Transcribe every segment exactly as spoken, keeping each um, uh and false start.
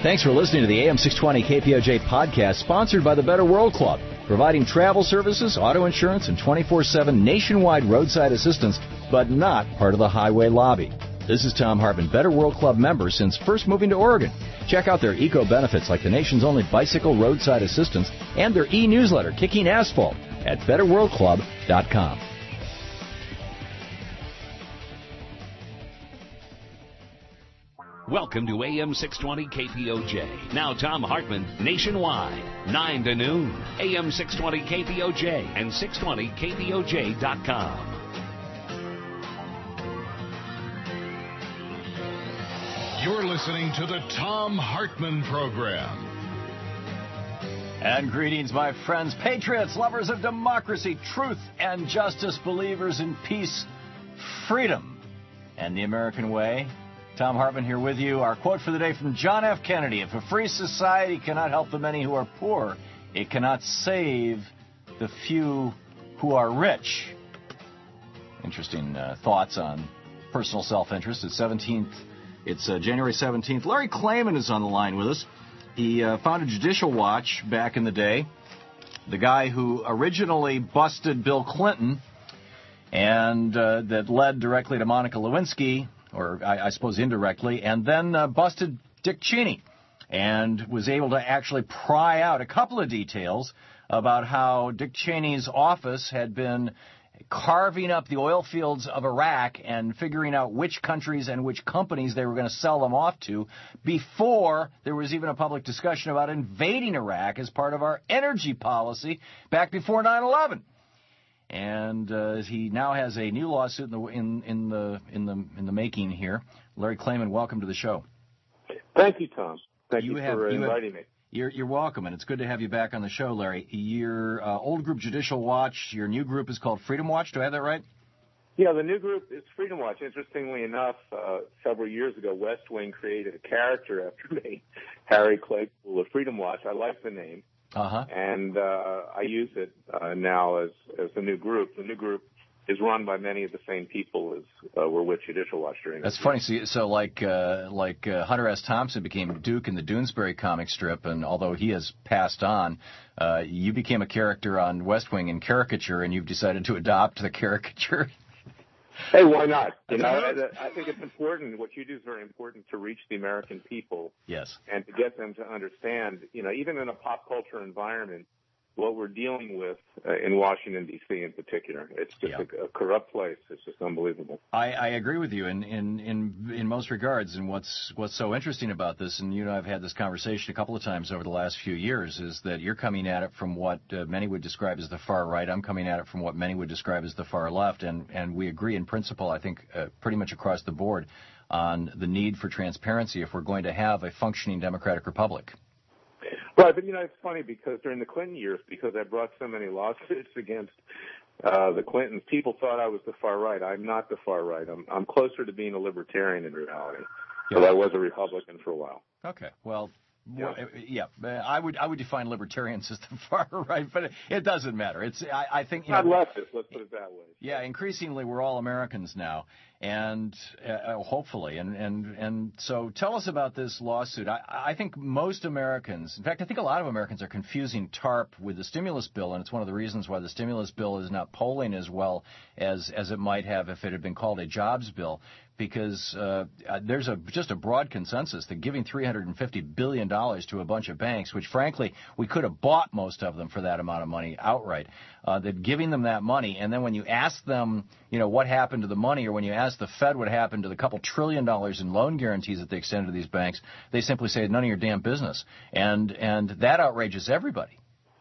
Thanks for listening to the A M six twenty K P O J podcast, sponsored by the Better World Club, providing travel services, auto insurance, and twenty-four seven nationwide roadside assistance, but not part of the highway lobby. This is Tom Hartman, Better World Club member since first moving to Oregon. Check out their eco-benefits like the nation's only bicycle roadside assistance and their e-newsletter, Kicking Asphalt, at better world club dot com. Welcome to A M six twenty K P O J. Now Tom Hartman nationwide, nine to noon. A M six twenty K P O J and six twenty K P O J dot com. You're listening to the Tom Hartman Program. And greetings, my friends, patriots, lovers of democracy, truth, and justice, believers in peace, freedom, and the American way. Tom Hartman here with you. Our quote for the day from John F. Kennedy: if a free society cannot help the many who are poor, it cannot save the few who are rich. Interesting uh, thoughts on personal self-interest. It's seventeenth. It's uh, January seventeenth. Larry Klayman is on the line with us. He uh, founded Judicial Watch back in the day. The guy who originally busted Bill Clinton and uh, that led directly to Monica Lewinsky, or I, I suppose indirectly, and then uh, busted Dick Cheney and was able to actually pry out a couple of details about how Dick Cheney's office had been carving up the oil fields of Iraq and figuring out which countries and which companies they were going to sell them off to before there was even a public discussion about invading Iraq as part of our energy policy back before nine eleven. And uh, he now has a new lawsuit in the in, in the in the in the making here. Larry Klayman, welcome to the show. Thank you, Tom. Thank you, you have, for you inviting have, me. You're, you're welcome, and it's good to have you back on the show, Larry. Your uh, old group, Judicial Watch, your new group is called Freedom Watch. Do I have that right? Yeah, the new group is Freedom Watch. Interestingly enough, uh, several years ago, West Wing created a character after me, Harry Claypool of Freedom Watch. I like the name. Uh-huh. And uh, I use it uh, now as, as the new group. The new group is run by many of the same people as uh, were with Judicial Watch during That's this funny. So, so like uh, like uh, Hunter S. Thompson became Duke in the Doonesbury comic strip, and although he has passed on, uh, you became a character on West Wing in caricature, and you've decided to adopt the caricature. Hey, why not? You know, I, I think it's important. What you do is very important to reach the American people. Yes. And to get them to understand, you know, even in a pop culture environment, what we're dealing with uh, in Washington, D C in particular. It's just yeah. a, a corrupt place. It's just unbelievable. I, I agree with you in, in, in, in most regards. And what's what's so interesting about this, and you and I have had this conversation a couple of times over the last few years, is that you're coming at it from what uh, many would describe as the far right. I'm coming at it from what many would describe as the far left. And, and we agree in principle, I think, uh, pretty much across the board on the need for transparency if we're going to have a functioning democratic republic. Right, but, you know, it's funny because during the Clinton years, because I brought so many lawsuits against uh, the Clintons, people thought I was the far right. I'm not the far right. I'm, I'm closer to being a libertarian in reality. Yeah. But I was a Republican for a while. Okay, well, yeah, yeah I would I would define libertarians as the far right, but it, it doesn't matter. It's I, I think you not know, leftist. Let's put it that way. Yeah, increasingly we're all Americans now, and uh, hopefully, and, and and so tell us about this lawsuit. I, I think most Americans, in fact, I think a lot of Americans are confusing TARP with the stimulus bill, and it's one of the reasons why the stimulus bill is not polling as well as as it might have if it had been called a jobs bill. Because uh, there's a just a broad consensus that giving three hundred fifty billion dollars to a bunch of banks, which frankly we could have bought most of them for that amount of money outright, uh, that giving them that money, and then when you ask them, you know, what happened to the money, or when you ask the Fed what happened to the couple trillion dollars in loan guarantees that they extended to these banks, they simply say none of your damn business, and and that outrages everybody.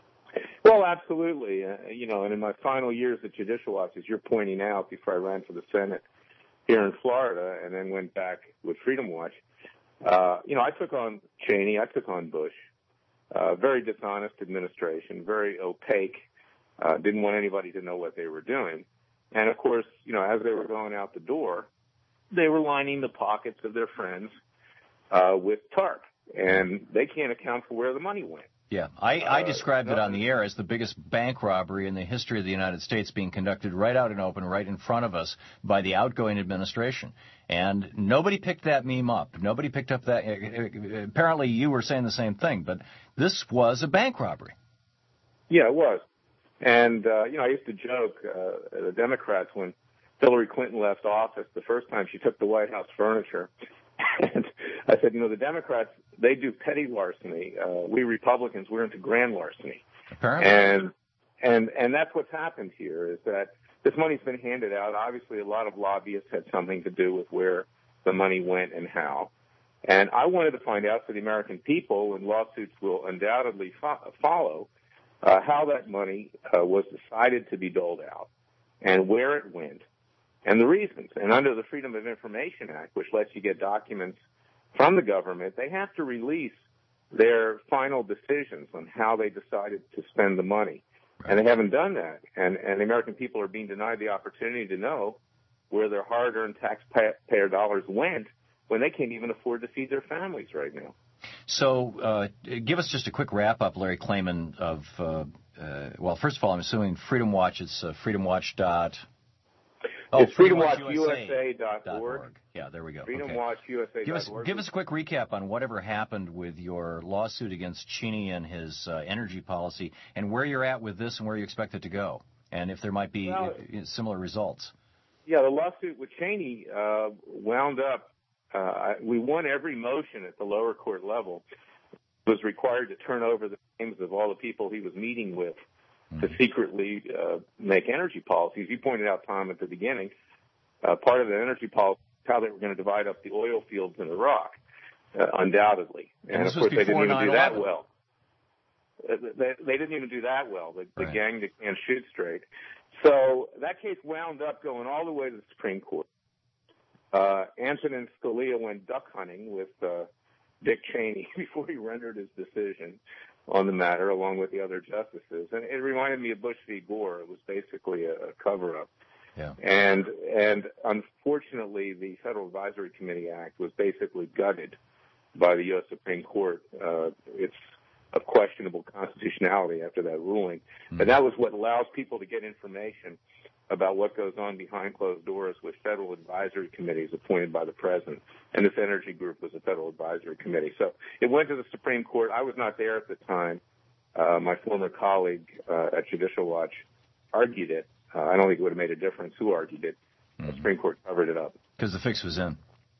Well, absolutely, uh, you know, and in my final years at Judicial Watch, as you're pointing out, before I ran for the Senate here in Florida and then went back with Freedom Watch, uh, you know, I took on Cheney, I took on Bush, uh, very dishonest administration, very opaque, uh, didn't want anybody to know what they were doing. And, of course, you know, as they were going out the door, they were lining the pockets of their friends uh, with TARP, and they can't account for where the money went. Yeah, I, I uh, described no, it on the air as the biggest bank robbery in the history of the United States, being conducted right out in open, right in front of us by the outgoing administration. And nobody picked that meme up. Nobody picked up that. Apparently you were saying the same thing, but this was a bank robbery. Yeah, it was. And, uh, you know, I used to joke, uh, the Democrats, when Hillary Clinton left office the first time, she took the White House furniture. And I said, you know, the Democrats, they do petty larceny. Uh, we Republicans, we're into grand larceny. Apparently. And, and, and that's what's happened here, is that this money's been handed out. Obviously, a lot of lobbyists had something to do with where the money went and how. And I wanted to find out for the American people, and lawsuits will undoubtedly fo- follow, uh, how that money uh, was decided to be doled out and where it went. And the reasons. And under the Freedom of Information Act, which lets you get documents from the government, they have to release their final decisions on how they decided to spend the money. And they haven't done that. And, and the American people are being denied the opportunity to know where their hard-earned taxpayer dollars went when they can't even afford to feed their families right now. So uh, give us just a quick wrap-up, Larry Klayman, of, uh, uh, well, first of all, I'm assuming Freedom Watch. It's uh, freedom watch dot Oh, it's freedom watch U S A dot org. Yeah, there we go. freedom okay. watch U S A dot org. Give us, give us a quick recap on whatever happened with your lawsuit against Cheney and his uh, energy policy, and where you're at with this and where you expect it to go, and if there might be well, uh, similar results. Yeah, the lawsuit with Cheney uh, wound up, uh, we won every motion at the lower court level. It was required to turn over the names of all the people he was meeting with to secretly uh, make energy policies. You pointed out, Tom, at the beginning, uh, part of the energy policy is how they were going to divide up the oil fields in Iraq, uh, undoubtedly. And, and of course, they didn't even do that well. Uh, they, they didn't even do that well, the, the right. gang that can't shoot straight. So that case wound up going all the way to the Supreme Court. Uh, Antonin Scalia went duck hunting with uh, Dick Cheney before he rendered his decision on the matter, along with the other justices. And it reminded me of Bush v. Gore. It was basically a, a cover-up. Yeah. And and unfortunately, the Federal Advisory Committee Act was basically gutted by the U S Supreme Court. Uh, it's of questionable constitutionality after that ruling. Mm-hmm. And that was what allows people to get information about what goes on behind closed doors with federal advisory committees appointed by the president. And this energy group was a federal advisory committee. So it went to the Supreme Court. I was not there at the time. Uh, my former colleague uh, at Judicial Watch argued it. Uh, I don't think it would have made a difference who argued it. Mm-hmm. The Supreme Court covered it up. Because the fix was in.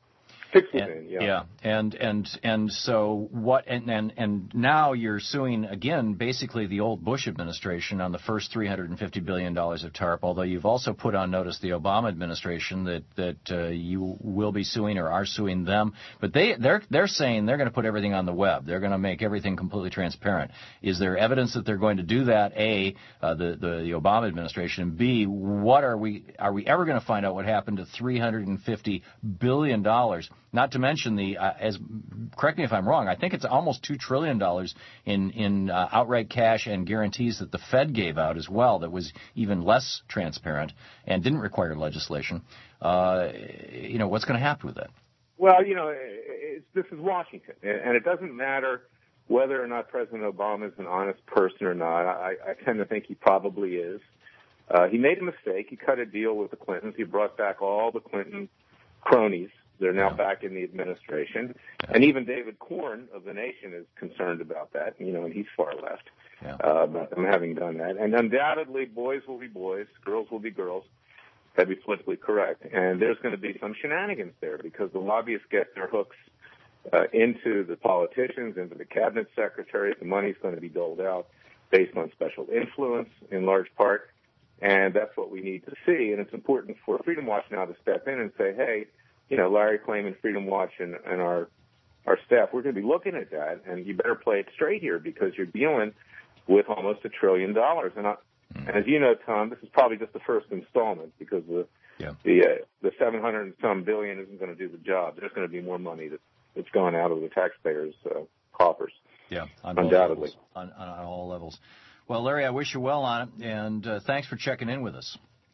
Fix was and, in, yeah. Yeah, and and and so what? And, and and now you're suing again, basically the old Bush administration on the first three hundred fifty billion dollars of TARP. Although you've also put on notice the Obama administration that that uh, you will be suing or are suing them. But they they're they're saying they're going to put everything on the web. They're going to make everything completely transparent. Is there evidence that they're going to do that? A, uh, the, the the Obama administration. And B, what are we are we ever going to find out what happened to three hundred fifty billion dollars? Not to mention the, uh, as correct me if I'm wrong, I think it's almost two trillion dollars in in uh, outright cash and guarantees that the Fed gave out as well. That was even less transparent and didn't require legislation. Uh, you know, what's going to happen with that? Well, you know, it's, this is Washington, and it doesn't matter whether or not President Obama is an honest person or not. I, I tend to think he probably is. Uh, he made a mistake. He cut a deal with the Clintons. He brought back all the Clinton cronies. They're now back in the administration. And even David Corn of The Nation is concerned about that, you know, and he's far left yeah. uh, about them having done that. And undoubtedly, boys will be boys, girls will be girls. That'd be politically correct. And there's going to be some shenanigans there because the lobbyists get their hooks uh, into the politicians, into the cabinet secretaries. The money's going to be doled out based on special influence in large part. And that's what we need to see. And it's important for Freedom Watch now to step in and say, hey, you know, Larry Klayman, Freedom Watch, and, and our our staff, we're going to be looking at that, and you better play it straight here because you're dealing with almost a trillion dollars. And, I, mm. and as you know, Tom, this is probably just the first installment because the yeah. the uh, the seven hundred and some billion isn't going to do the job. There's going to be more money that, that's gone out of the taxpayers' uh, coffers. Yeah, on undoubtedly. All levels, on, on all levels. Well, Larry, I wish you well on it, and uh, thanks for checking in with us.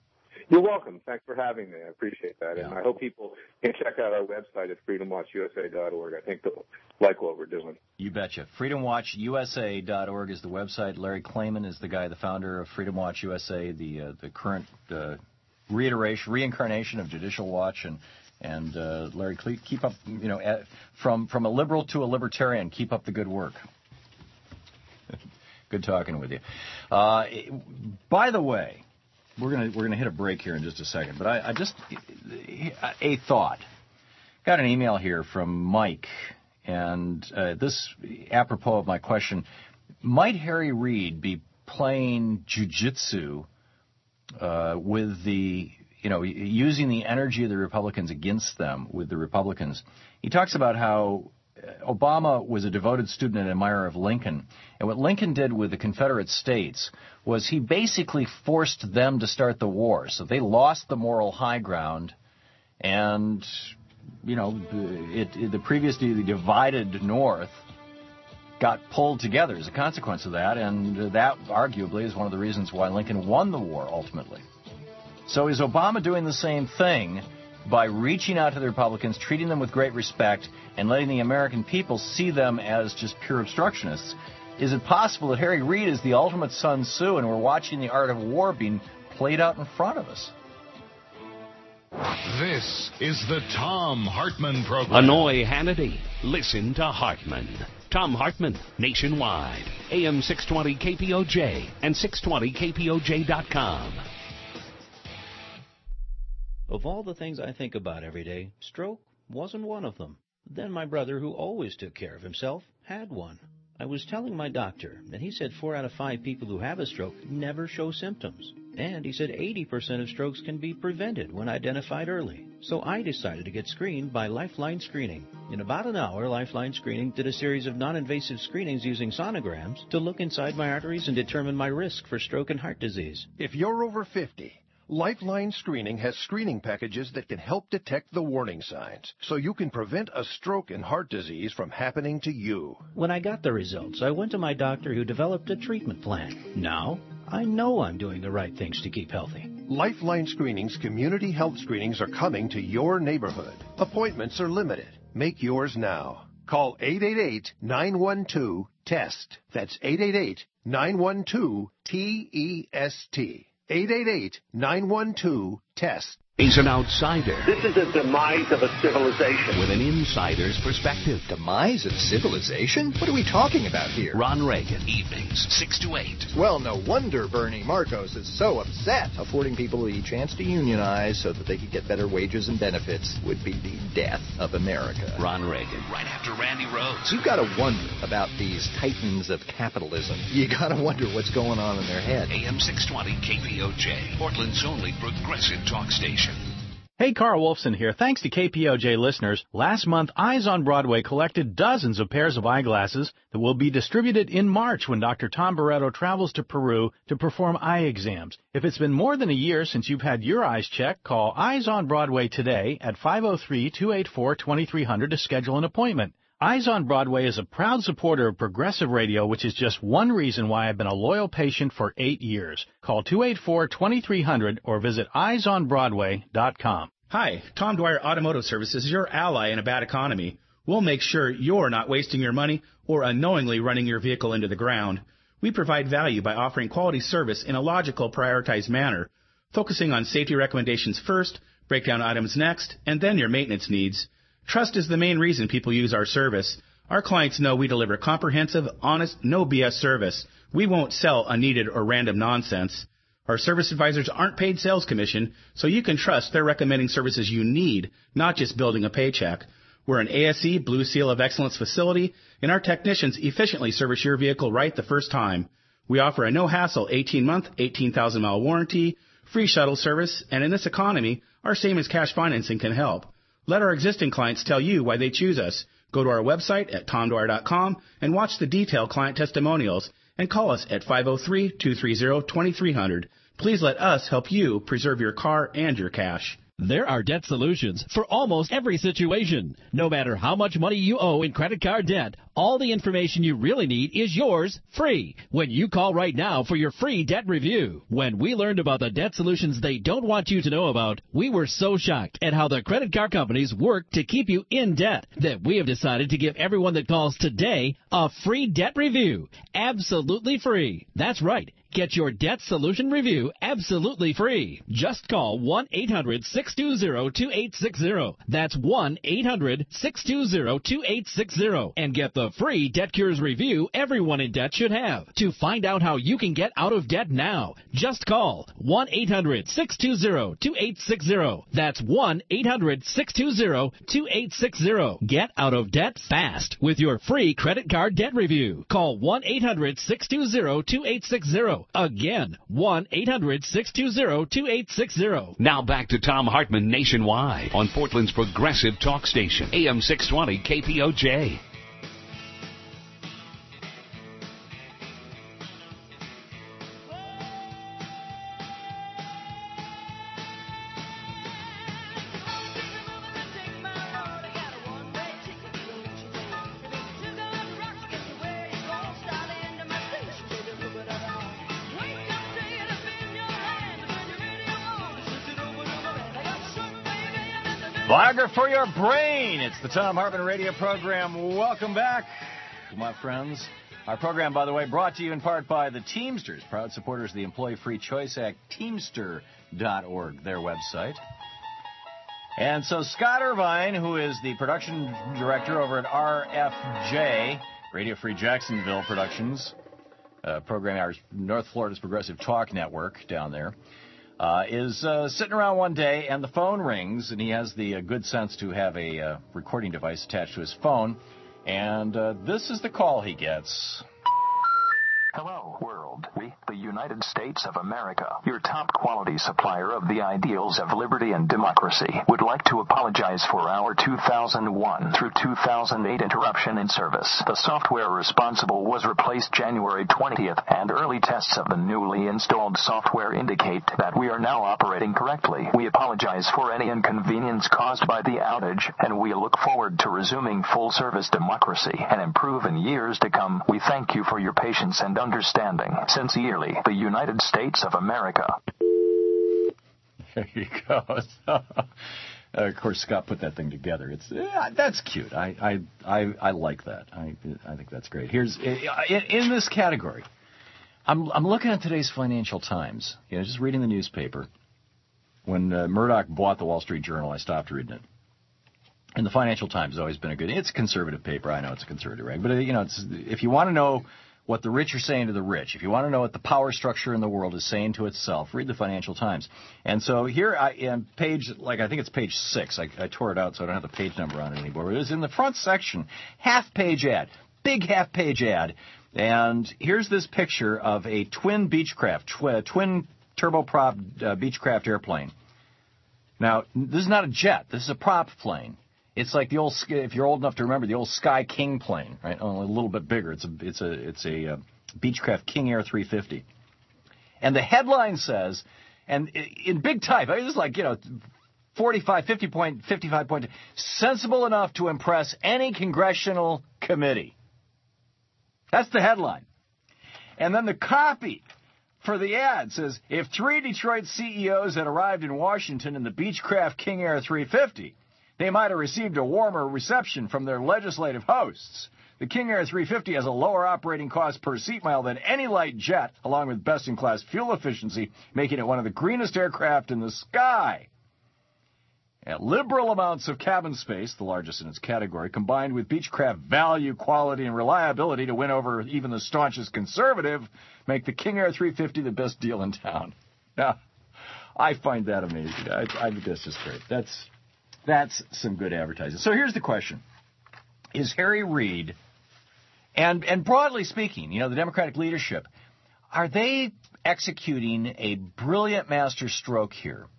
You're welcome. Thanks for having me. I appreciate that. Yeah. And I hope people can check out our website at freedom watch u s a dot org. I think they'll like what we're doing. You betcha. freedom watch u s a dot org is the website. Larry Klayman is the guy, the founder of Freedom Watch U S A, the uh, the current uh, reiteration, reincarnation of Judicial Watch. And and uh, Larry, keep up, you know, at, from from a liberal to a libertarian, keep up the good work. Good talking with you. Uh, by the way, we're gonna we're gonna hit a break here in just a second, but I, I just a thought. Got an email here from Mike, and uh, this apropos of my question: might Harry Reid be playing jujitsu uh, with the you know using the energy of the Republicans against them with the Republicans? He talks about how Obama was a devoted student and admirer of Lincoln, and what Lincoln did with the Confederate States was he basically forced them to start the war. So they lost the moral high ground, and, you know, it, it, the previously divided North got pulled together as a consequence of that, and that arguably is one of the reasons why Lincoln won the war ultimately. So is Obama doing the same thing by reaching out to the Republicans, treating them with great respect, and letting the American people see them as just pure obstructionists? Is it possible that Harry Reid is the ultimate Sun Tzu and we're watching the art of war being played out in front of us? This is the Thom Hartmann Program. Annoy Hannity. Listen to Hartmann. Thom Hartmann, nationwide. A M six twenty K P O J and six twenty K P O J dot com. Of all the things I think about every day, stroke wasn't one of them. Then my brother, who always took care of himself, had one. I was telling my doctor, and he said four out of five people who have a stroke never show symptoms. And he said eighty percent of strokes can be prevented when identified early. So I decided to get screened by Lifeline Screening. In about an hour, Lifeline Screening did a series of non-invasive screenings using sonograms to look inside my arteries and determine my risk for stroke and heart disease. If you're over fifty, Lifeline Screening has screening packages that can help detect the warning signs, so you can prevent a stroke and heart disease from happening to you. When I got the results, I went to my doctor who developed a treatment plan. Now, I know I'm doing the right things to keep healthy. Lifeline Screening's community health screenings are coming to your neighborhood. Appointments are limited. Make yours now. Call eight eight eight, nine one two, T E S T. That's eight eight eight, nine one two, T E S T. eight eight eight, nine one two, T E S T. He's an outsider. This is the demise of a civilization. With an insider's perspective. Demise of civilization? What are we talking about here? Ron Reagan, evenings, six to eight. Well, no wonder Bernie Marcos is so upset. Affording people the chance to unionize so that they could get better wages and benefits would be the death of America. Ron Reagan, right after Randy Rhoads. You've got to wonder about these titans of capitalism. You got to wonder what's going on in their head. A M six twenty K P O J, Portland's only progressive talk station. Hey, Carl Wolfson here. Thanks to K P O J listeners, last month Eyes on Broadway collected dozens of pairs of eyeglasses that will be distributed in March when Doctor Tom Barreto travels to Peru to perform eye exams. If it's been more than a year since you've had your eyes checked, call Eyes on Broadway today at five oh three, two eight four, two three zero zero to schedule an appointment. Eyes on Broadway is a proud supporter of progressive radio, which is just one reason why I've been a loyal patient for eight years. Call two eight four, two three zero zero or visit eyes on broadway dot com. Hi, Tom Dwyer Automotive Services is your ally in a bad economy. We'll make sure you're not wasting your money or unknowingly running your vehicle into the ground. We provide value by offering quality service in a logical, prioritized manner, focusing on safety recommendations first, breakdown items next, and then your maintenance needs. Trust is the main reason people use our service. Our clients know we deliver comprehensive, honest, no B S service. We won't sell unneeded or random nonsense. Our service advisors aren't paid sales commission, so you can trust they're recommending services you need, not just building a paycheck. We're an A S E Blue Seal of Excellence facility, and our technicians efficiently service your vehicle right the first time. We offer a no-hassle eighteen-month, eighteen thousand mile warranty, free shuttle service, and in this economy, our same-as-cash financing can help. Let our existing clients tell you why they choose us. Go to our website at tom dwyer dot com and watch the detailed client testimonials, and call us at five oh three, two three zero, two three zero zero. Please let us help you preserve your car and your cash. There are debt solutions for almost every situation. No matter how much money you owe in credit card debt, all the information you really need is yours free when you call right now for your free debt review. When we learned about the debt solutions they don't want you to know about, we were so shocked at how the credit card companies work to keep you in debt that we have decided to give everyone that calls today a free debt review. Absolutely free. That's right. Get your debt solution review absolutely free. Just call one eight hundred six two zero two eight six zero. That's one eight hundred six two zero two eight six zero. And get the free Debt Cures review everyone in debt should have. To find out how you can get out of debt now, just call one eight hundred six two zero two eight six zero. That's one eight hundred six two zero two eight six zero. Get out of debt fast with your free credit card debt review. Call one eight hundred six two zero two eight six zero. Again, one eight hundred six two zero two eight six zero. Now back to Thom Hartmann Nationwide on Portland's Progressive Talk Station, A M six twenty K P O J. Viagra for your brain. It's the Thom Hartmann radio program. Welcome back, my friends. Our program, by the way, brought to you in part by the Teamsters, proud supporters of the Employee Free Choice Act, teamster dot org, their website. And so Scott Irvine, who is the production director over at R F J, Radio Free Jacksonville Productions, uh, program, our North Florida's Progressive Talk Network down there, Uh, is uh, sitting around one day, and the phone rings, and he has the uh, good sense to have a uh, recording device attached to his phone, and uh, this is the call he gets. Hello, world. We, the United States of America, your top quality supplier of the ideals of liberty and democracy, would like to apologize for our two thousand one through two thousand eight interruption in service. The software responsible was replaced January twentieth, and early tests of the newly installed software indicate that we are now operating correctly. We apologize for any inconvenience caused by the outage, and we look forward to resuming full service democracy and improve in years to come. We thank you for your patience and understanding. Sincerely, the United States of America. There you go. uh, of course, Scott put that thing together. It's yeah, that's cute. I I I, I like that. I I think that's great. Here's in, in this category. I'm I'm looking at today's Financial Times. You know, just reading the newspaper. When uh, Murdoch bought the Wall Street Journal, I stopped reading it. And the Financial Times has always been a good. It's a conservative paper. I know it's a conservative rag, but you know, it's, if you want to know what the rich are saying to the rich, if you want to know what the power structure in the world is saying to itself, read the Financial Times. And so here, I, in page, like I think it's page six. I, I tore it out, so I don't have the page number on it anymore. It was in the front section, half-page ad, big half-page ad. And here's this picture of a twin Beechcraft, tw- twin turboprop uh, Beechcraft airplane. Now, this is not a jet. This is a prop plane. It's like the old, if you're old enough to remember, the old Sky King plane, right? Only a little bit bigger. It's a, it's a, it's a uh, Beechcraft King Air three fifty. And the headline says, and in big type, I mean, this is like, you know, forty-five, fifty point, fifty-five point, sensible enough to impress any congressional committee. That's the headline. And then the copy for the ad says, if three Detroit C E Os had arrived in Washington in the Beechcraft King Air three fifty, they might have received a warmer reception from their legislative hosts. The King Air three fifty has a lower operating cost per seat mile than any light jet, along with best-in-class fuel efficiency, making it one of the greenest aircraft in the sky. At liberal amounts of cabin space, the largest in its category, combined with Beechcraft value, quality, and reliability to win over even the staunchest conservative, make the King Air three fifty the best deal in town. Now, I find that amazing. I, I think that's just great. That's... That's some good advertising. So here's the question. Is Harry Reid, and and broadly speaking, you know, the Democratic leadership, are they executing a brilliant master stroke here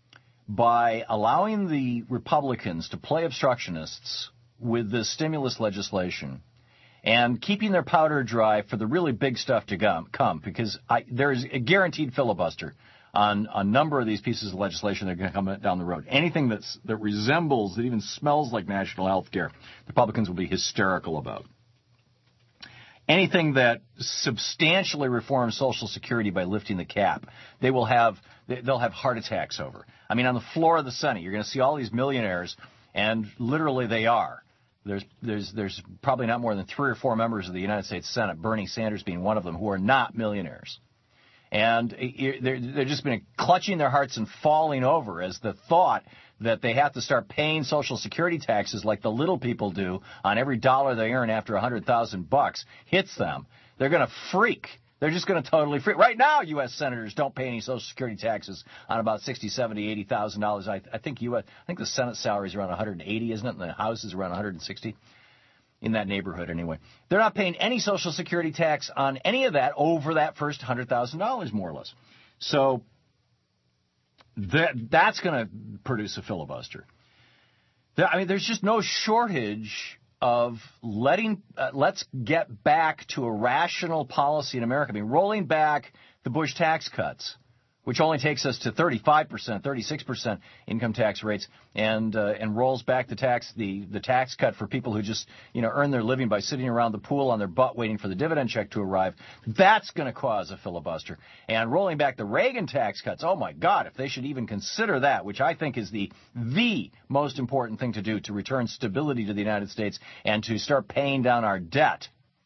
by allowing the Republicans to play obstructionists with this stimulus legislation and keeping their powder dry for the really big stuff to come? come because I, there's a guaranteed filibuster on a number of these pieces of legislation that are going to come down the road. Anything that's, that resembles, that even smells like national health care, Republicans will be hysterical about. Anything that substantially reforms Social Security by lifting the cap, they will have, they'll have heart attacks over. I mean, on the floor of the Senate, you're going to see all these millionaires, and literally they are. There's, there's, there's probably not more than three or four members of the United States Senate, Bernie Sanders being one of them, who are not millionaires. And they're, they're just been clutching their hearts and falling over as the thought that they have to start paying Social Security taxes like the little people do on every dollar they earn after a hundred thousand bucks hits them. They're going to freak. They're just going to totally freak. Right now, U S senators don't pay any Social Security taxes on about sixty, seventy, eighty thousand dollars. I, I think U S I think the Senate salary is around one hundred eighty, isn't it? And the House is around one hundred sixty. In that neighborhood, anyway. They're not paying any Social Security tax on any of that over that first one hundred thousand dollars, more or less. So that that's going to produce a filibuster. There, I mean, there's just no shortage of letting, uh, let's get back to a rational policy in America. I mean, rolling back the Bush tax cuts, which only takes us to thirty-five percent, thirty-six percent income tax rates, and uh, and rolls back the tax the, the tax cut for people who just, you know, earn their living by sitting around the pool on their butt waiting for the dividend check to arrive. That's going to cause a filibuster. And rolling back the Reagan tax cuts, oh my God, if they should even consider that, which I think is the the most important thing to do to return stability to the United States and to start paying down our debt.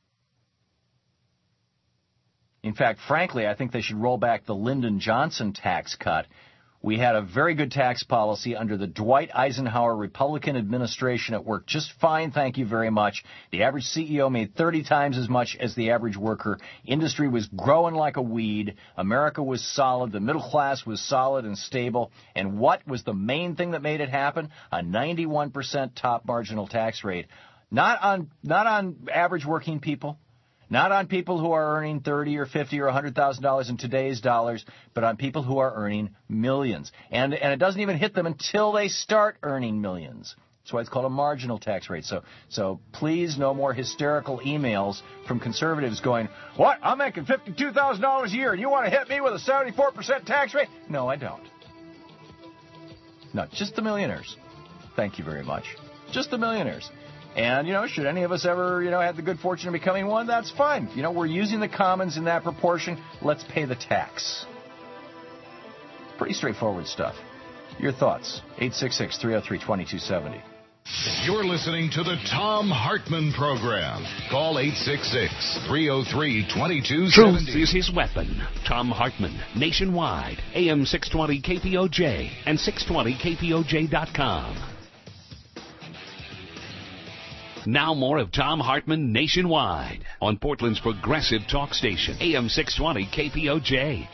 In fact, frankly, I think they should roll back the Lyndon Johnson tax cut. We had a very good tax policy under the Dwight Eisenhower Republican administration. It worked just fine, thank you very much. The average C E O made thirty times as much as the average worker. Industry was growing like a weed. America was solid. The middle class was solid and stable. And what was the main thing that made it happen? A ninety-one percent top marginal tax rate. Not on, not on average working people. Not on people who are earning thirty or fifty or one hundred thousand dollars in today's dollars, but on people who are earning millions. And and it doesn't even hit them until they start earning millions. That's why it's called a marginal tax rate. So so please, no more hysterical emails from conservatives going, what? I'm making fifty-two thousand dollars a year, and you want to hit me with a seventy-four percent tax rate? No, I don't. No, just the millionaires. Thank you very much. Just the millionaires. And, you know, should any of us ever, you know, have the good fortune of becoming one, that's fine. You know, we're using the commons in that proportion. Let's pay the tax. Pretty straightforward stuff. Your thoughts? eight six six, three oh three, two two seven oh. You're listening to the Thom Hartmann Program. Call eight six six, three oh three, two two seven oh. Truth is his weapon. Thom Hartmann, nationwide, A M six twenty K P O J and six twenty K P O J dot com. Now more of Thom Hartmann nationwide on Portland's progressive talk station, A M six twenty K P O J.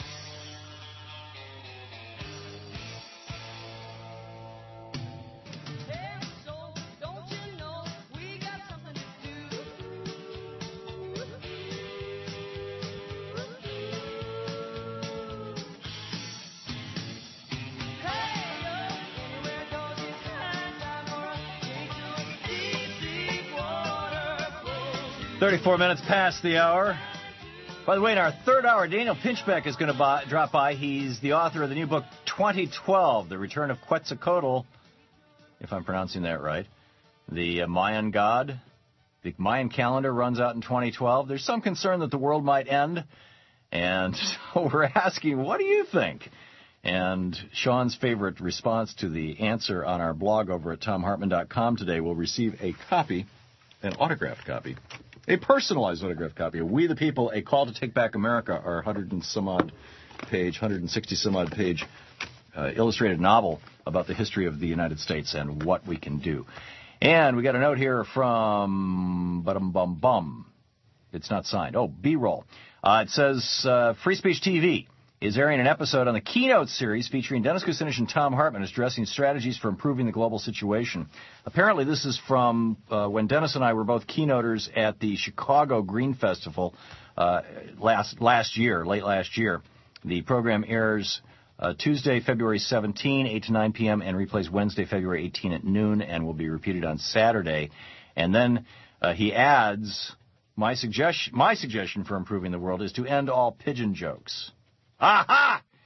thirty-four minutes past the hour. By the way, in our third hour, Daniel Pinchbeck is going to buy, drop by. He's the author of the new book, twenty twelve, The Return of Quetzalcoatl, if I'm pronouncing that right. The uh, Mayan god. The Mayan calendar runs out in twenty twelve. There's some concern that the world might end. And so we're asking, what do you think? And Sean's favorite response to the answer on our blog over at tom hartmann dot com today will receive a copy, an autographed copy. A personalized autographed copy of We the People, A Call to Take Back America, our one hundred and some odd page, one hundred sixty some odd page uh, illustrated novel about the history of the United States and what we can do. And we got a note here from Bum Bum Bum. It's not signed. Oh, B-roll. Uh, it says uh, Free Speech T V is airing an episode on the Keynote series featuring Dennis Kucinich and Thom Hartmann addressing strategies for improving the global situation. Apparently, this is from uh, when Dennis and I were both keynoters at the Chicago Green Festival uh, last last year, late last year. The program airs uh, Tuesday, February seventeenth, eight to nine p.m., and replays Wednesday, February eighteenth at noon, and will be repeated on Saturday. And then uh, he adds, my suggestion, my suggestion for improving the world is to end all pigeon jokes. Aha!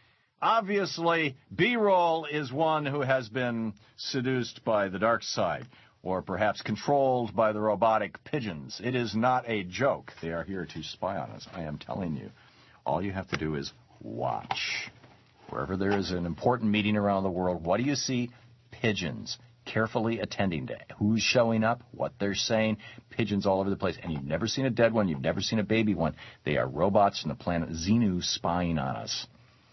Obviously, B-roll is one who has been seduced by the dark side, or perhaps controlled by the robotic pigeons. It is not a joke. They are here to spy on us. I am telling you. All you have to do is watch. Wherever there is an important meeting around the world, what do you see? Pigeons. Carefully attending to who's showing up, what they're saying, pigeons all over the place. And you've never seen a dead one. You've never seen a baby one. They are robots from the planet Xenu spying on us.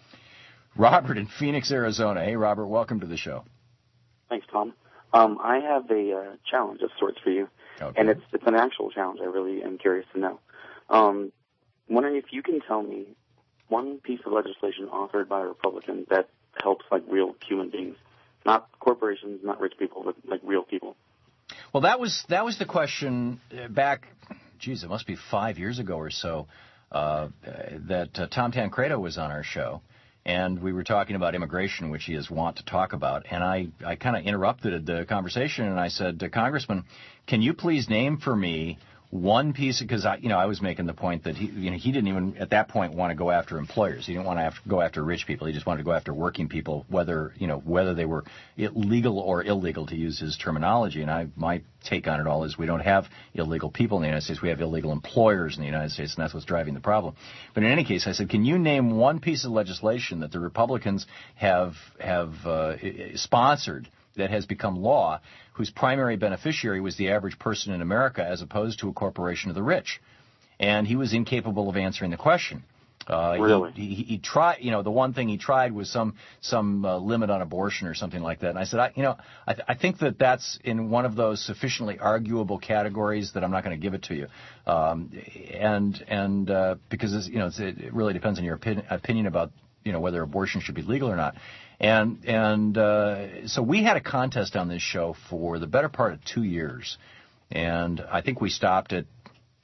Robert in Phoenix, Arizona. Hey, Robert, welcome to the show. Thanks, Tom. Um, I have a uh, challenge of sorts for you, okay. and it's it's an actual challenge. I really am curious to know. Um, I'm wondering if you can tell me one piece of legislation authored by a Republican that helps like real human beings, not corporations, not rich people, but like real people. Well, that was that was the question back. Geez, it must be five years ago or so uh, that uh, Tom Tancredo was on our show. And we were talking about immigration, which he is wont to talk about. And I, I kind of interrupted the conversation, and I said, Congressman, can you please name for me one piece, because I, you know, I was making the point that he, you know, he didn't even at that point want to go after employers. He didn't want to have to go after rich people. He just wanted to go after working people, whether, you know, whether they were legal or illegal, to use his terminology. And I, my take on it all is we don't have illegal people in the United States. We have illegal employers in the United States, and that's what's driving the problem. But in any case, I said, can you name one piece of legislation that the Republicans have have uh, sponsored that has become law, whose primary beneficiary was the average person in America as opposed to a corporation of the rich? And he was incapable of answering the question. Uh, really? He, he, he tried, you know, the one thing he tried was some some uh, limit on abortion or something like that. And I said, I, you know, I, th- I think that that's in one of those sufficiently arguable categories that I'm not going to give it to you. Um, and and uh, because, it's, you know, it's, it really depends on your opinion, opinion about, you know, whether abortion should be legal or not. And and uh, so we had a contest on this show for the better part of two years, and I think we stopped at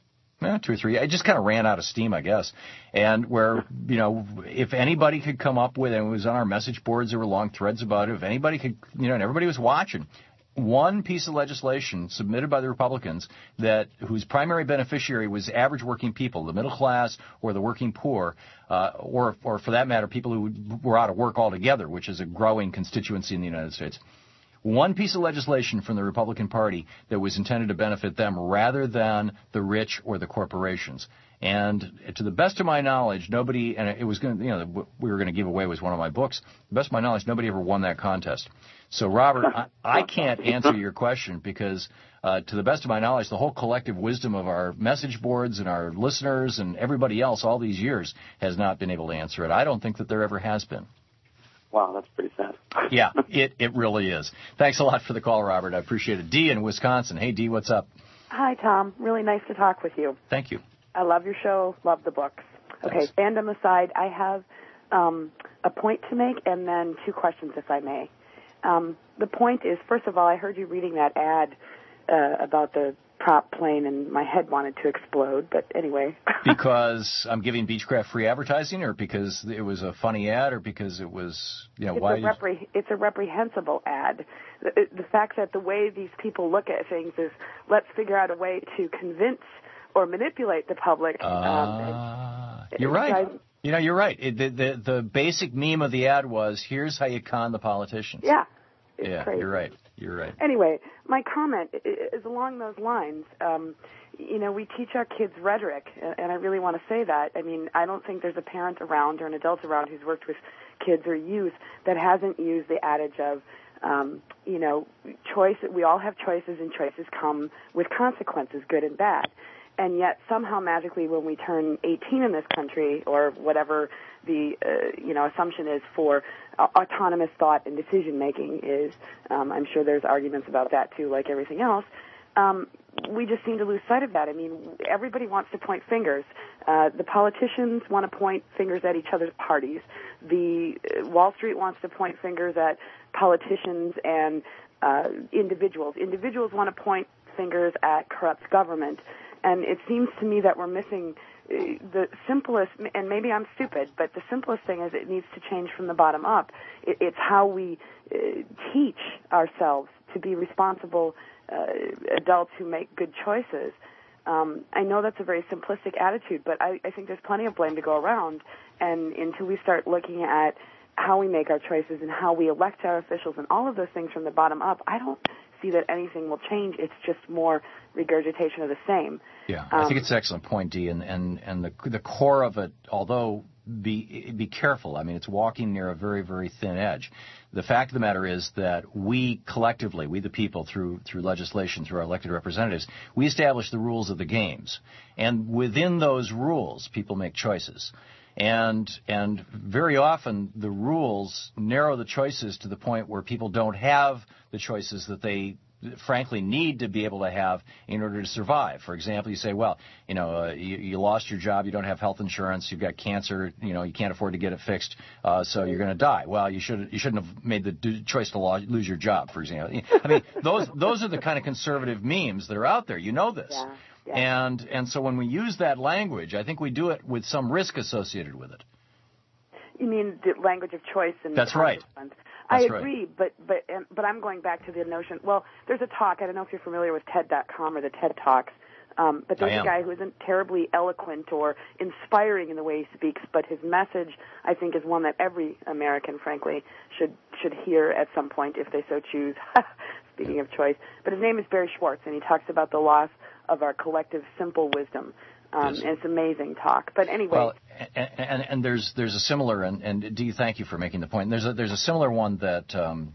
eh, two or three. It just kind of ran out of steam, I guess. And where, you know, if anybody could come up with, and it was on our message boards, there were long threads about it. If anybody could, you know, and everybody was watching. One piece of legislation submitted by the Republicans that whose primary beneficiary was average working people, the middle class or the working poor, uh, or, or for that matter, people who were out of work altogether, which is a growing constituency in the United States. One piece of legislation from the Republican Party that was intended to benefit them rather than the rich or the corporations. And to the best of my knowledge, nobody, and it was going to, you know, we were going to give away was one of my books. To the best of my knowledge, nobody ever won that contest. So, Robert, I, I can't answer your question because, uh, to the best of my knowledge, the whole collective wisdom of our message boards and our listeners and everybody else all these years has not been able to answer it. I don't think that there ever has been. Wow, that's pretty sad. Yeah, it, it really is. Thanks a lot for the call, Robert. I appreciate it. Dee in Wisconsin. Hey, Dee, what's up? Hi, Tom. Really nice to talk with you. Thank you. I love your show. Love the books. Okay, Thanks. fandom aside, I have um, a point to make and then two questions, if I may. Um, the point is, first of all, I heard you reading that ad uh, about the prop plane, and my head wanted to explode. But anyway. Because I'm giving Beechcraft free advertising, or because it was a funny ad, or because it was, you know, it's why? A repre- it's a reprehensible ad. The, the fact that the way these people look at things is, let's figure out a way to convince or manipulate the public. Uh, um, it, you're right. I, you know, you're right. It, the, the the basic meme of the ad was, here's how you con the politicians. Yeah. It's yeah, crazy. You're right. You're right. Anyway, my comment is along those lines. Um, you know, we teach our kids rhetoric, and I really want to say that. I mean, I don't think there's a parent around or an adult around who's worked with kids or youth that hasn't used the adage of, um, you know, choice. We all have choices, and choices come with consequences, good and bad. And yet somehow magically when we turn eighteen in this country, or whatever the, uh, you know, assumption is for uh, autonomous thought and decision-making is, um, I'm sure there's arguments about that too, like everything else, um, we just seem to lose sight of that. I mean, everybody wants to point fingers. Uh, the politicians want to point fingers at each other's parties. The uh, Wall Street wants to point fingers at politicians and uh, individuals. Individuals want to point fingers at corrupt government. And it seems to me that we're missing uh, the simplest, and maybe I'm stupid, but the simplest thing is it needs to change from the bottom up. It, it's how we uh, teach ourselves to be responsible uh, adults who make good choices. Um, I know that's a very simplistic attitude, but I, I think there's plenty of blame to go around. And until we start looking at how we make our choices and how we elect our officials and all of those things from the bottom up, I don't see that anything will change. It's just more regurgitation of the same. Yeah, um, I think it's an excellent point, Dee, and, and, and the the core of it, although be be careful, I mean, it's walking near a very, very thin edge. The fact of the matter is that we collectively, we the people, through through legislation, through our elected representatives, we establish the rules of the games. And within those rules, people make choices. And and very often the rules narrow the choices to the point where people don't have the choices that they frankly need to be able to have in order to survive. For example, you say, well, you know, uh, you, you lost your job, you don't have health insurance, you've got cancer, you know, you can't afford to get it fixed, uh, so you're going to die. Well, you should you shouldn't have made the do- choice to lo- lose your job, for example. I mean, those those are the kind of conservative memes that are out there. You know this. Yeah. Yeah. And and so when we use that language, I think we do it with some risk associated with it. You mean the language of choice and That's right. That's I right. agree, but but and, but I'm going back to the notion. Well, there's a talk. I don't know if you're familiar with TED dot com or the TED Talks, um, but there's a guy who isn't terribly eloquent or inspiring in the way he speaks, but his message, I think, is one that every American, frankly, should should hear at some point if they so choose. Speaking of choice, but his name is Barry Schwartz, and he talks about the loss of our collective simple wisdom. Um, yes. And it's amazing talk. But anyway. Well, and, and, and there's there's a similar, and, and Dee, thank you for making the point. There's a, there's a similar one that um,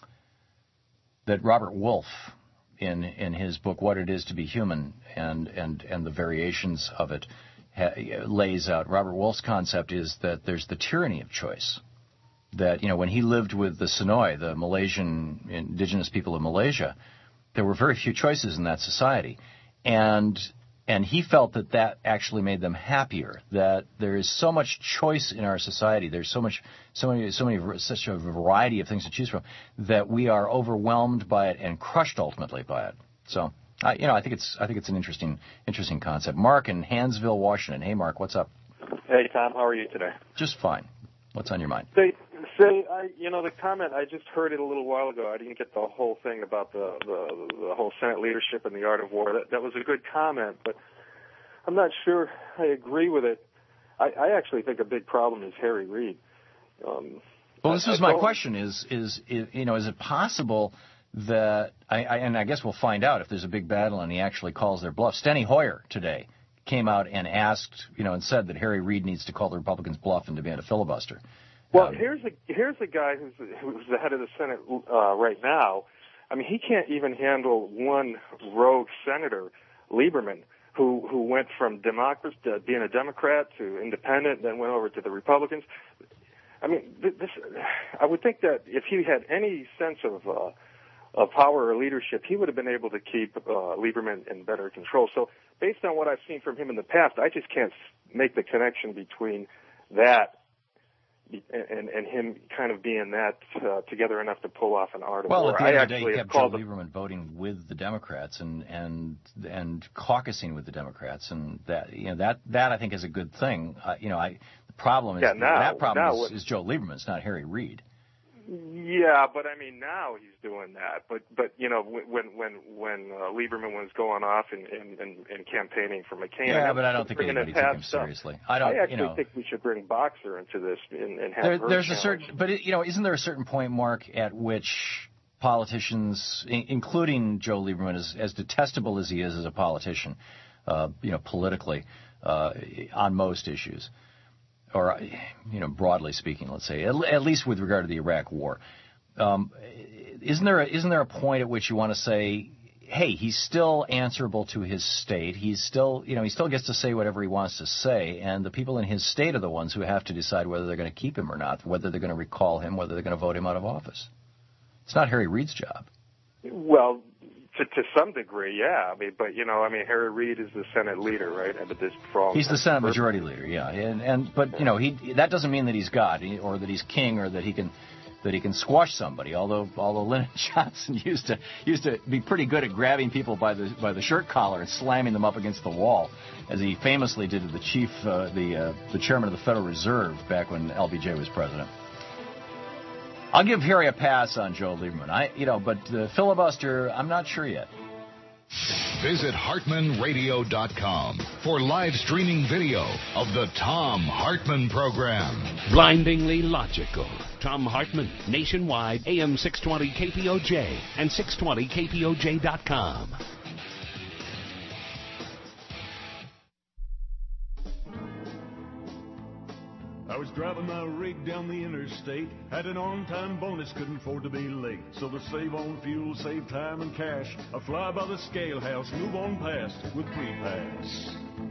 that Robert Wolfe, in in his book What It Is to Be Human, and and, and the variations of it, ha, lays out. Robert Wolfe's concept is that there's the tyranny of choice. That, you know, when he lived with the Sonoy, the Malaysian indigenous people of Malaysia, there were very few choices in that society. And and he felt that that actually made them happier, that there is so much choice in our society, there's so much, so many, so many, such a variety of things to choose from, that we are overwhelmed by it and crushed ultimately by it. So, I, you know, I think it's, I think it's an interesting, interesting concept. Mark in Hansville, Washington. Hey, Mark, what's up? Hey, Tom, how are you today? Just fine. What's on your mind? Say, say, I, you know, the comment, I just heard it a little while ago. I didn't get the whole thing about the, the, the whole Senate leadership and the art of war. That, that was a good comment, but I'm not sure I agree with it. I, I actually think a big problem is Harry Reid. Um, well, this I, is I my question: is, is is you know, is it possible that I, I and I guess we'll find out if there's a big battle and he actually calls their bluff. Steny Hoyer today came out and asked, you know, and said that Harry Reid needs to call the Republicans bluff and demand a filibuster. Well, um, here's a here's a guy who's who's the head of the Senate uh, right now. I mean, he can't even handle one rogue senator, Lieberman, who who went from Democrat to being a Democrat to independent, then went over to the Republicans. I mean, this I would think that if he had any sense of uh, of power or leadership, he would have been able to keep uh, Lieberman in better control. So, based on what I've seen from him in the past, I just can't make the connection between that and, and him kind of being that uh, together enough to pull off an art of well, war. Well, at the end I of the day, you kept Joe Lieberman voting with the Democrats and and and caucusing with the Democrats, and that you know that that I think is a good thing. Uh, you know, I the problem is yeah, now, that problem now, is, is Joe Lieberman. It's not Harry Reid. Yeah, but I mean now he's doing that. But but you know when when when uh, Lieberman was going off and and, and, and campaigning for McCain. Yeah, but I don't think anybody took him stuff. seriously. I don't. I actually you know, think we should bring Boxer into this and, and have there, her there's challenge. a certain, but it, you know, isn't there a certain point, Mark, at which politicians, I- including Joe Lieberman, as, as detestable as he is as a politician, uh, you know, politically, uh, on most issues, or, you know, broadly speaking, let's say, at, at least with regard to the Iraq War. Um, isn't there a, isn't there a point at which you want to say, hey, he's still answerable to his state. He's still, you know, he still gets to say whatever he wants to say, and the people in his state are the ones who have to decide whether they're going to keep him or not, whether they're going to recall him, whether they're going to vote him out of office. It's not Harry Reid's job. Well, to, to some degree, yeah. I mean, but you know, I mean, Harry Reid is the Senate leader, right? But this for all he's the Senate Majority Leader, yeah. And and but you know, he that doesn't mean that he's God or that he's king or that he can that he can squash somebody. Although although Lyndon Johnson used to used to be pretty good at grabbing people by the by the shirt collar and slamming them up against the wall, as he famously did to the chief, uh, the uh, the chairman of the Federal Reserve back when L B J was president. I'll give Harry a pass on Joe Lieberman. I, you know, but the filibuster, I'm not sure yet. Visit Hartman Radio dot com for live streaming video of the Thom Hartmann Program. Blindingly logical. Thom Hartmann, nationwide, A M six twenty K P O J and six twenty K P O J dot com. I was driving my rig down the interstate, had an on-time bonus, couldn't afford to be late. So to save on fuel, save time and cash, I fly by the scale house, move on past with Pre-Pass.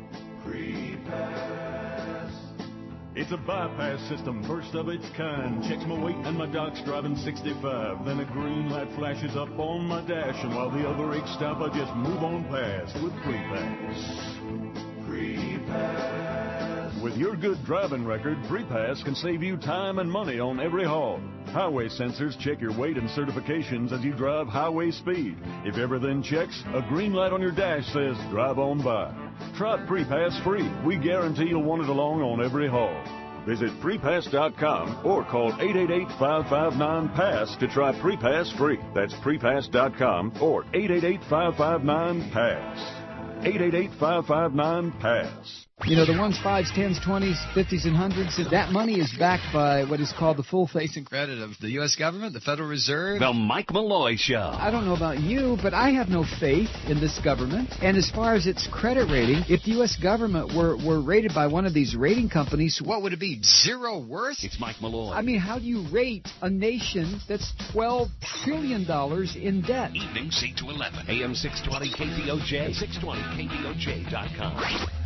Pre-Pass. It's a bypass system, first of its kind. Checks my weight and my doc's driving sixty-five. Then a green light flashes up on my dash, and while the other rigs stop, I just move on past with Pre-Pass. Pre-Pass. With your good driving record, Pre-Pass can save you time and money on every haul. Highway sensors check your weight and certifications as you drive highway speed. If everything checks, a green light on your dash says, drive on by. Try Pre-Pass free. We guarantee you'll want it along on every haul. Visit Pre-Pass dot com or call eight eight eight, five five nine, PASS to try Pre-Pass free. That's Pre-Pass dot com or eight eight eight, five five nine, PASS. eight eight eight, five five nine, PASS. You know, the ones, fives, tens, twenties, fifties, and hundreds, that money is backed by what is called the full faith and credit of the U S government, the Federal Reserve. The Mike Malloy Show. I don't know about you, but I have no faith in this government. And as far as its credit rating, if the U S government were, were rated by one of these rating companies, what would it be? Zero worth? It's Mike Malloy. I mean, how do you rate a nation that's twelve trillion dollars in debt? Evening, eight to eleven. A M six twenty K P O J, six twenty K P O J dot com.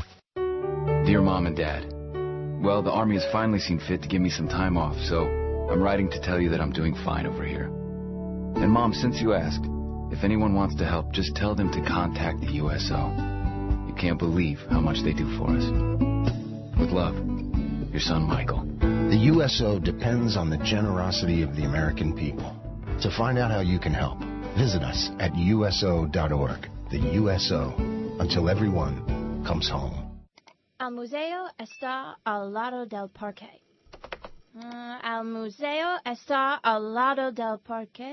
Dear Mom and Dad, well, the Army has finally seen fit to give me some time off, so I'm writing to tell you that I'm doing fine over here. And Mom, since you asked, if anyone wants to help, just tell them to contact the U S O. You can't believe how much they do for us. With love, your son Michael. The U S O depends on the generosity of the American people. To find out how you can help, visit us at U S O dot org. The U S O, until everyone comes home. El museo está al lado del parque. Uh, el museo está al lado del parque.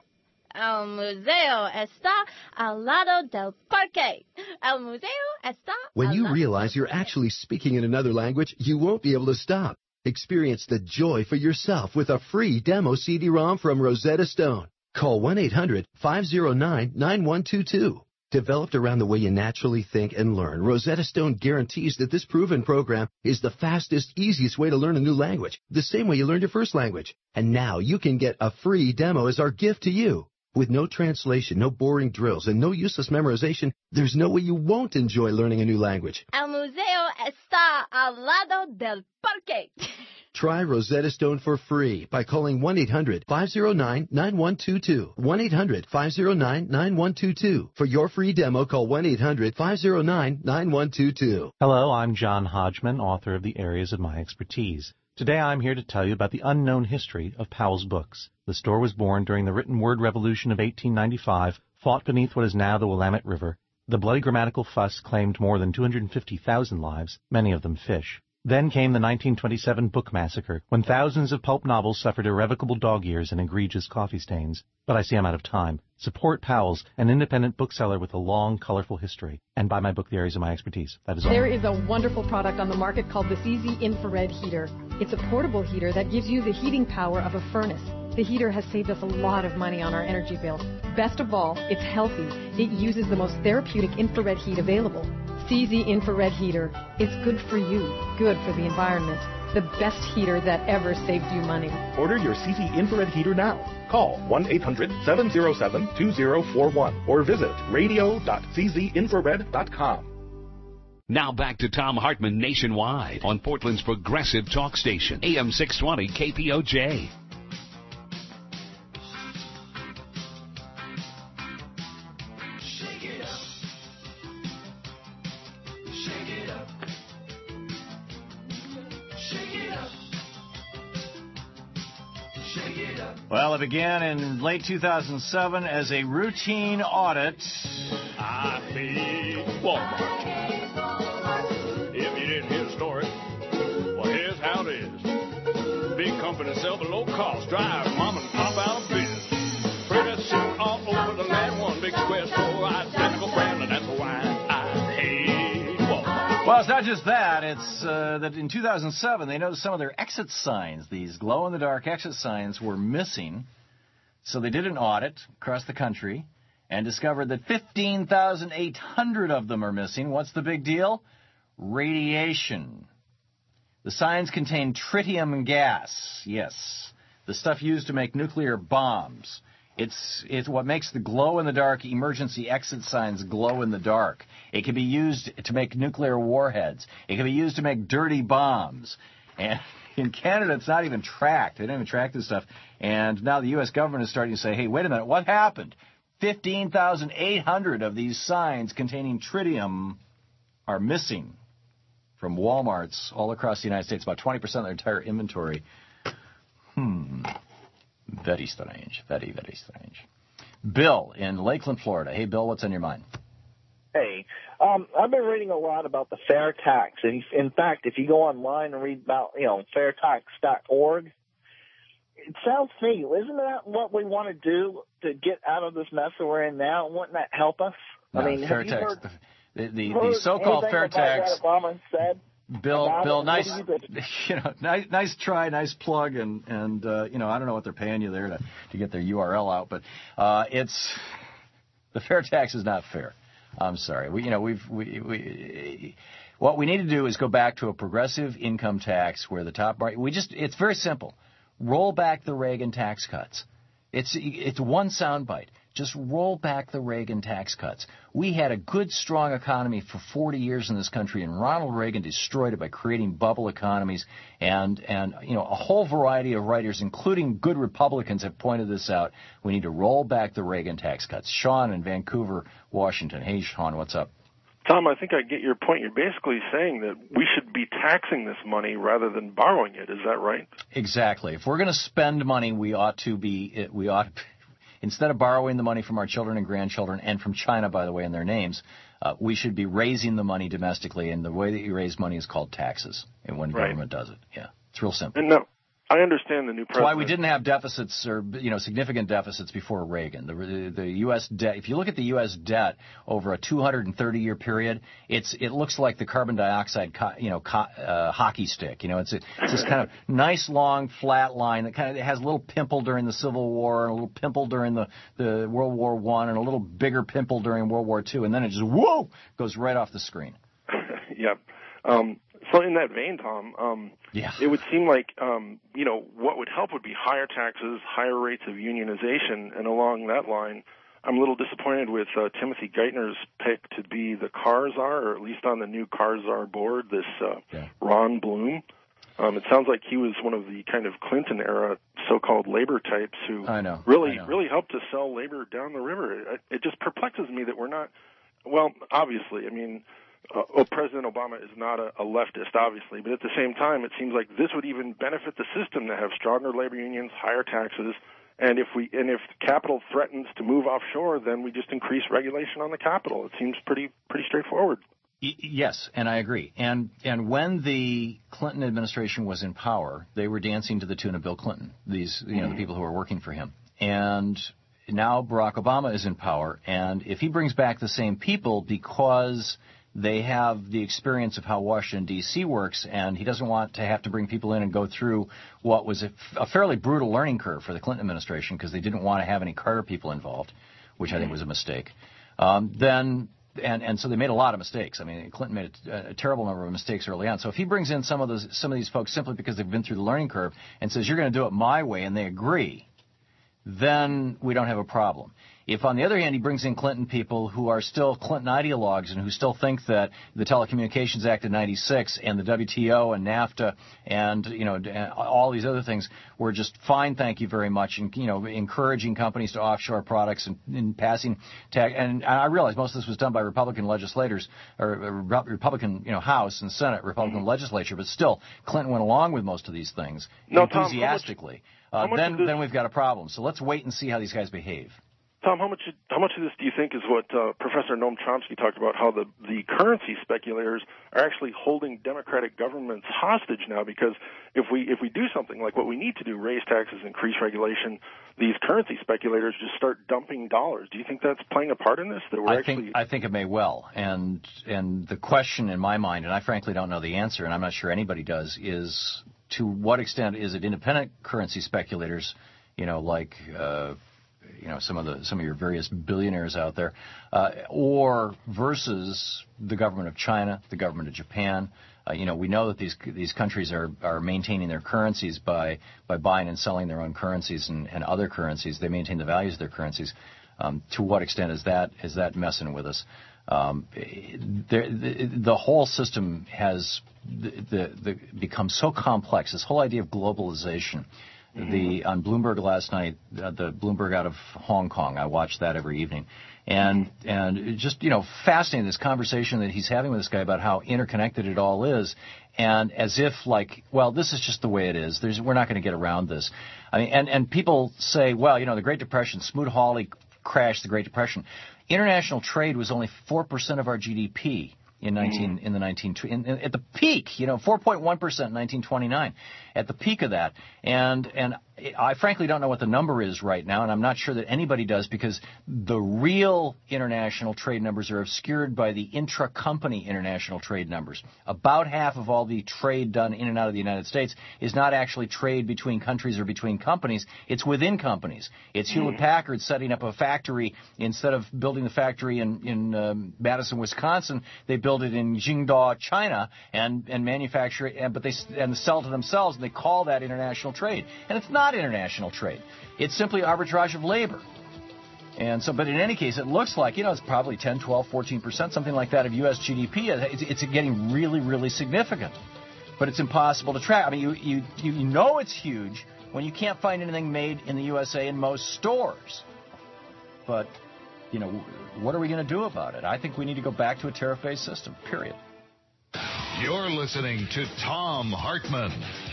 El museo está al lado del parque. El museo está. When al you lado realize you're actually speaking in another language, you won't be able to stop. Experience the joy for yourself with a free demo C D ROM from Rosetta Stone. Call one eight hundred, five oh nine, nine one two two. Developed around the way you naturally think and learn, Rosetta Stone guarantees that this proven program is the fastest, easiest way to learn a new language, the same way you learned your first language. And now you can get a free demo as our gift to you. With no translation, no boring drills, and no useless memorization, there's no way you won't enjoy learning a new language. El museo está al lado del parque. Try Rosetta Stone for free by calling one eight hundred, five oh nine, nine one two two. one eight hundred, five oh nine, nine one two two. For your free demo, call one eight hundred, five oh nine, nine one two two. Hello, I'm John Hodgman, author of The Areas of My Expertise. Today I'm here to tell you about the unknown history of Powell's Books. The store was born during the written word revolution of eighteen ninety-five, fought beneath what is now the Willamette River. The bloody grammatical fuss claimed more than two hundred fifty thousand lives, many of them fish. Then came the nineteen twenty-seven book massacre, when thousands of pulp novels suffered irrevocable dog ears and egregious coffee stains. But I see I'm out of time. Support Powell's, an independent bookseller with a long, colorful history. And buy my book, The Areas of My Expertise. That is all. There is a wonderful product on the market called the C Z Infrared Heater. It's a portable heater that gives you the heating power of a furnace. The heater has saved us a lot of money on our energy bill. Best of all, it's healthy. It uses the most therapeutic infrared heat available. C Z Infrared Heater. It's good for you, good for the environment. The best heater that ever saved you money. Order your C Z Infrared Heater now. Call one eight hundred, seven oh seven, two oh four one or visit radio dot c z infrared dot com. Now back to Thom Hartmann Nationwide on Portland's progressive talk station, A M six twenty K P O J. Well, it began in late two thousand seven as a routine audit. I feed Walmart. If you didn't hear the story, well, here's how it is. Big companies sell below cost, drive mom and pop out of business. Pretty soon all over the land, one big square store, identical Well, it's not just that. It's uh, that in two thousand seven, they noticed some of their exit signs, these glow-in-the-dark exit signs, were missing. So they did an audit across the country and discovered that fifteen thousand eight hundred of them are missing. What's the big deal? Radiation. The signs contain tritium gas. Yes, the stuff used to make nuclear bombs. It's it's what makes the glow-in-the-dark emergency exit signs glow in the dark. It can be used to make nuclear warheads. It can be used to make dirty bombs. And in Canada, it's not even tracked. They don't even track this stuff. And now the U S government is starting to say, hey, wait a minute, what happened? fifteen thousand eight hundred of these signs containing tritium are missing from Walmarts all across the United States, about twenty percent of their entire inventory. Hmm. Very strange. Very, very strange. Bill in Lakeland, Florida. Hey, Bill, what's on your mind? Hey, um, I've been reading a lot about the fair tax. And in fact, if you go online and read about, you know, fair tax dot org, it sounds to me, isn't that what we want to do to get out of this mess that we're in now? Wouldn't that help us? No, I mean, fair have you tax. heard, the the, heard the so-called anything fair about tax. What Obama said? Bill, Bill, it? nice, What do you you know, nice, nice try, nice plug, and and uh, you know, I don't know what they're paying you there to to get their U R L out, but uh, it's the fair tax is not fair. I'm sorry. We, you know, we've we we what we need to do is go back to a progressive income tax where the top we just it's very simple. Roll back the Reagan tax cuts. It's it's one soundbite. Just roll back the Reagan tax cuts. We had a good, strong economy for forty years in this country, and Ronald Reagan destroyed it by creating bubble economies. And, and you know, a whole variety of writers, including good Republicans, have pointed this out. We need to roll back the Reagan tax cuts. Sean in Vancouver, Washington. Hey, Sean, what's up? Tom, I think I get your point. You're basically saying that we should be taxing this money rather than borrowing it. Is that right? Exactly. If we're going to spend money, we ought to be we ought to, instead of borrowing the money from our children and grandchildren and from China, by the way, in their names, uh, we should be raising the money domestically. And the way that you raise money is called taxes. And when right. government does it, yeah, it's real simple. And no, I understand the new president. That's why we didn't have deficits or, you know, significant deficits before Reagan. The, the U S debt, if you look at the U S debt over a two hundred thirty year period, it's it looks like the carbon dioxide, co, you know, co, uh, hockey stick. You know, it's, a, it's this kind of nice, long, flat line that kind of has a little pimple during the Civil War, and a little pimple during the, the World War One, and a little bigger pimple during World War Two, and then it just, whoa, goes right off the screen. Yep. Um, so in that vein, Tom, um, yeah. it would seem like, um, you know, what would help would be higher taxes, higher rates of unionization, and along that line, I'm a little disappointed with uh, Timothy Geithner's pick to be the car czar, or at least on the new car czar board, this uh, yeah. Ron Bloom. Um, it sounds like he was one of the kind of Clinton-era so-called labor types who I know, really I know. really helped to sell labor down the river. It, it just perplexes me that we're not, well, obviously, I mean, Uh, well, President Obama is not a, a leftist, obviously, but at the same time, it seems like this would even benefit the system to have stronger labor unions, higher taxes, and if we and if capital threatens to move offshore, then we just increase regulation on the capital. It seems pretty pretty straightforward. Y- yes, and I agree. And and when the Clinton administration was in power, they were dancing to the tune of Bill Clinton. These you know mm-hmm. the people who were working for him, and now Barack Obama is in power, and if he brings back the same people because they have the experience of how Washington, D C works, and he doesn't want to have to bring people in and go through what was a, a fairly brutal learning curve for the Clinton administration because they didn't want to have any Carter people involved, which I think was a mistake. Um, then, and, and so they made a lot of mistakes. I mean, Clinton made a, a terrible number of mistakes early on. So if he brings in some of those, some of these folks simply because they've been through the learning curve and says, you're going to do it my way, and they agree, then we don't have a problem. If, on the other hand, he brings in Clinton people who are still Clinton ideologues and who still think that the Telecommunications Act of ninety-six and the W T O and NAFTA and, you know, all these other things were just fine, thank you very much, and, you know, encouraging companies to offshore products and, and passing tax. And I realize most of this was done by Republican legislators or Republican, you know, House and Senate, Republican mm-hmm. legislature, but still, Clinton went along with most of these things no, enthusiastically. Tom, how much, how uh, much then, this... then we've got a problem. So let's wait and see how these guys behave. Tom, how much how much of this do you think is what uh, Professor Noam Chomsky talked about, how the, the currency speculators are actually holding democratic governments hostage now? Because if we if we do something like what we need to do, raise taxes, increase regulation, these currency speculators just start dumping dollars. Do you think that's playing a part in this? That we're I actually think I think it may well. And and the question in my mind, and I frankly don't know the answer, and I'm not sure anybody does, is to what extent is it independent currency speculators, you know, like uh, you know, some of the some of your various billionaires out there, uh, or versus the government of China, the government of Japan. Uh, you know, we know that these these countries are, are maintaining their currencies by by buying and selling their own currencies and, and other currencies. They maintain the values of their currencies. Um, to what extent is that is that messing with us? Um, there, the, the whole system has the, the, the become so complex. This whole idea of globalization. The on Bloomberg last night, uh, the Bloomberg out of Hong Kong. I watched that every evening, and and it just you know fascinating this conversation that he's having with this guy about how interconnected it all is, and as if like well this is just the way it is. There's we're not going to get around this. I mean, and and people say well you know the Great Depression, Smoot-Hawley crashed the Great Depression. International trade was only four percent of our G D P. In nineteen in the nineteen in, in, at the peak, you know, four point one percent in nineteen twenty-nine, at the peak of that, and and I frankly don't know what the number is right now, and I'm not sure that anybody does because the real international trade numbers are obscured by the intra-company international trade numbers. About half of all the trade done in and out of the United States is not actually trade between countries or between companies. It's within companies. It's Hewlett-Packard setting up a factory instead of building the factory in in um, Madison, Wisconsin. They build it in Qingdao, China, and and manufacture it, and, but they and sell to themselves, and they call that international trade, and it's not international trade. It's simply arbitrage of labor. And so, but in any case, it looks like, you know, it's probably ten, twelve, fourteen percent, something like that of U S G D P. It's, it's getting really, really significant. But it's impossible to track. I mean, you, you, you know it's huge when you can't find anything made in the U S A in most stores. But, you know, what are we going to do about it? I think we need to go back to a tariff-based system, period. You're listening to Thom Hartmann.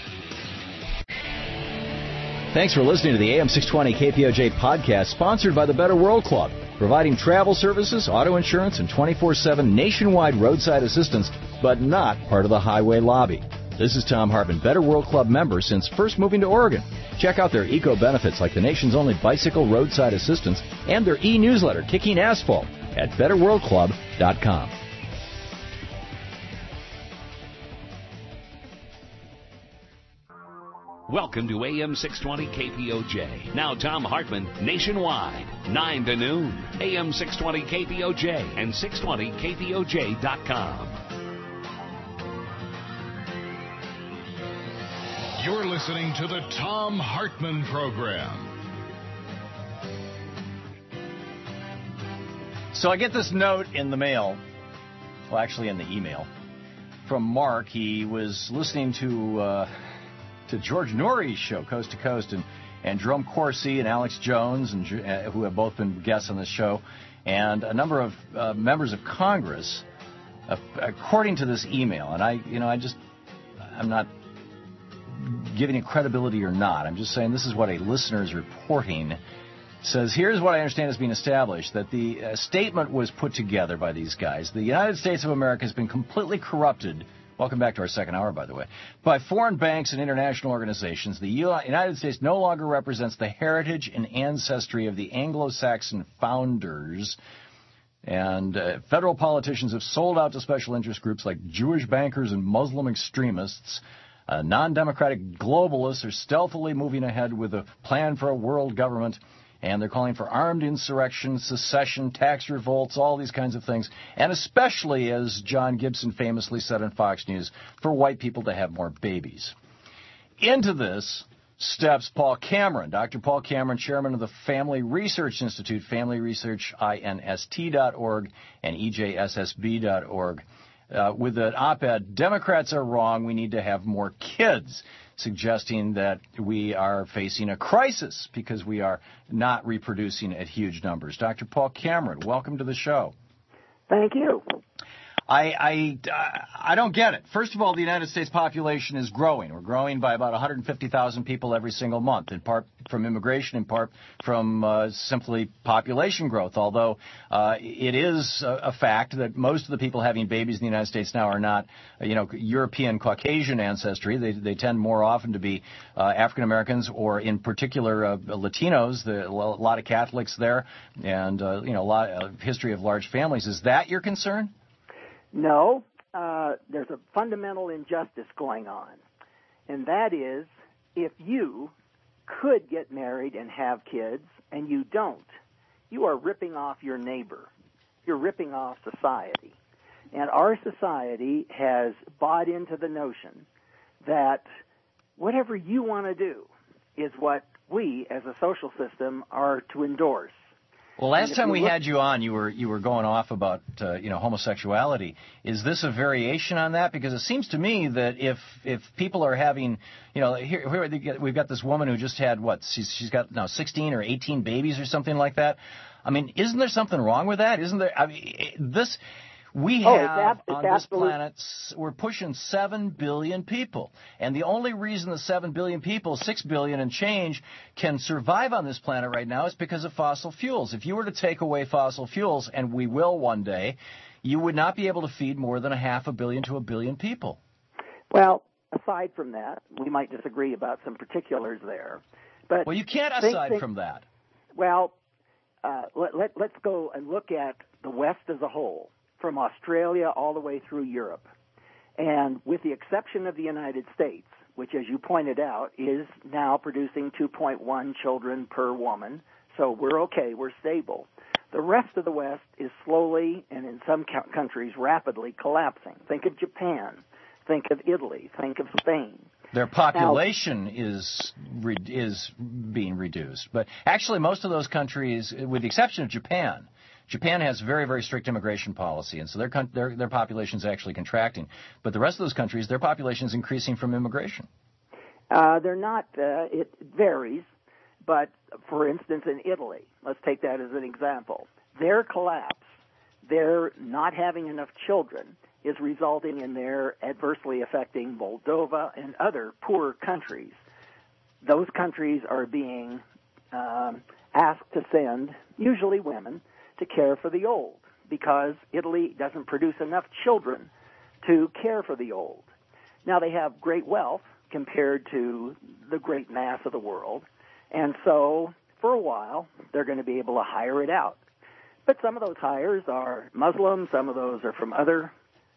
Thanks for listening to the A M six twenty K P O J podcast, sponsored by the Better World Club, providing travel services, auto insurance, and twenty-four seven nationwide roadside assistance, but not part of the highway lobby. This is Thom Hartmann, Better World Club member since first moving to Oregon. Check out their eco benefits like the nation's only bicycle roadside assistance and their e-newsletter, Kicking Asphalt, at better world club dot com. Welcome to A M six twenty K P O J. Now Thom Hartmann nationwide, nine to noon. A M six twenty K P O J and six twenty K P O J dot com. You're listening to the Thom Hartmann Program. So I get this note in the mail, well, actually in the email, from Mark. He was listening to uh, to George Noory's show, Coast to Coast, and, and Jerome Corsi and Alex Jones, and uh, who have both been guests on this show, and a number of uh, members of Congress, uh, according to this email. And I, you know, I just, I'm not giving it credibility or not. I'm just saying this is what a listener is reporting. It says, here's what I understand is being established, that the uh, statement was put together by these guys. The United States of America has been completely corrupted. Welcome back to our second hour, by the way. By foreign banks and international organizations, the United States no longer represents the heritage and ancestry of the Anglo-Saxon founders. And uh, federal politicians have sold out to special interest groups like Jewish bankers and Muslim extremists. Uh, non-democratic globalists are stealthily moving ahead with a plan for a world government. And they're calling for armed insurrection, secession, tax revolts, all these kinds of things. And especially, as John Gibson famously said on Fox News, for white people to have more babies. Into this steps Paul Cameron, Doctor Paul Cameron, chairman of the Family Research Institute, family research inst dot org and E J S S B dot org, uh, with an op-ed, Democrats are wrong, we need to have more kids, suggesting that we are facing a crisis because we are not reproducing at huge numbers. Doctor Paul Cameron, welcome to the show. Thank you. I, I, I don't get it. First of all, the United States population is growing. We're growing by about one hundred fifty thousand people every single month, in part from immigration, in part from uh, simply population growth, although uh, it is a, a fact that most of the people having babies in the United States now are not, you know, European Caucasian ancestry. They, they tend more often to be uh, African Americans or, in particular, uh, Latinos. There are a lot of Catholics there and, uh, you know, a lot of history of large families. Is that your concern? No, uh, there's a fundamental injustice going on, and that is if you could get married and have kids and you don't, you are ripping off your neighbor. You're ripping off society. And our society has bought into the notion that whatever you want to do is what we as a social system are to endorse. Well, last time we look, had you on, you were you were going off about uh, you know homosexuality. Is this a variation on that? Because it seems to me that if if people are having, you know, here, here we've got this woman who just had what she's she's got now sixteen or eighteen babies or something like that. I mean, isn't there something wrong with that? Isn't there? I mean, this. We have, oh, it's ab- it's on this absolute. planet, we're pushing seven billion people. And the only reason the seven billion people, six billion and change, can survive on this planet right now is because of fossil fuels. If you were to take away fossil fuels, and we will one day, you would not be able to feed more than a half a billion to a billion people. Well, aside from that, we might disagree about some particulars there. But well, you can't think, aside think, from that. Well, uh, let, let, let's go and look at the West as a whole, from Australia all the way through Europe. And with the exception of the United States, which, as you pointed out, is now producing two point one children per woman, so we're okay, we're stable. The rest of the West is slowly, and in some countries rapidly, collapsing. Think of Japan. Think of Italy. Think of Spain. Their population now, is re- is being reduced. But actually, most of those countries, with the exception of Japan, Japan has very, very strict immigration policy, and so their their their population is actually contracting. But the rest of those countries, their population is increasing from immigration. Uh, they're not. Uh, it varies, but for instance, in Italy, let's take that as an example. Their collapse, their not having enough children, is resulting in their adversely affecting Moldova and other poor countries. Those countries are being um, asked to send, usually women, to care for the old, because Italy doesn't produce enough children to care for the old. Now, they have great wealth compared to the great mass of the world, and so for a while they're going to be able to hire it out. But some of those hires are Muslim, some of those are from other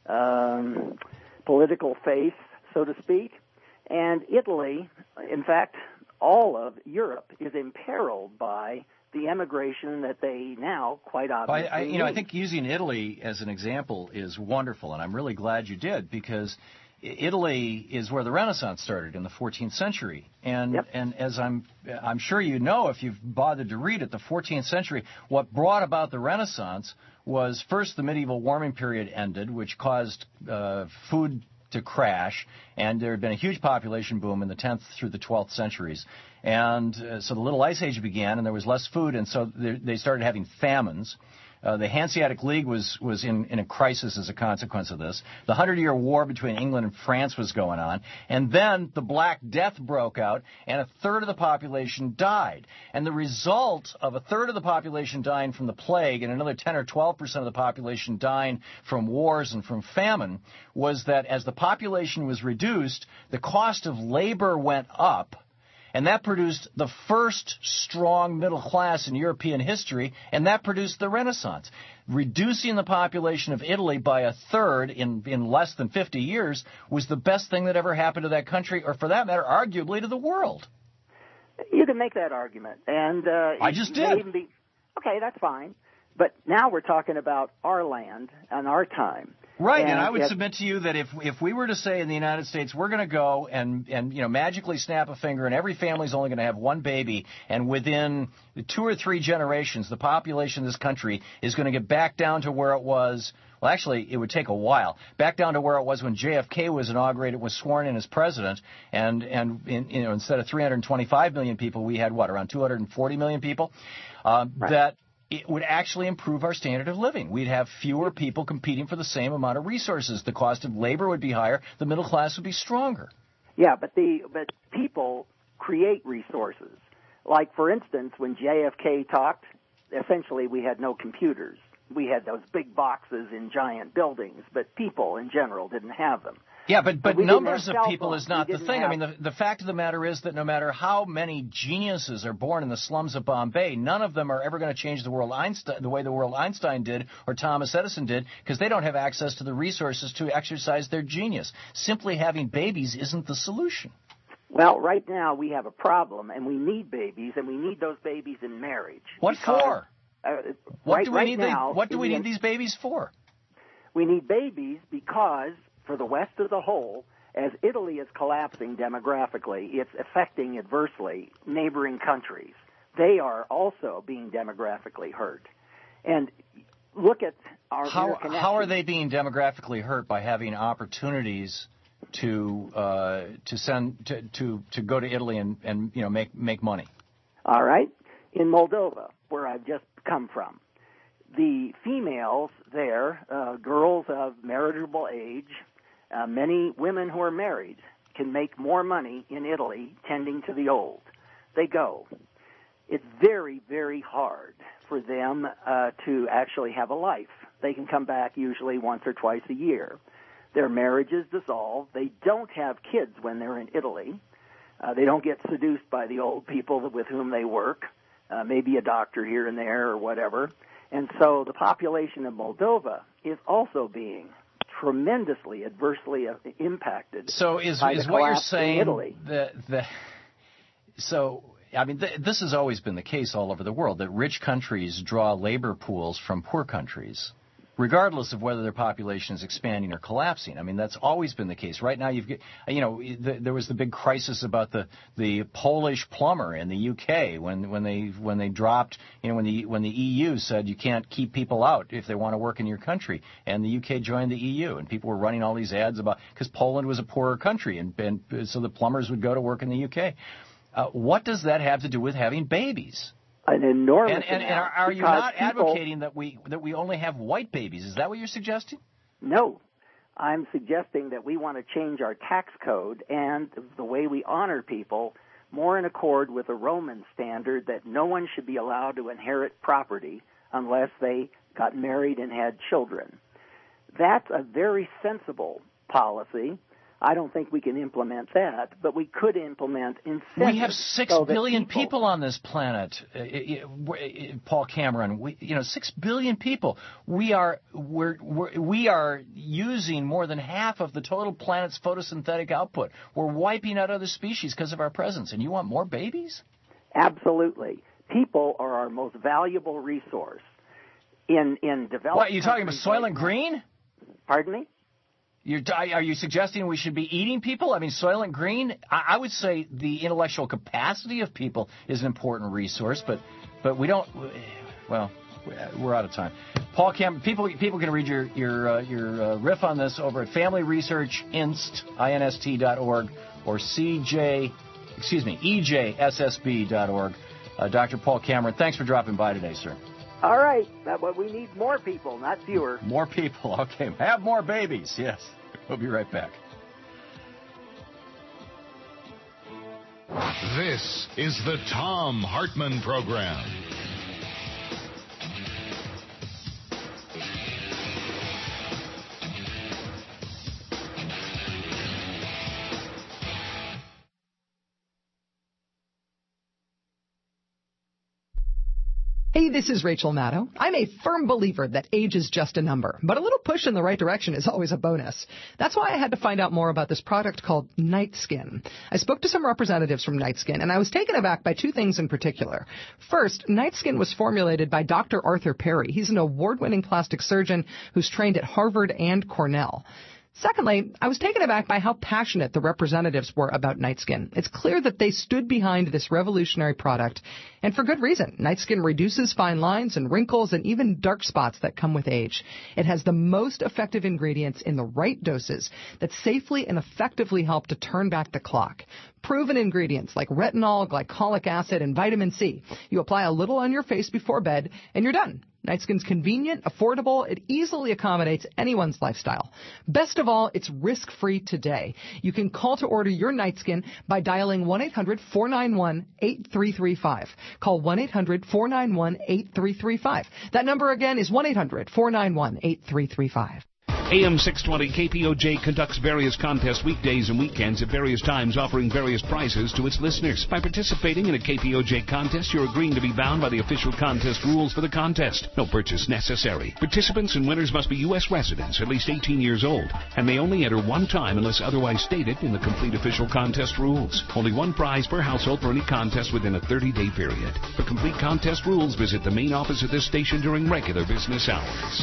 um, political faiths, so to speak, and Italy, in fact, all of Europe is imperiled by the emigration that they now quite obviously well, I, I, you know, need. I think using Italy as an example is wonderful, and I'm really glad you did, because Italy is where the Renaissance started in the fourteenth century. And yep. and as I'm I'm sure you know, if you've bothered to read it, the fourteenth century, what brought about the Renaissance was first the medieval warming period ended, which caused uh, food to crash, and there had been a huge population boom in the tenth through the twelfth centuries. And uh, so the Little Ice Age began, and there was less food, and so they, they started having famines. Uh, the Hanseatic League was, was in, in a crisis as a consequence of this. The Hundred-Year War between England and France was going on. And then the Black Death broke out, and a third of the population died. And the result of a third of the population dying from the plague and another ten or twelve percent of the population dying from wars and from famine was that as the population was reduced, the cost of labor went up. And that produced the first strong middle class in European history, and that produced the Renaissance. Reducing the population of Italy by a third in, in less than fifty years was the best thing that ever happened to that country, or for that matter, arguably to the world. You can make that argument. and uh, I just did. Even be, okay, that's fine. But now we're talking about our land and our time. Right, and, and I would if, submit to you that if if we were to say in the United States, we're going to go and, and you know magically snap a finger and every family's only going to have one baby, and within two or three generations, the population of this country is going to get back down to where it was. Well, actually, it would take a while. Back down to where it was when J F K was inaugurated, was sworn in as president, and and in, you know instead of three hundred twenty-five million people, we had what, around two hundred forty million people. Uh, right. That. it would actually improve our standard of living. We'd have fewer people competing for the same amount of resources. The cost of labor would be higher. The middle class would be stronger. Yeah, but the but people create resources. Like, for instance, when J F K talked, essentially we had no computers. We had those big boxes in giant buildings, but people in general didn't have them. Yeah, but, but we numbers didn't of have people cell is not phones. the We thing. didn't I mean, the, the fact of the matter is that no matter how many geniuses are born in the slums of Bombay, none of them are ever going to change the world Einstein, the way the world Einstein did or Thomas Edison did, because they don't have access to the resources to exercise their genius. Simply having babies isn't the solution. Well, right now we have a problem, and we need babies, and we need those babies in marriage. What because, for? Uh, what right, do we right need? now, the, what do we in, need these babies for? We need babies because, for the West as a whole, as Italy is collapsing demographically, it's affecting adversely neighboring countries. They are also being demographically hurt. And look at our how, interconnection. How are they being demographically hurt by having opportunities to uh, to send to, to, to go to Italy and, and you know make make money? All right. In Moldova, where I've just come from, the females there, uh, girls of marriageable age, uh, many women who are married can make more money in Italy tending to the old. They go. It's very, very hard for them uh, to actually have a life. They can come back usually once or twice a year. Their marriages dissolve. They don't have kids when they're in Italy. Uh, they don't get seduced by the old people with whom they work, uh, maybe a doctor here and there or whatever. And so the population of Moldova is also being tremendously adversely impacted. So is, by is the what you're collapse in saying Italy. that the so I mean th- this has always been the case all over the world, that rich countries draw labor pools from poor countries, regardless of whether their population is expanding or collapsing. I mean, that's always been the case. Right now, you've got, you know, the, there was the big crisis about the, the Polish plumber in the U K when, when they when they dropped, you know, when the when the E U said you can't keep people out if they want to work in your country, and the U K joined the E U, and people were running all these ads about because Poland was a poorer country, and, and so the plumbers would go to work in the U K. Uh, what does that have to do with having babies? An enormous and, and, and are, are you not people, advocating that we that we only have white babies? Is that what you're suggesting? No. I'm suggesting that we want to change our tax code and the way we honor people more in accord with the Roman standard that no one should be allowed to inherit property unless they got married and had children. That's a very sensible policy. I don't think we can implement that, but we could implement incentives. We have six so billion people, people on this planet, uh, uh, uh, Paul Cameron. We, you know, six billion people. We are we're, we're, we are using more than half of the total planet's photosynthetic output. We're wiping out other species because of our presence. And you want more babies? Absolutely. People are our most valuable resource in in development. What, are you talking about Soylent Green? Pardon me? You're, are you suggesting we should be eating people? I mean, Soylent Green, I, I would say the intellectual capacity of people is an important resource, but but we don't, well, we're out of time. Paul Cameron, people people can read your your uh, your uh, riff on this over at family research inst dot org or C J, excuse me, E J S S B dot org. Uh, Doctor Paul Cameron, thanks for dropping by today, sir. All right. That, well, we need more people, not fewer. More people. Okay. Have more babies. Yes. We'll be right back. This is the Thom Hartmann Program. Hey, this is Rachel Maddow. I'm a firm believer that age is just a number, but a little push in the right direction is always a bonus. That's why I had to find out more about this product called Night Skin. I spoke to some representatives from Night Skin, and I was taken aback by two things in particular. First, Night Skin was formulated by Doctor Arthur Perry. He's an award-winning plastic surgeon who's trained at Harvard and Cornell. Secondly, I was taken aback by how passionate the representatives were about Night Skin. It's clear that they stood behind this revolutionary product, and for good reason. Night Skin reduces fine lines and wrinkles and even dark spots that come with age. It has the most effective ingredients in the right doses that safely and effectively help to turn back the clock. Proven ingredients like retinol, glycolic acid, and vitamin C. You apply a little on your face before bed, and you're done. Night Skin's convenient, affordable, it easily accommodates anyone's lifestyle. Best of all, it's risk-free today. You can call to order your Night Skin by dialing one eight hundred four nine one eight three three five. Call one eight hundred four nine one eight three three five. That number again is one eight hundred four nine one eight three three five. A M six twenty K P O J conducts various contests weekdays and weekends at various times, offering various prizes to its listeners. By participating in a K P O J contest, you're agreeing to be bound by the official contest rules for the contest. No purchase necessary. Participants and winners must be U S residents, at least eighteen years old, and may only enter one time unless otherwise stated in the complete official contest rules. Only one prize per household for any contest within a thirty-day period. For complete contest rules, visit the main office of this station during regular business hours.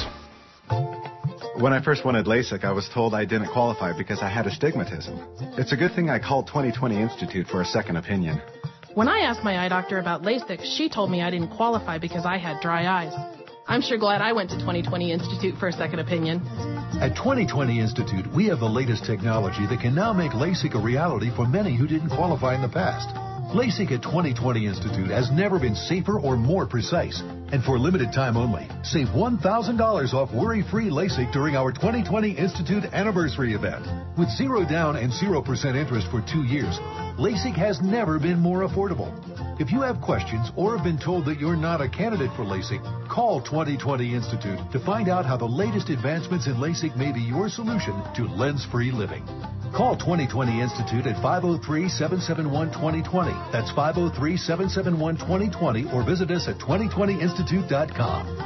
When I first wanted LASIK, I was told I didn't qualify because I had astigmatism. It's a good thing I called twenty twenty Institute for a second opinion. When I asked my eye doctor about LASIK, she told me I didn't qualify because I had dry eyes. I'm sure glad I went to twenty twenty Institute for a second opinion. At twenty twenty Institute, we have the latest technology that can now make LASIK a reality for many who didn't qualify in the past. LASIK at twenty twenty Institute has never been safer or more precise. And for limited time only, save one thousand dollars off worry-free LASIK during our twenty twenty Institute anniversary event. With zero down and zero percent interest for two years, LASIK has never been more affordable. If you have questions or have been told that you're not a candidate for LASIK, call twenty twenty Institute to find out how the latest advancements in LASIK may be your solution to lens-free living. Call twenty twenty Institute at five oh three, seven seven one, two oh two oh. That's five oh three, seven seven one, two oh two oh, or visit us at twenty twenty institute dot com.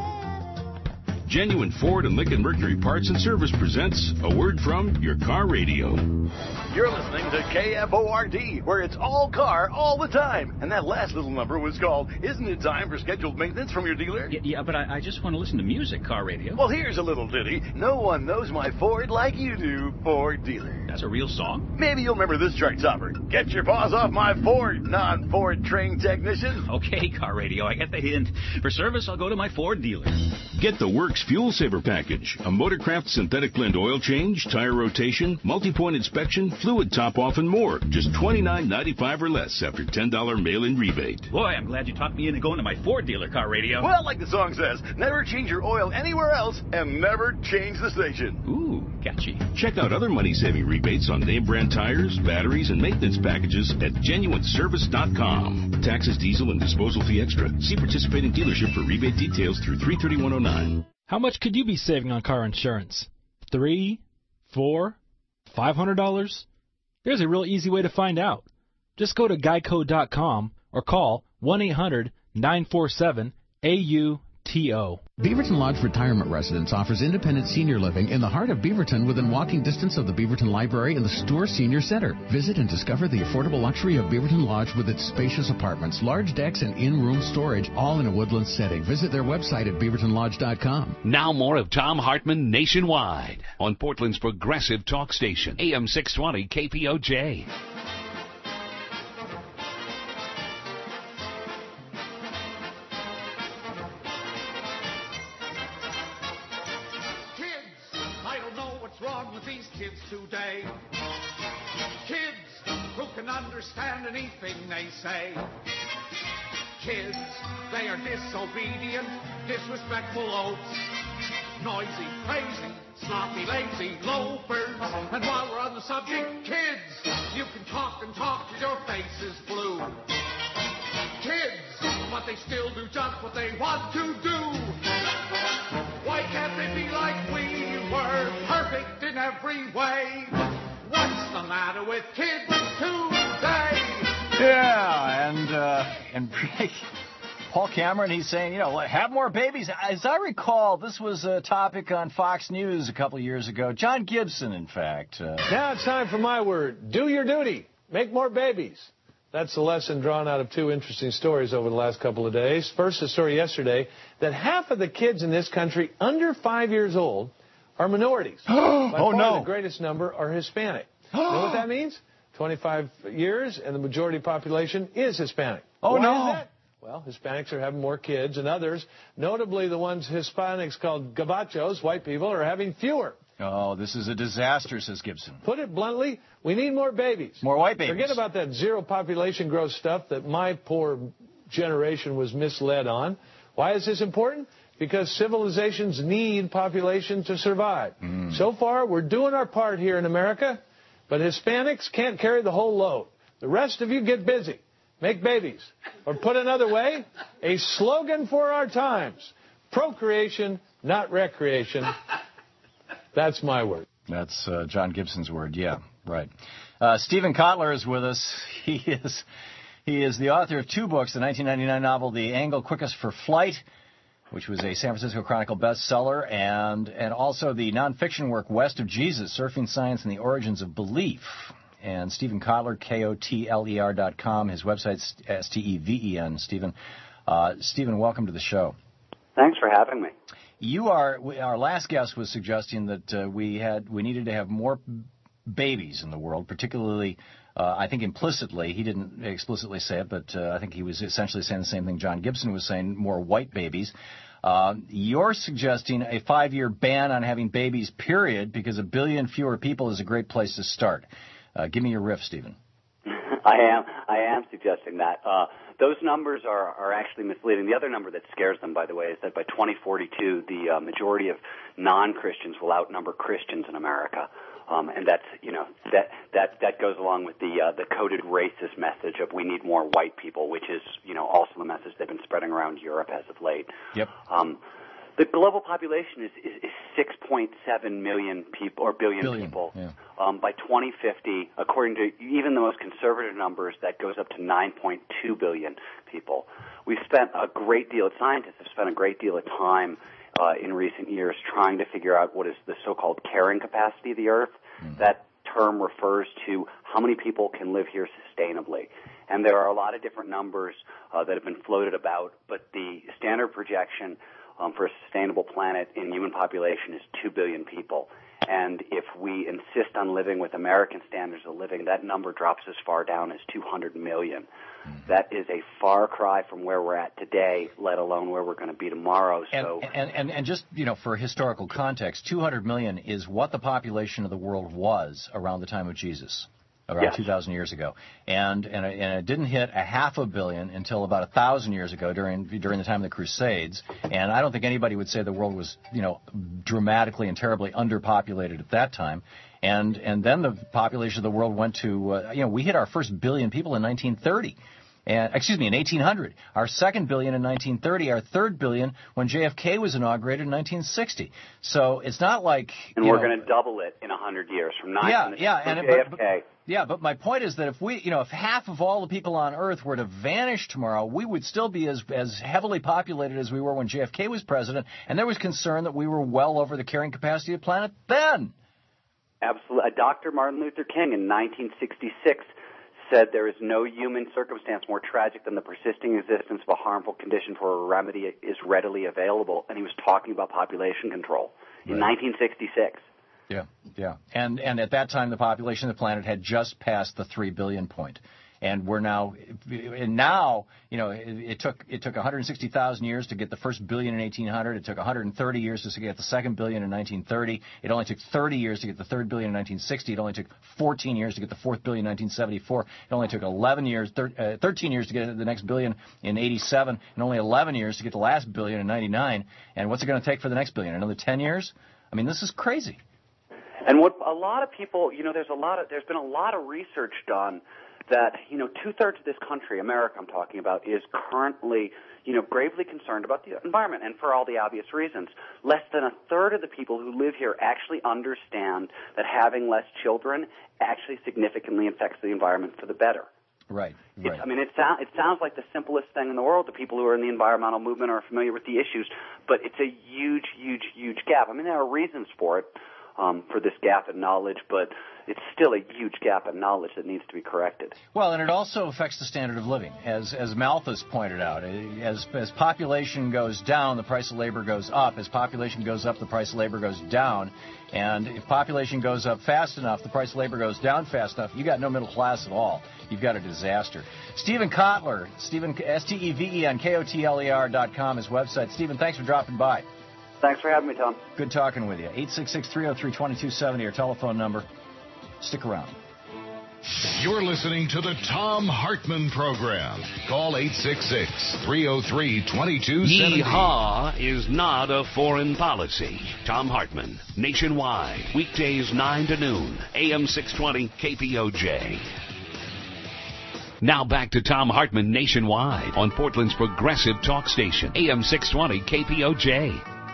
Genuine Ford and Lincoln Mercury Parts and Service presents A Word from Your Car Radio. You're listening to K F O R D, where it's all car all the time. And that last little number was called, Isn't It Time for Scheduled Maintenance from Your Dealer? Yeah, yeah but I, I just want to listen to music, car radio. Well, here's a little ditty. No one knows my Ford like you do, Ford Dealer. That's a real song? Maybe you'll remember this chart topper. Get your paws off my Ford, non-Ford trained technician. Okay, car radio, I get the hint. For service, I'll go to my Ford dealer. Get the Works Fuel Saver Package. A Motorcraft synthetic blend oil change, tire rotation, multi-point inspection, fluid top-off, and more. Just twenty-nine ninety-five or less after ten dollars mail-in rebate. Boy, I'm glad you talked me into going to my Ford dealer, car radio. Well, like the song says, never change your oil anywhere else and never change the station. Ooh, catchy. Check out other money-saving rebates on name brand tires, batteries, and maintenance packages at genuine service dot com. Taxes, diesel, and disposal fee extra. See participating dealership for rebate details through three thirty-one oh nine. How much could you be saving on car insurance? Three, four, five hundred dollars? There's a real easy way to find out. Just go to geico dot com or call one eight hundred nine four seven A U T O. Beaverton Lodge Retirement Residence offers independent senior living in the heart of Beaverton within walking distance of the Beaverton Library and the Stour Senior Center. Visit and discover the affordable luxury of Beaverton Lodge with its spacious apartments, large decks, and in-room storage, all in a woodland setting. Visit their website at beaverton lodge dot com. Now more of Tom Hartman nationwide on Portland's progressive talk station, A M six twenty K P O J. Today, kids who can understand anything they say. Kids, they are disobedient, disrespectful oafs, noisy, crazy, sloppy, lazy loafers. And while we're on the subject, kids, you can talk and talk till your face is blue. Kids, but they still do just what they want to do. Why can't they be like we were, perfect in every way? What's the matter with kids today? Yeah, and uh, and Paul Cameron, he's saying, you know, have more babies. As I recall, this was a topic on Fox News a couple of years ago. John Gibson, in fact. Uh, now it's time for my word. Do your duty. Make more babies. That's the lesson drawn out of two interesting stories over the last couple of days. First, a story yesterday that half of the kids in this country under five years old are minorities. By oh, far, no. the greatest number are Hispanic. You know what that means? twenty-five years, and the majority of the population is Hispanic. Oh, Why no. is that? Well, Hispanics are having more kids, and others, notably the ones Hispanics called gabachos, white people, are having fewer. Oh, this is a disaster, says Gibson. Put it bluntly, we need more babies. More white babies. Forget about that zero population growth stuff that my poor generation was misled on. Why is this important? Because civilizations need population to survive. Mm. So far, we're doing our part here in America, but Hispanics can't carry the whole load. The rest of you get busy. Make babies. Or put another way, a slogan for our times. Procreation, not recreation. That's my word. That's uh, John Gibson's word. Yeah, right. Uh, Stephen Kotler is with us. He is he is the author of two books, the nineteen ninety-nine novel The Angle Quickest for Flight, which was a San Francisco Chronicle bestseller, and, and also the nonfiction work West of Jesus, Surfing Science and the Origins of Belief. And Stephen Kotler, K O T L E R dot com. His website's S T E V E N, Stephen. Uh, Stephen, welcome to the show. Thanks for having me. You are, our last guest was suggesting that uh, we had, we needed to have more babies in the world, particularly, uh, I think implicitly, he didn't explicitly say it, but uh, I think he was essentially saying the same thing John Gibson was saying, more white babies. Uh, you're suggesting a five-year ban on having babies, period, because a billion fewer people is a great place to start. Uh, give me your riff, Stephen. I am. I am suggesting that. Uh, those numbers are, are actually misleading. The other number that scares them, by the way, is that by twenty forty-two, the uh, majority of non-Christians will outnumber Christians in America. Um, and that's, you know, that, that, that goes along with the, uh, the coded racist message of we need more white people, which is, you know, also the message they've been spreading around Europe as of late. Yep. Um, the global population is, is, is six point seven million people, or billion, billion people. Yeah. Um, by twenty fifty, according to even the most conservative numbers, that goes up to nine point two billion people. We've spent a great deal, scientists have spent a great deal of time uh, in recent years trying to figure out what is the so-called carrying capacity of the Earth. Mm-hmm. That term refers to how many people can live here sustainably. And there are a lot of different numbers uh, that have been floated about, but the standard projection um, for a sustainable planet in human population is two billion people. And if we insist on living with American standards of living, that number drops as far down as two hundred million. Mm-hmm. That is a far cry from where we're at today, let alone where we're going to be tomorrow. So, and, and, and, and just, you know, for historical context, two hundred million is what the population of the world was around the time of Jesus, around yes. two thousand years ago. And, and, and it didn't hit a half a billion until about one thousand years ago during during the time of the Crusades. And I don't think anybody would say the world was, you know, dramatically and terribly underpopulated at that time. And and then the population of the world went to, uh, you know, we hit our first billion people in nineteen thirty. And, excuse me, in eighteen hundred. Our second billion in nineteen thirty. Our third billion when J F K was inaugurated in nineteen sixty. So it's not like... And we're going to double it in one hundred years from nine yeah, yeah, from and J F K. But, but, yeah, but my point is that if we, you know, if half of all the people on Earth were to vanish tomorrow, we would still be as as heavily populated as we were when J F K was president, and there was concern that we were well over the carrying capacity of the planet then. Absolutely. Doctor Martin Luther King in nineteen sixty-six said there is no human circumstance more tragic than the persisting existence of a harmful condition for a remedy is readily available, and he was talking about population control in right. nineteen sixty-six. Yeah, yeah. And and at that time, the population of the planet had just passed the three billion point. And we're now, and now, you know, it, it took it took one hundred sixty thousand years to get the first billion in eighteen hundred. It took one hundred thirty years to get the second billion in nineteen thirty. It only took thirty years to get the third billion in nineteen sixty. It only took fourteen years to get the fourth billion in nineteen seventy-four. It only took eleven years, thir- uh, thirteen years to get the next billion in eighty-seven, and only eleven years to get the last billion in ninety-nine. And what's it going to take for the next billion? Another ten years? I mean, this is crazy. And what a lot of people, you know, there's a lot of there's been a lot of research done that, you know, two-thirds of this country, America I'm talking about, is currently, you know, gravely concerned about the environment, and for all the obvious reasons. Less than a third of the people who live here actually understand that having less children actually significantly affects the environment for the better. Right, It's, right. I mean, it, sound, it sounds like the simplest thing in the world. The people who are in the environmental movement are familiar with the issues, but it's a huge, huge, huge gap. I mean, there are reasons for it. um, for this gap in knowledge, but it's still a huge gap in knowledge that needs to be corrected. Well, and it also affects the standard of living. As as Malthus pointed out, as as population goes down, the price of labor goes up. As population goes up, the price of labor goes down. And if population goes up fast enough, the price of labor goes down fast enough, you got no middle class at all. You've got a disaster. Stephen Kotler, Stephen, S T E V E N K O T L E R dot com, his website. Stephen, thanks for dropping by. Thanks for having me, Tom. Good talking with you. eight six six, three oh three, two two seven oh, your telephone number. Stick around. You're listening to the Tom Hartman Program. Call eight six six, three oh three, two two seven oh. Yeehaw is not a foreign policy. Tom Hartman, nationwide, weekdays nine to noon, A M six twenty, K P O J. Now back to Tom Hartman nationwide on Portland's progressive talk station, A M six twenty, K P O J.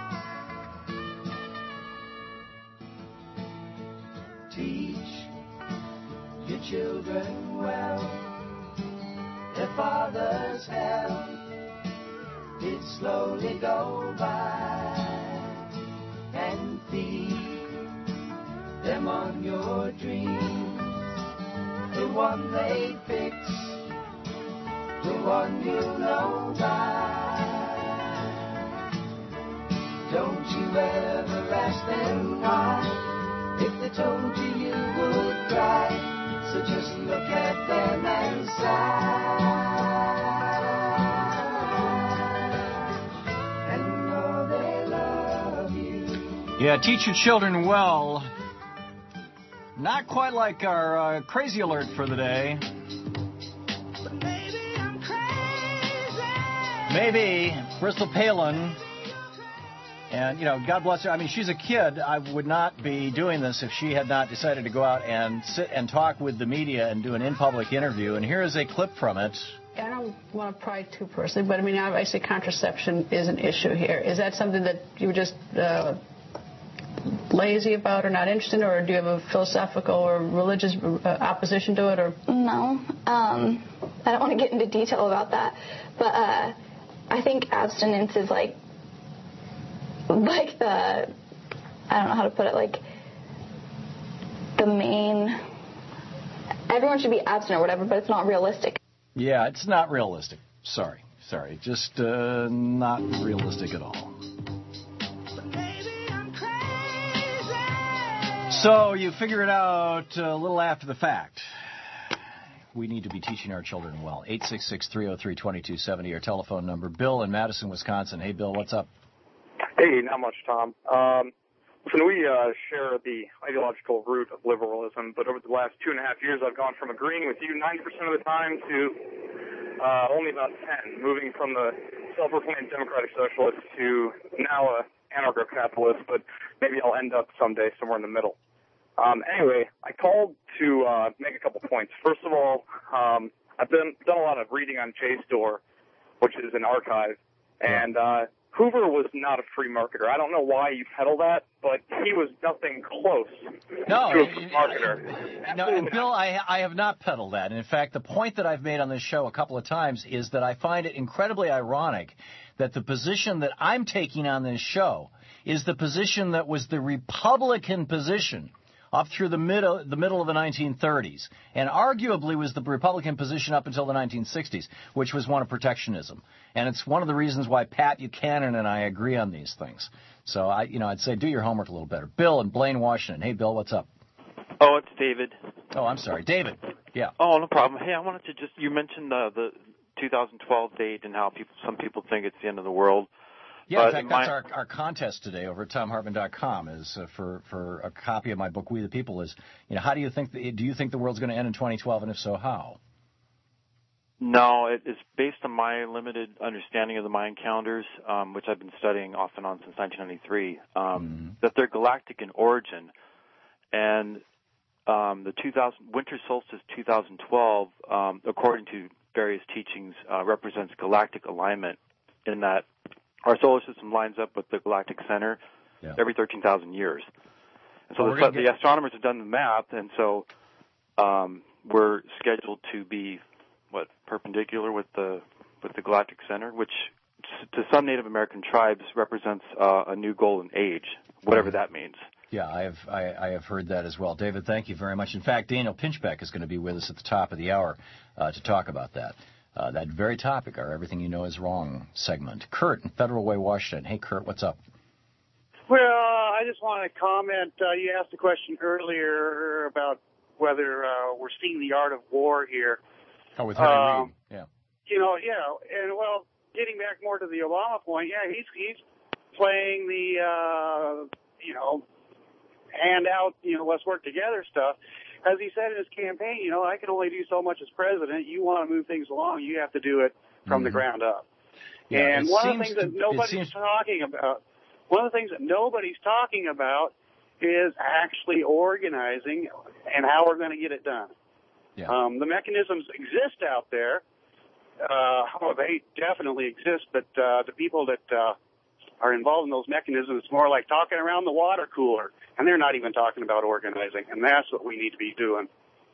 Children well, their father's help did slowly go by, and feed them on your dreams, the one they fix, the one you know by. Don't you ever ask them why, if they told you you would cry. So just look at them and sigh, and know they love you. Yeah, teach your children well. Not quite like our uh, crazy alert for the day. But maybe I'm crazy. Maybe Bristol Palin. And, you know, God bless her. I mean, she's a kid. I would not be doing this if she had not decided to go out and sit and talk with the media and do an in-public interview. And here is a clip from it. I don't want to pry too personally, but, I mean, obviously contraception is an issue here. Is that something that you were just uh, lazy about or not interested in, or do you have a philosophical or religious uh, opposition to it? Or No. Um, I don't want to get into detail about that. But uh, I think abstinence is, like, like the, I don't know how to put it, like the main, everyone should be abstinent or whatever, but it's not realistic. Yeah, it's not realistic. Sorry. Sorry. Just uh, not realistic at all. So you figure it out a little after the fact. We need to be teaching our children well. eight six six, three oh three, two two seven oh, our telephone number. Bill in Madison, Wisconsin. Hey, Bill, what's up? Hey, not much, Tom. Um, listen, we uh, share the ideological root of liberalism, but over the last two and a half years, I've gone from agreeing with you ninety percent of the time to uh, only about ten, moving from the self-proclaimed democratic socialist to now a anarcho-capitalist, but maybe I'll end up someday somewhere in the middle. Um, anyway, I called to uh, make a couple points. First of all, um, I've done, done a lot of reading on JSTOR, which is an archive, and uh, Hoover was not a free marketer. I don't know why you peddle that, but he was nothing close no, to a free marketer. No, and Bill, I, I have not peddled that. And in fact, the point that I've made on this show a couple of times is that I find it incredibly ironic that the position that I'm taking on this show is the position that was the Republican position up through the middle, the middle of the nineteen thirties, and arguably was the Republican position up until the nineteen sixties, which was one of protectionism. And it's one of the reasons why Pat Buchanan and I agree on these things. So, I, you know, I'd say do your homework a little better. Bill in Blaine, Washington. Hey, Bill, what's up? Oh, it's David. Oh, I'm sorry. David. Yeah. Oh, no problem. Hey, I wanted to just, you mentioned uh, the two thousand twelve date and how people, some people think it's the end of the world. Yeah, in but fact, in that's my, our, our contest today over at tom hartman dot com is uh, for, for a copy of my book, We the People, is, you know, how do you think, the, do you think the world's going to end in twenty twelve, and if so, how? No, it is based on my limited understanding of the Mayan calendars, um, which I've been studying off and on since nineteen ninety-three, um, mm-hmm. that they're galactic in origin. And um, the two thousand winter solstice two thousand twelve, um, according to various teachings, uh, represents galactic alignment in that our solar system lines up with the galactic center yeah. every thirteen thousand years. And so well, the, the astronomers have done the math, and so um, we're scheduled to be, what, perpendicular with the with the galactic center, which to some Native American tribes represents uh, a new golden age, whatever that means. Yeah, I have I, I have heard that as well. David, thank you very much. In fact, Daniel Pinchbeck is going to be with us at the top of the hour uh, to talk about that. Uh, that very topic, our Everything You Know Is Wrong segment. Kurt in Federal Way, Washington. Hey, Kurt, what's up? Well, uh, I just want to comment. Uh, you asked a question earlier about whether uh, we're seeing the art of war here. Oh, with Harry um, Reid, yeah. You know, yeah, and well, getting back more to the Obama point, yeah, he's he's playing the, uh, you know, hand out, you know, let's work together stuff. As he said in his campaign, you know, I can only do so much as president. You want to move things along, you have to do it from mm-hmm. the ground up. Yeah, and one of the things to, that nobody's seems... talking about, one of the things that nobody's talking about is actually organizing and how we're going to get it done. Yeah. Um, the mechanisms exist out there. Uh, oh, they definitely exist, but uh, the people that uh, are involved in those mechanisms, it's more like talking around the water cooler, and they're not even talking about organizing, and that's what we need to be doing.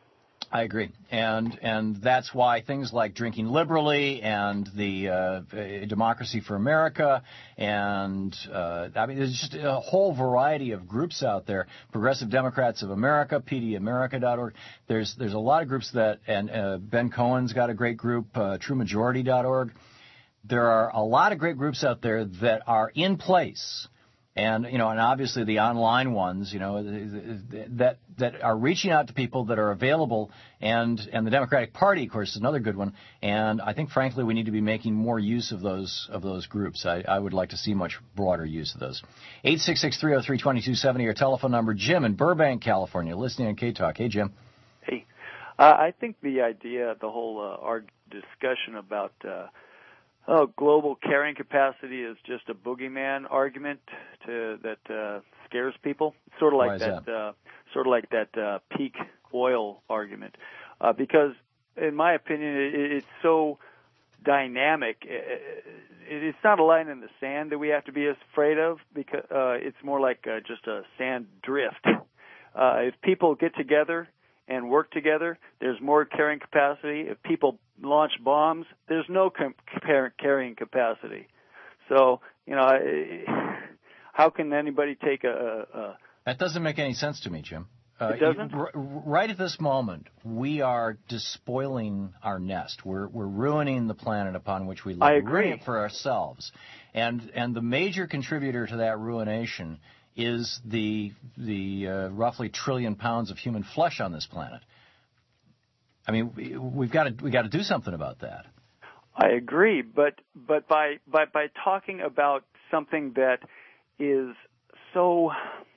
I agree, and and that's why things like Drinking Liberally and the uh, Democracy for America, and uh, I mean, there's just a whole variety of groups out there. Progressive Democrats of America, P D America dot org. There's there's a lot of groups that, and uh, Ben Cohen's got a great group, uh, True Majority dot org. There are a lot of great groups out there that are in place. And, you know, and obviously the online ones, you know, that that are reaching out to people that are available. And, and the Democratic Party, of course, is another good one. And I think, frankly, we need to be making more use of those of those groups. I, I would like to see much broader use of those. eight six six, three oh three, two two seven oh, your telephone number. Jim in Burbank, California, listening on K-Talk. Hey, Jim. Hey. Uh, I think the idea, the whole uh, our discussion about uh, Oh, global carrying capacity is just a boogeyman argument to, that uh, scares people. Sort of like that, that? Uh, sort of like that uh, peak oil argument, uh, because in my opinion, it, it's so dynamic. It, it's not a line in the sand that we have to be afraid of, because uh, it's more like uh, just a sand drift. Uh, if people get together and work together, there's more carrying capacity. If people launch bombs, there's no com- carrying capacity. So, you know, how can anybody take a, a... That doesn't make any sense to me, Jim. Uh, it doesn't? You, r- right at this moment, we are despoiling our nest. We're we're ruining the planet upon which we live. I We're agree. ruining it for ourselves. And and the major contributor to that ruination is the the uh, roughly trillion pounds of human flesh on this planet. I mean, we've got to we got to do something about that. I agree, but but by by by talking about something that is so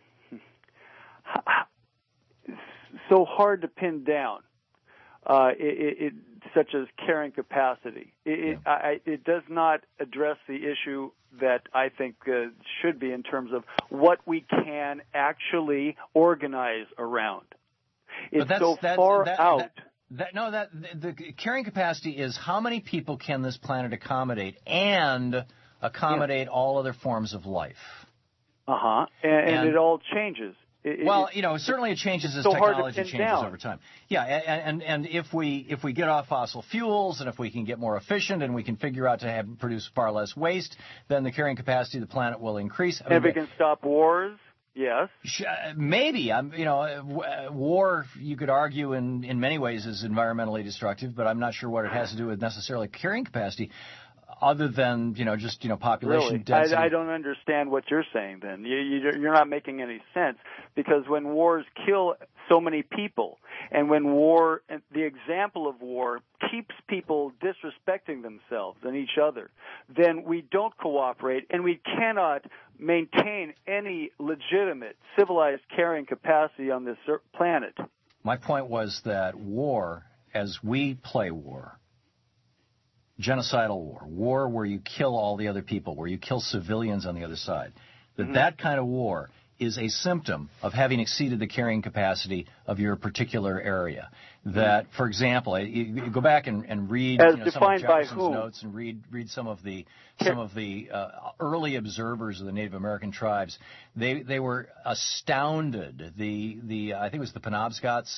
so hard to pin down, uh, it, it, such as carrying capacity, it, yeah. it, I, it does not address the issue that I think uh, should be in terms of what we can actually organize around. It's that's, so that's, far that, out. That, that, no, that the, the carrying capacity is how many people can this planet accommodate and accommodate yeah. all other forms of life. Uh-huh. And, and, and it all changes. It, well, it, you know, certainly it changes as so technology changes down. over time. Yeah, and, and and if we if we get off fossil fuels and if we can get more efficient and we can figure out to have produce far less waste, then the carrying capacity of the planet will increase. I and mean, if we can stop wars, yes. Maybe. I'm, you know, war, you could argue in, in many ways is environmentally destructive, but I'm not sure what it has to do with necessarily carrying capacity. Other than, you know, just, you know, population really? density. I, I don't understand what you're saying then. You, you, you're not making any sense, because when wars kill so many people, and when war, and the example of war keeps people disrespecting themselves and each other, then we don't cooperate, and we cannot maintain any legitimate civilized carrying capacity on this planet. My point was that war, as we play war, genocidal war, war where you kill all the other people, where you kill civilians on the other side, that mm-hmm. that kind of war is a symptom of having exceeded the carrying capacity of your particular area. That, for example, you, you go back and, and read As you know, some defined of Jefferson's by who? notes and read read some of the some of the uh, early observers of the Native American tribes. They they were astounded. The the I think it was the Penobscots.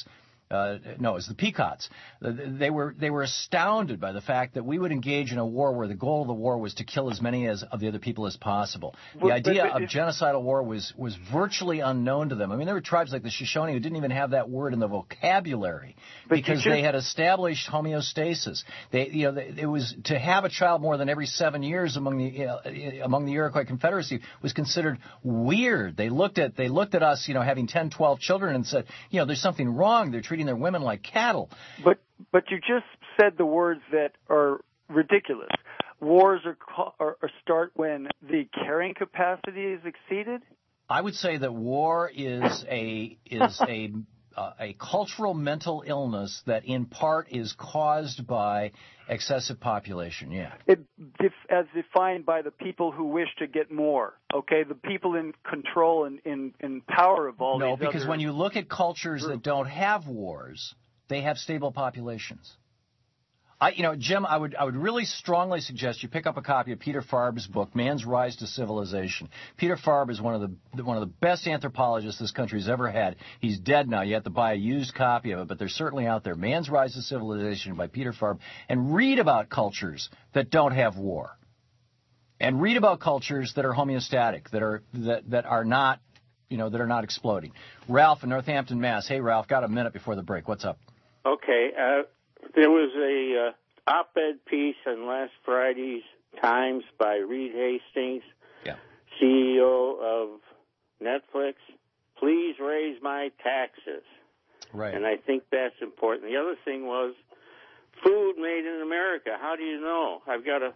Uh, no, it was the Pequots. They were they were astounded by the fact that we would engage in a war where the goal of the war was to kill as many as of the other people as possible. The Well, idea but- but of if- genocidal war was was virtually unknown to them. I mean, there were tribes like the Shoshone who didn't even have that word in the vocabulary But you because just- they had established homeostasis. They, you know, they, it was to have a child more than every seven years among the you know, among the Iroquois Confederacy was considered weird. They looked at they looked at us, you know, having ten, twelve children and said, you know, there's something wrong. They're treating their women like cattle. But but you just said the words that are ridiculous. Wars are, ca- are, are start when the carrying capacity is exceeded. I would say that war is a is a uh, a cultural mental illness that in part is caused by excessive population. Yeah. It, def, as defined by the people who wish to get more. Okay, the people in control and in, in power of all No, these because other when you look at cultures groups. that don't have wars, they have stable populations. I, you know, Jim, I would I would really strongly suggest you pick up a copy of Peter Farb's book, Man's Rise to Civilization. Peter Farb is one of the one of the best anthropologists this country's ever had. He's dead now. You have to buy a used copy of it, but they're certainly out there. Man's Rise to Civilization by Peter Farb, and read about cultures that don't have war, and read about cultures that are homeostatic, that are that that are not, you know, that are not exploding. Ralph in Northampton, Mass. Hey, Ralph, got a minute before the break. What's up? Okay, uh, there was a uh, op-ed piece in last Friday's Times by Reed Hastings, yeah. C E O of Netflix. Please raise my taxes. Right. And I think that's important. The other thing was food made in America. How do you know? I've got a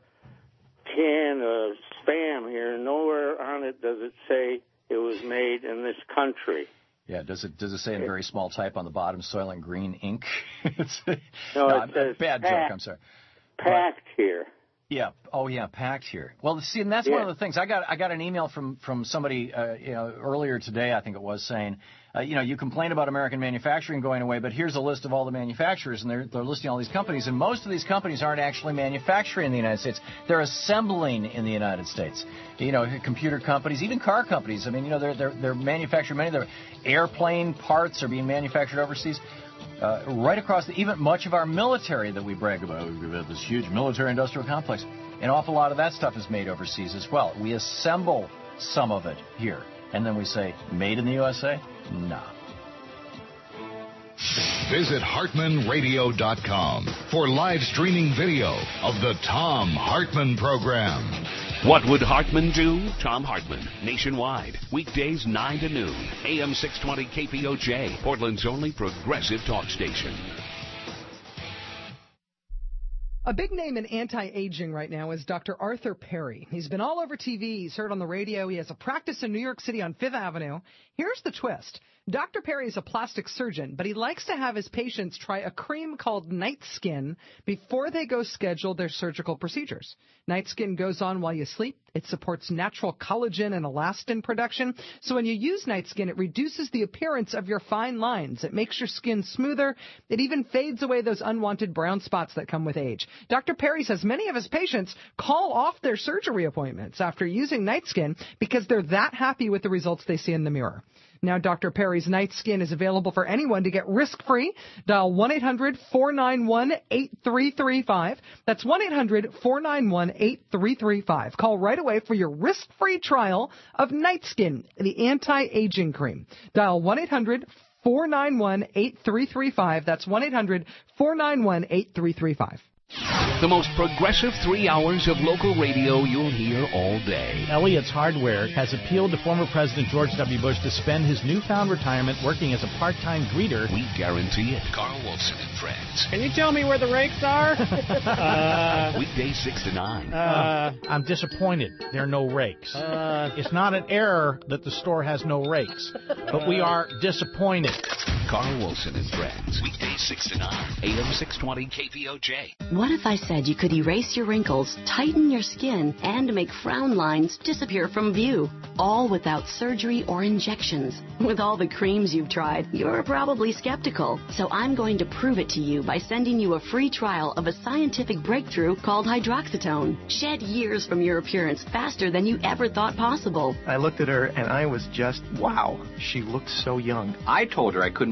can of Spam here. Nowhere on it does it say it was made in this country. Yeah, does it does it say in very small type on the bottom, Soylent Green Incorporated? It's, No, no, it says bad packed, joke. I'm sorry. Packed here. Yeah. Oh, yeah. Packed here. Well, see, and that's Yeah. one of the things. I got I got an email from from somebody uh, you know earlier today, I think it was, saying, uh, you know, you complain about American manufacturing going away, but here's a list of all the manufacturers, and they're they're listing all these companies, and most of these companies aren't actually manufacturing in the United States. They're assembling in the United States. You know, computer companies, even car companies. I mean, you know, they're they're they're manufacturing many of their airplane parts are being manufactured overseas. Uh, right across the, even much of our military that we brag about. We've got this huge military-industrial complex. An awful lot of that stuff is made overseas as well. We assemble some of it here, and then we say, made in the U S A? Nah. Visit Hartman Radio dot com for live streaming video of the Thom Hartmann Program. What would Hartman do? Thom Hartmann, nationwide. Weekdays nine to noon. A M six twenty K P O J, Portland's only progressive talk station. A big name in anti-aging right now is Doctor Arthur Perry. He's been all over T V. He's heard on the radio. He has a practice in New York City on Fifth Avenue. Here's the twist. Doctor Perry is a plastic surgeon, but he likes to have his patients try a cream called Night Skin before they go schedule their surgical procedures. Night Skin goes on while you sleep. It supports natural collagen and elastin production. So when you use Night Skin, it reduces the appearance of your fine lines. It makes your skin smoother. It even fades away those unwanted brown spots that come with age. Doctor Perry says many of his patients call off their surgery appointments after using Night Skin because they're that happy with the results they see in the mirror. Now, Doctor Perry's Night Skin is available for anyone to get risk-free. Dial one eight hundred four nine one eight three three five. That's one eight hundred four nine one eight three three five. Call right away for your risk-free trial of Night Skin, the anti-aging cream. Dial one eight hundred four nine one eight three three five. That's one eight hundred four nine one eight three three five. The most progressive three hours of local radio you'll hear all day. Elliott's Hardware has appealed to former President George W. Bush to spend his newfound retirement working as a part-time greeter. We guarantee it. Carl Wilson and friends. Can you tell me where the rakes are? uh, Weekdays six to nine. Uh, I'm disappointed. There are no rakes. Uh, it's not an error that the store has no rakes, but we are disappointed. Carl Wilson and friends. Weekdays six to nine. A M six twenty K P O J. What if I said you could erase your wrinkles, tighten your skin, and make frown lines disappear from view? All without surgery or injections. With all the creams you've tried, you're probably skeptical. So I'm going to prove it to you by sending you a free trial of a scientific breakthrough called hydroxytone. Shed years from your appearance faster than you ever thought possible. I looked at her and I was just, wow, she looked so young. I told her I couldn't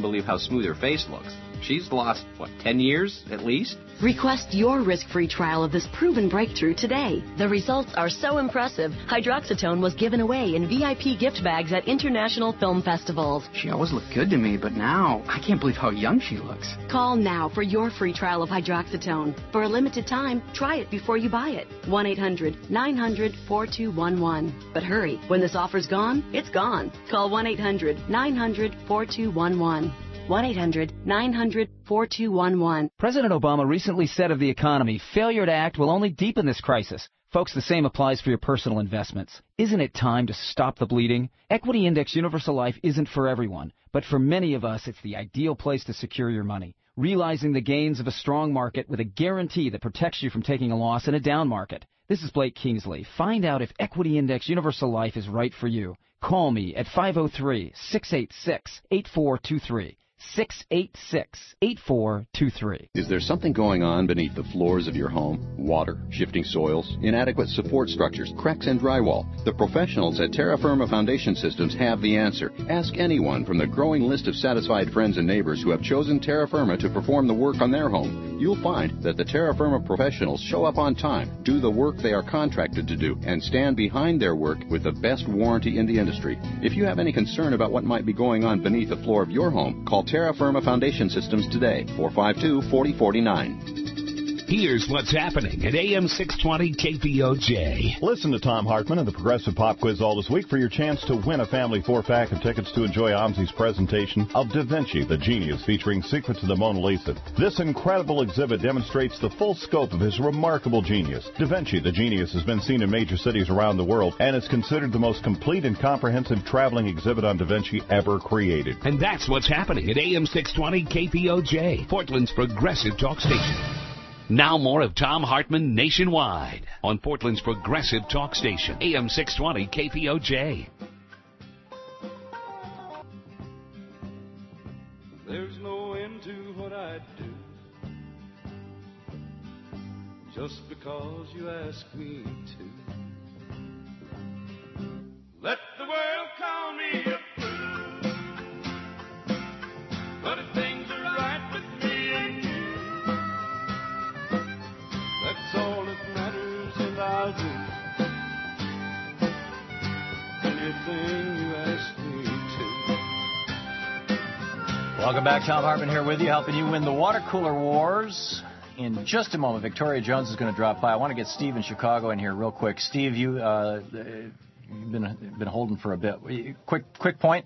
believe how smooth her face looks. She's lost, what, ten years at least? Request your risk-free trial of this proven breakthrough today. The results are so impressive, Hydroxytone was given away in V I P gift bags at international film festivals. She always looked good to me, but now I can't believe how young she looks. Call now for your free trial of Hydroxytone. For a limited time, try it before you buy it. one eight hundred nine hundred four two one one. But hurry, when this offer's gone, it's gone. Call one eight hundred nine hundred four two one one. one eight hundred nine hundred four two one one. President Obama recently said of the economy, failure to act will only deepen this crisis. Folks, the same applies for your personal investments. Isn't it time to stop the bleeding? Equity Index Universal Life isn't for everyone, but for many of us, it's the ideal place to secure your money. Realizing the gains of a strong market with a guarantee that protects you from taking a loss in a down market. This is Blake Kingsley. Find out if Equity Index Universal Life is right for you. Call me at five oh three, six eight six, eight four two three. six eight six, eight four two three. Is there something going on beneath the floors of your home? Water, shifting soils, inadequate support structures, cracks in drywall? The professionals at Terra Firma Foundation Systems have the answer. Ask anyone from the growing list of satisfied friends and neighbors who have chosen Terra Firma to perform the work on their home. You'll find that the Terra Firma professionals show up on time, do the work they are contracted to do, and stand behind their work with the best warranty in the industry. If you have any concern about what might be going on beneath the floor of your home, call Terra Firma Foundation Systems today, four five two, four oh four nine. Here's what's happening at A M six twenty K P O J. Listen to Tom Hartman and the Progressive Pop Quiz all this week for your chance to win a family four-pack of tickets to enjoy OMSI's presentation of Da Vinci, the Genius, featuring Secrets of the Mona Lisa. This incredible exhibit demonstrates the full scope of his remarkable genius. Da Vinci, the Genius, has been seen in major cities around the world and is considered the most complete and comprehensive traveling exhibit on Da Vinci ever created. And that's what's happening at A M six twenty K P O J, Portland's Progressive Talk Station. Now more of Tom Hartman nationwide on Portland's Progressive Talk Station, A M six twenty K P O J. There's no end to what I do, just because you ask me to. Let the world call me a fool, but if things are right with me and you, that's all that matters, and I'll do anything you ask me to. Welcome back. Tom Hartman here with you, helping you win the water cooler wars. In just a moment, Victoria Jones is going to drop by. I want to get Steve in Chicago in here real quick. Steve, you, uh, you've been been holding for a bit. Quick, quick point.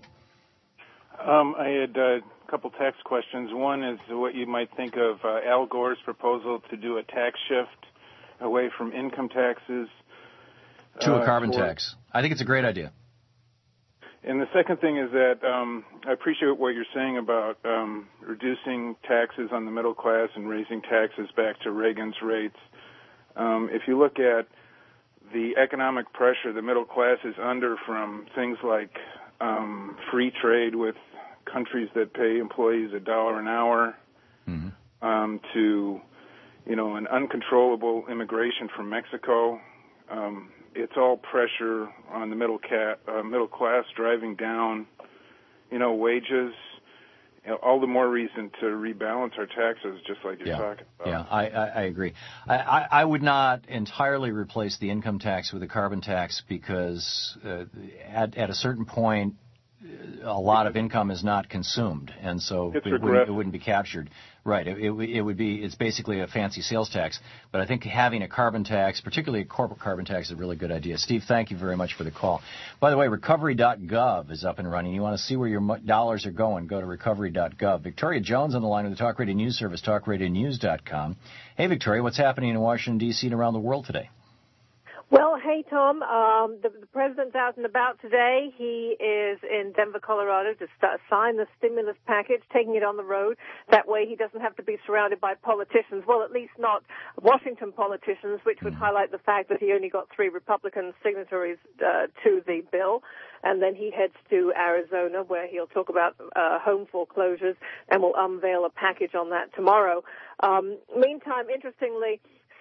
Um, I had uh, a couple tax questions. One is what you might think of uh, Al Gore's proposal to do a tax shift away from income taxes to a uh, carbon for, tax. I think it's a great idea. And the second thing is that um, I appreciate what you're saying about um, reducing taxes on the middle class and raising taxes back to Reagan's rates. Um, if you look at the economic pressure the middle class is under from things like um, free trade with countries that pay employees a dollar an hour, mm-hmm. um, to, you know, an uncontrollable immigration from Mexico. Um, it's all pressure on the middle cat, uh, middle class, driving down, you know, wages. You know, all the more reason to rebalance our taxes, just like you're yeah. talking about. Yeah, I, I, I agree. I, I, I would not entirely replace the income tax with a carbon tax because uh, at, at a certain point, a lot of income is not consumed, and so it's it wouldn't, it wouldn't be captured. Right. It, it, it would be. It's basically a fancy sales tax. But I think having a carbon tax, particularly a corporate carbon tax, is a really good idea. Steve, thank you very much for the call. By the way, recovery dot gov is up and running. You want to see where your dollars are going, go to recovery dot gov. Victoria Jones on the line with the Talk Radio News Service, talk radio news dot com. Hey, Victoria, what's happening in Washington, D C and around the world today? Well, hey, Tom. Um, the, the president's out and about today. He is in Denver, Colorado to start, sign the stimulus package, taking it on the road. That way he doesn't have to be surrounded by politicians. Well, at least not Washington politicians, which would highlight the fact that he only got three Republican signatories uh, to the bill. And then he heads to Arizona, where he'll talk about uh, home foreclosures and will unveil a package on that tomorrow. Um, meantime, interestingly,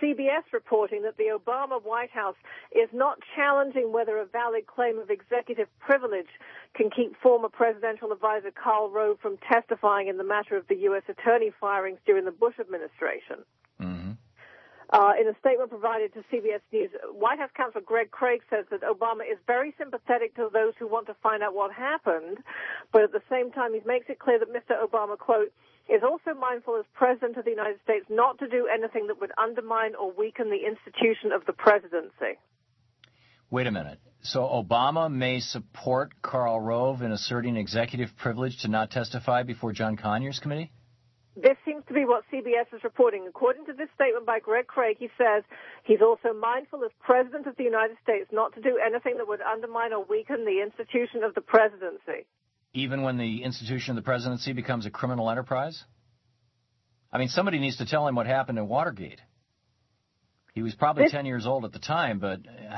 C B S reporting that the Obama White House is not challenging whether a valid claim of executive privilege can keep former presidential advisor Karl Rove from testifying in the matter of the U S attorney firings during the Bush administration. Mm-hmm. Uh, in a statement provided to C B S News, White House counsel Greg Craig says that Obama is very sympathetic to those who want to find out what happened, but at the same time he makes it clear that Mister Obama, quote, is also mindful as President of the United States not to do anything that would undermine or weaken the institution of the presidency. Wait a minute. So Obama may support Karl Rove in asserting executive privilege to not testify before John Conyers' committee? This seems to be what C B S is reporting. According to this statement by Greg Craig, he says he's also mindful as President of the United States not to do anything that would undermine or weaken the institution of the presidency. Even when the institution of the presidency becomes a criminal enterprise? I mean, somebody needs to tell him what happened in Watergate. He was probably this, ten years old at the time, but... Uh,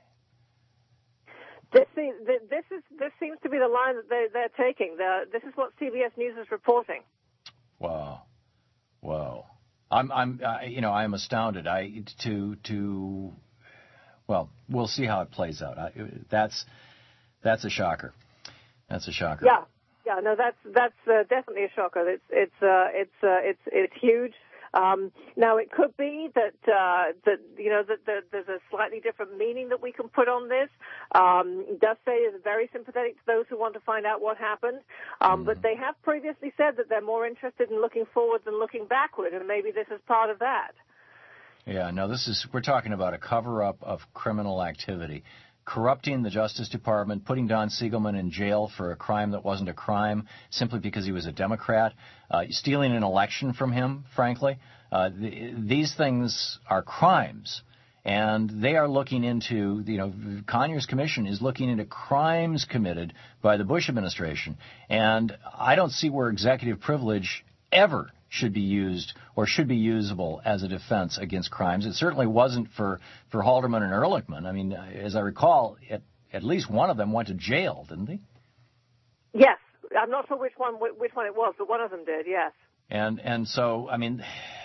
This, this is this seems to be the line that they're, they're taking. The, this is what C B S News is reporting. Wow, wow! I'm I'm uh, you know I'm astounded. I to to well, we'll see how it plays out. I, that's that's a shocker. That's a shocker. Yeah, yeah. No, that's that's uh, definitely a shocker. It's it's uh, it's uh, it's it's huge. Um, now, it could be that, uh, that you know, that, that there's a slightly different meaning that we can put on this. Um, it does say it's very sympathetic to those who want to find out what happened. Um, mm. But they have previously said that they're more interested in looking forward than looking backward, and maybe this is part of that. Yeah, no, this is, we're talking about a cover-up of criminal activity. Corrupting the Justice Department, putting Don Siegelman in jail for a crime that wasn't a crime simply because he was a Democrat, uh, stealing an election from him, frankly. Uh, the, these things are crimes, and they are looking into, you know, Conyers Commission is looking into crimes committed by the Bush administration. And I don't see where executive privilege ever should be used or should be usable as a defense against crimes. It certainly wasn't for, for Haldeman and Ehrlichman. I mean, as I recall, at, at least one of them went to jail, didn't he? Yes. I'm not sure which one which one it was, but one of them did, yes. And and so, I mean,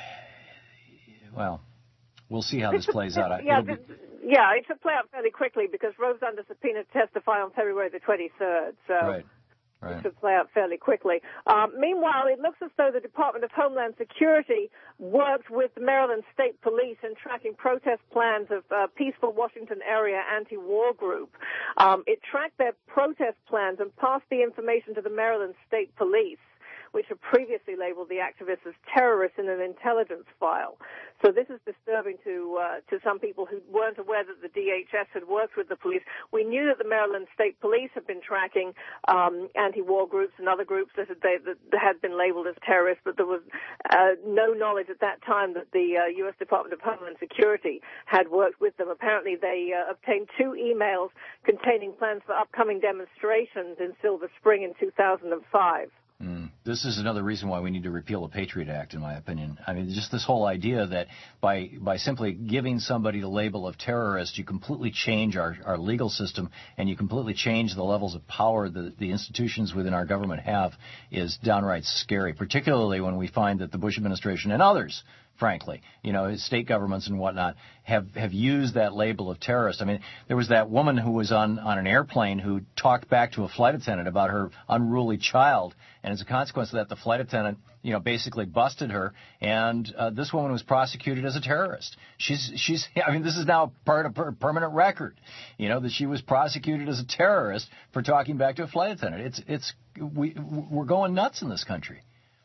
well, we'll see how this plays out. Yeah, be... yeah, it should play out fairly quickly because Rove's under subpoena to testify on February the twenty-third. So. Right. Right. It should play out fairly quickly. Um, meanwhile, it looks as though the Department of Homeland Security worked with the Maryland State Police in tracking protest plans of uh, Peaceful Washington Area anti-war group. Um, it tracked their protest plans and passed the information to the Maryland State Police, which had previously labeled the activists as terrorists in an intelligence file. So this is disturbing to uh, to some people who weren't aware that the D H S had worked with the police. We knew that the Maryland State Police had been tracking um, anti-war groups and other groups that had, they, that had been labeled as terrorists, but there was uh, no knowledge at that time that the uh, U S Department of Homeland Security had worked with them. Apparently they uh, obtained two emails containing plans for upcoming demonstrations in Silver Spring in two thousand five. Mm. This is another reason why we need to repeal the Patriot Act, in my opinion. I mean, just this whole idea that by by simply giving somebody the label of terrorist, you completely change our, our legal system and you completely change the levels of power that the institutions within our government have is downright scary, particularly when we find that the Bush administration and others, frankly, you know, state governments and whatnot, have, have used that label of terrorist. I mean, there was that woman who was on, on an airplane who talked back to a flight attendant about her unruly child, and as a consequence of that, the flight attendant, you know, basically busted her, and uh, this woman was prosecuted as a terrorist. She's, she's, I mean, this is now part of her permanent record, you know, that she was prosecuted as a terrorist for talking back to a flight attendant. It's, it's, we, we're going nuts in this country.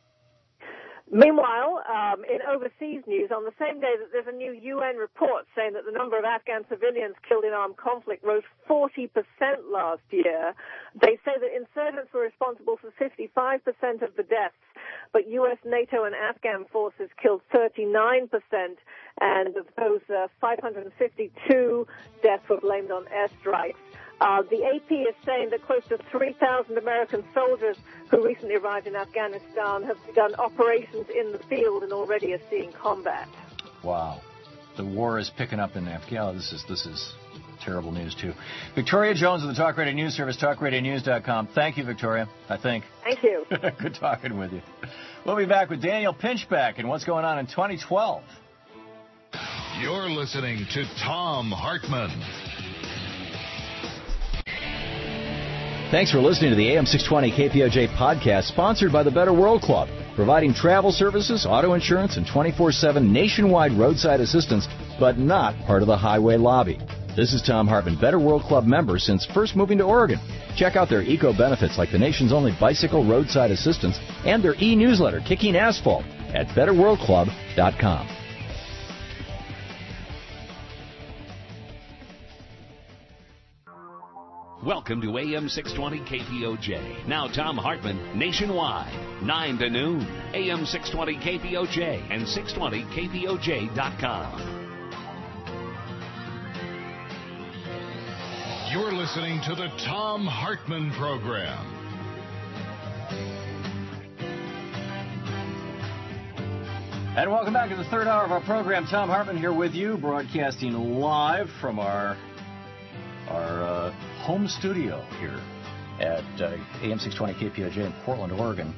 Meanwhile, um, in overseas news, on the same day that there's a new U N report saying that the number of Afghan civilians killed in armed conflict rose forty percent last year, they say that insurgents were responsible for fifty-five percent of the deaths, but U S, NATO, and Afghan forces killed thirty-nine percent, and of those, uh, five hundred fifty-two deaths were blamed on airstrikes. Uh, the A P is saying that close to three thousand American soldiers who recently arrived in Afghanistan have begun operations in the field and already are seeing combat. Wow. The war is picking up in Afghanistan. Oh, this is, this is terrible news, too. Victoria Jones of the Talk Radio News Service, talk radio news dot com. Thank you, Victoria, I think. Thank you. Good talking with you. We'll be back with Daniel Pinchbeck and what's going on in twenty twelve. You're listening to Thom Hartmann. Thanks for listening to the A M six twenty K P O J podcast, sponsored by the Better World Club, providing travel services, auto insurance, and twenty-four seven nationwide roadside assistance, but not part of the highway lobby. This is Thom Hartmann, Better World Club member since first moving to Oregon. Check out their eco-benefits like the nation's only bicycle roadside assistance and their e-newsletter, Kicking Asphalt, at better world club dot com. Welcome to A M six twenty K P O J. Now Thom Hartmann nationwide, nine to noon. A M six twenty K P O J and six twenty K P O J dot com. You're listening to the Thom Hartmann Program. And welcome back to the third hour of our program. Thom Hartmann here with you, broadcasting live from our our uh, home studio here at uh, A M six twenty K P O J in Portland, Oregon.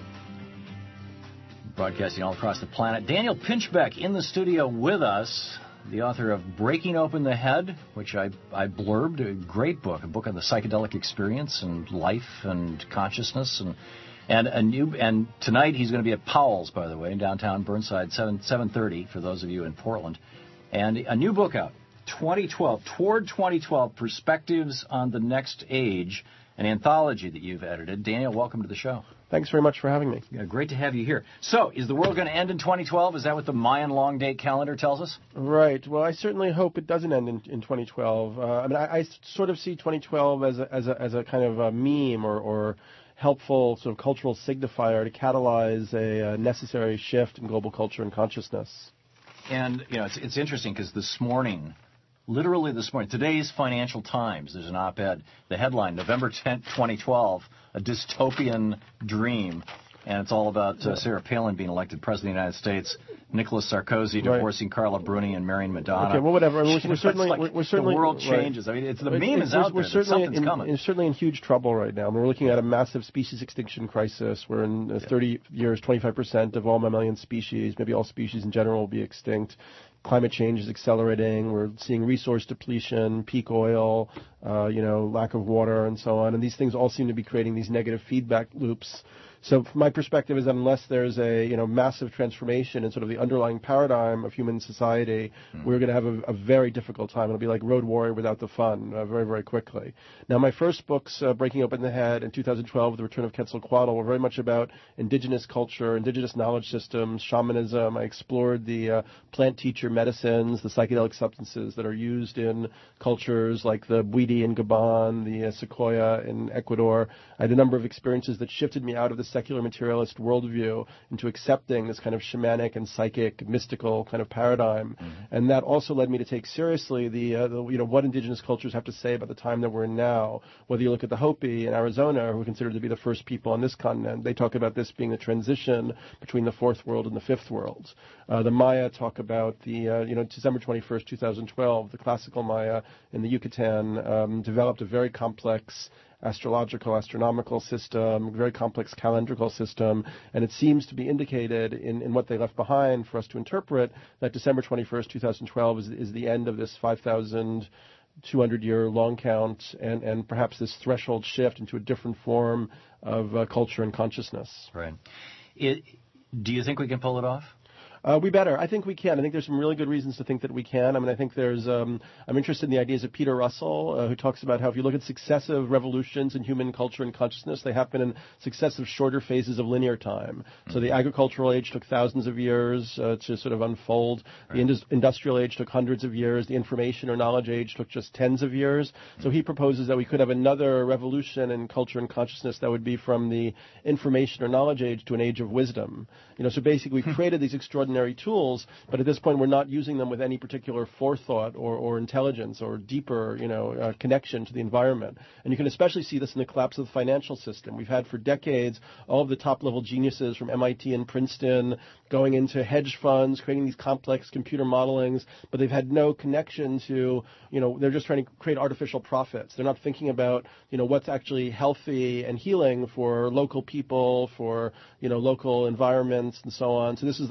Broadcasting all across the planet. Daniel Pinchbeck in the studio with us, the author of Breaking Open the Head, which I, I blurbed, a great book, a book on the psychedelic experience and life and consciousness. And and a new and tonight he's going to be at Powell's, by the way, in downtown Burnside, seven seven thirty for those of you in Portland. And a new book out, twenty twelve, Toward twenty twelve, Perspectives on the Next Age, an anthology that you've edited. Daniel, welcome to the show. Thanks very much for having me. Yeah, great to have you here. So, is the world going to end in twenty twelve? Is that what the Mayan long date calendar tells us? Right. Well, I certainly hope it doesn't end in, in twenty twelve. Uh, I mean, I, I sort of see twenty twelve as a, as a, as a kind of a meme or, or helpful sort of cultural signifier to catalyze a, a necessary shift in global culture and consciousness. And, you know, it's, it's interesting because this morning, literally this morning, today's Financial Times, there's an op-ed, the headline, November tenth, twenty twelve, a dystopian dream. And it's all about uh, Sarah Palin being elected President of the United States, Nicolas Sarkozy divorcing right. Carla Bruni and marrying Madonna. Okay, well, whatever. I mean, we're, we're certainly, like we're, we're certainly the world right. changes. I mean, it's the it's, meme it's, is out we're there. Certainly Something's in, coming. We're certainly in huge trouble right now. We're looking at a massive species extinction crisis. We're in uh, thirty years, twenty-five percent of all mammalian species, maybe all species in general, will be extinct. Climate change is accelerating. We're seeing resource depletion, peak oil, uh, you know, lack of water, and so on. And these things all seem to be creating these negative feedback loops. So from my perspective is that unless there's a, you know, massive transformation in sort of the underlying paradigm of human society, mm. we're going to have a, a very difficult time. It'll be like Road Warrior without the fun uh, very, very quickly. Now, my first books, uh, Breaking Open the Head in two thousand twelve, The Return of Quetzalcoatl, were very much about indigenous culture, indigenous knowledge systems, shamanism. I explored the uh, plant teacher medicines, the psychedelic substances that are used in cultures like the Bwiti in Gabon, the uh, Sequoia in Ecuador. I had a number of experiences that shifted me out of the secular materialist worldview into accepting this kind of shamanic and psychic, mystical kind of paradigm. Mm-hmm. And that also led me to take seriously the, uh, the, you know, what indigenous cultures have to say about the time that we're in now. Whether you look at the Hopi in Arizona, who are considered to be the first people on this continent, they talk about this being a transition between the fourth world and the fifth world. Uh, the Maya talk about the, uh, you know, December twenty-first, twenty twelve, the classical Maya in the Yucatan um, developed a very complex astrological, astronomical system, very complex calendrical system, and it seems to be indicated in, in what they left behind for us to interpret that December twenty-first, twenty twelve is, is the end of this five thousand two hundred year long count and, and perhaps this threshold shift into a different form of uh, culture and consciousness. Right. It, do you think we can pull it off? Uh, we better. I think we can. I think there's some really good reasons to think that we can. I mean, I think there's, um, I'm interested in the ideas of Peter Russell, uh, who talks about how if you look at successive revolutions in human culture and consciousness, they happen in successive shorter phases of linear time. Mm-hmm. So the agricultural age took thousands of years uh, to sort of unfold. Right. The indus- industrial age took hundreds of years. The information or knowledge age took just tens of years. Mm-hmm. So he proposes that we could have another revolution in culture and consciousness that would be from the information or knowledge age to an age of wisdom. You know, so basically we've created these extraordinary tools, but at this point we're not using them with any particular forethought or, or intelligence or deeper, you know, uh, connection to the environment. And you can especially see this in the collapse of the financial system. We've had for decades all of the top-level geniuses from M I T and Princeton going into hedge funds, creating these complex computer modelings, but they've had no connection to, you know, they're just trying to create artificial profits. They're not thinking about, you know, what's actually healthy and healing for local people, for, you know, local environments and so on. So this is the consequence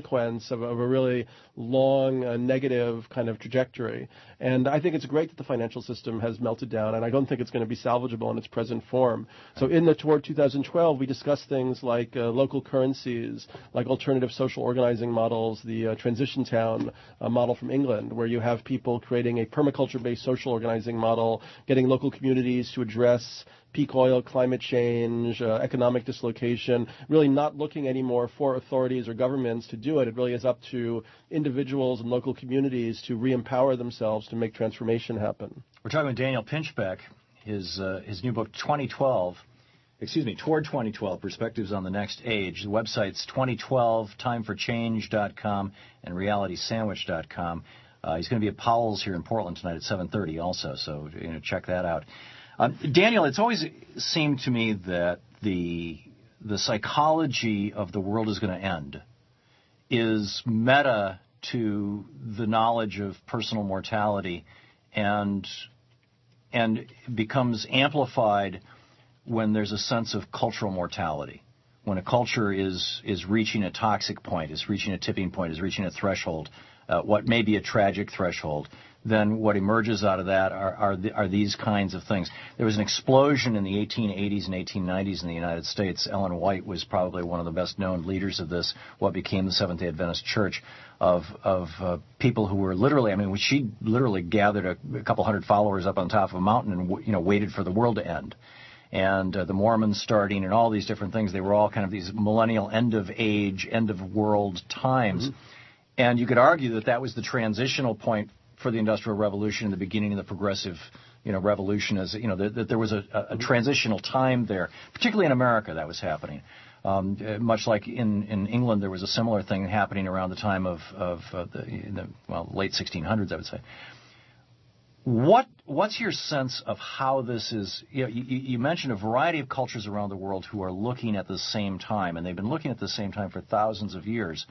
consequence of, of a really long uh, negative kind of trajectory. And I think it's great that the financial system has melted down, and I don't think it's going to be salvageable in its present form. So in the Toward two thousand twelve, we discussed things like uh, local currencies, like alternative social organizing models, the uh, transition town uh, model from England, where you have people creating a permaculture-based social organizing model, getting local communities to address peak oil, climate change, uh, economic dislocation, really not looking anymore for authorities or governments to do it. It really is up to individuals and local communities to re-empower themselves to make transformation happen. We're talking with Daniel Pinchbeck, his, uh, his new book, twenty twelve, excuse me, Toward twenty twelve, Perspectives on the Next Age. The website's twenty twelve, time for change dot com and reality sandwich dot com. Uh, he's going to be at Powell's here in Portland tonight at seven thirty also, so you know, check that out. Uh, Daniel, it's always seemed to me that the the psychology of the world is going to end is meta to the knowledge of personal mortality and and becomes amplified when there's a sense of cultural mortality. When a culture is is reaching a toxic point, is reaching a tipping point, is reaching a threshold, uh, what may be a tragic threshold, then what emerges out of that are are, the, are these kinds of things. There was an explosion in the eighteen eighties and eighteen nineties in the United States. Ellen White was probably one of the best-known leaders of this, what became the Seventh-day Adventist Church, of of uh, people who were literally, I mean, she literally gathered a, a couple hundred followers up on top of a mountain and, you know, waited for the world to end. And uh, the Mormons starting and all these different things, they were all kind of these millennial end-of-age, end-of-world times. Mm-hmm. And you could argue that that was the transitional point for the Industrial Revolution and the beginning of the progressive, you know, revolution, as you know, that, that there was a, a, a transitional time there, particularly in America, that was happening. Um, uh, much like in, in England, there was a similar thing happening around the time of, of uh, the, the well late sixteen hundreds, I would say. What what's your sense of how this is? You know, you, you mentioned a variety of cultures around the world who are looking at the same time, and they've been looking at the same time for thousands of years.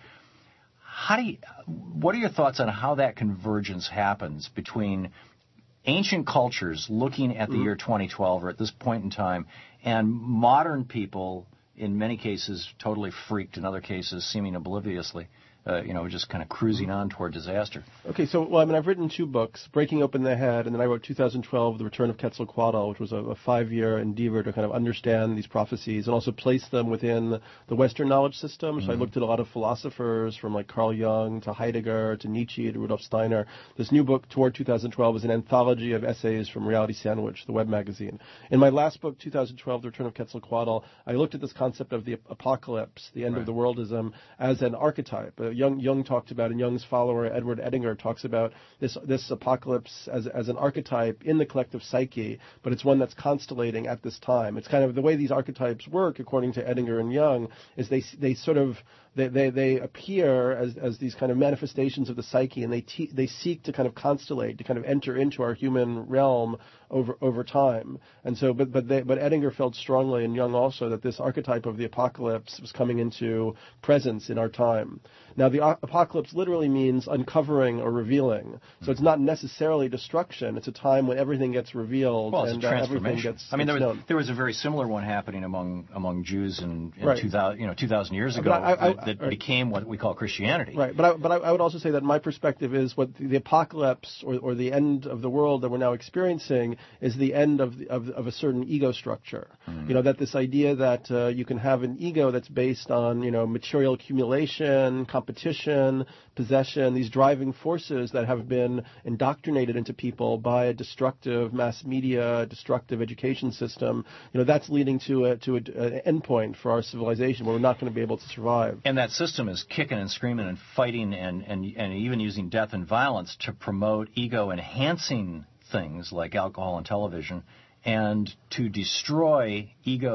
How do you, what are your thoughts on how that convergence happens between ancient cultures looking at the mm-hmm. year twenty twelve or at this point in time and modern people, in many cases totally freaked, in other cases seeming obliviously, uh, you know, just kind of cruising on toward disaster? Okay, so, well, I mean, I've written two books, Breaking Open the Head, and then I wrote two thousand twelve, The Return of Quetzalcoatl, which was a, a five-year endeavor to kind of understand these prophecies and also place them within the Western knowledge system. Mm-hmm. So I looked at a lot of philosophers from like Carl Jung to Heidegger to Nietzsche to Rudolf Steiner. This new book, Toward two thousand twelve, is an anthology of essays from Reality Sandwich, the web magazine. In my last book, two thousand twelve, The Return of Quetzalcoatl, I looked at this concept of the apocalypse, the end right. of the worldism, as an archetype. Uh, Jung, Jung talked about, and Jung's follower Edward Edinger talks about this this apocalypse as as an archetype in the collective psyche, but it's one that's constellating at this time. It's kind of the way these archetypes work, according to Edinger and Jung, is they they sort of they they, they appear as as these kind of manifestations of the psyche, and they te- they seek to kind of constellate, to kind of enter into our human realm over over time. And so, but but they, but Edinger felt strongly, and Jung also, that this archetype of the apocalypse was coming into presence in our time. Now, the apocalypse literally means uncovering or revealing. So it's not necessarily destruction. It's a time when everything gets revealed well, it's and a uh, transformation. everything gets I mean, there was, known. there was a very similar one happening among among Jews in, in right. two thousand, you know, two thousand years ago I, I, that, that right. became what we call Christianity. Right, but I, but I, I would also say that my perspective is what the, the apocalypse or, or the end of the world that we're now experiencing is the end of the, of, of a certain ego structure. Mm. You know, that this idea that uh, you can have an ego that's based on, you know, material accumulation, competition, possession, these driving forces that have been indoctrinated into people by a destructive mass media, destructive education system. You know, that's leading to a, to a, an endpoint for our civilization where we're not going to be able to survive. And that system is kicking and screaming and fighting and, and, and even using death and violence to promote ego-enhancing things like alcohol and television, and to destroy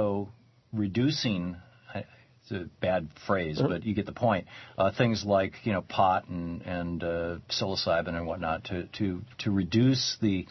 ego-reducing, it's a bad phrase, mm-hmm. but you get the point, uh, things like, you know, pot and, and uh, psilocybin and whatnot, to, to, to reduce the...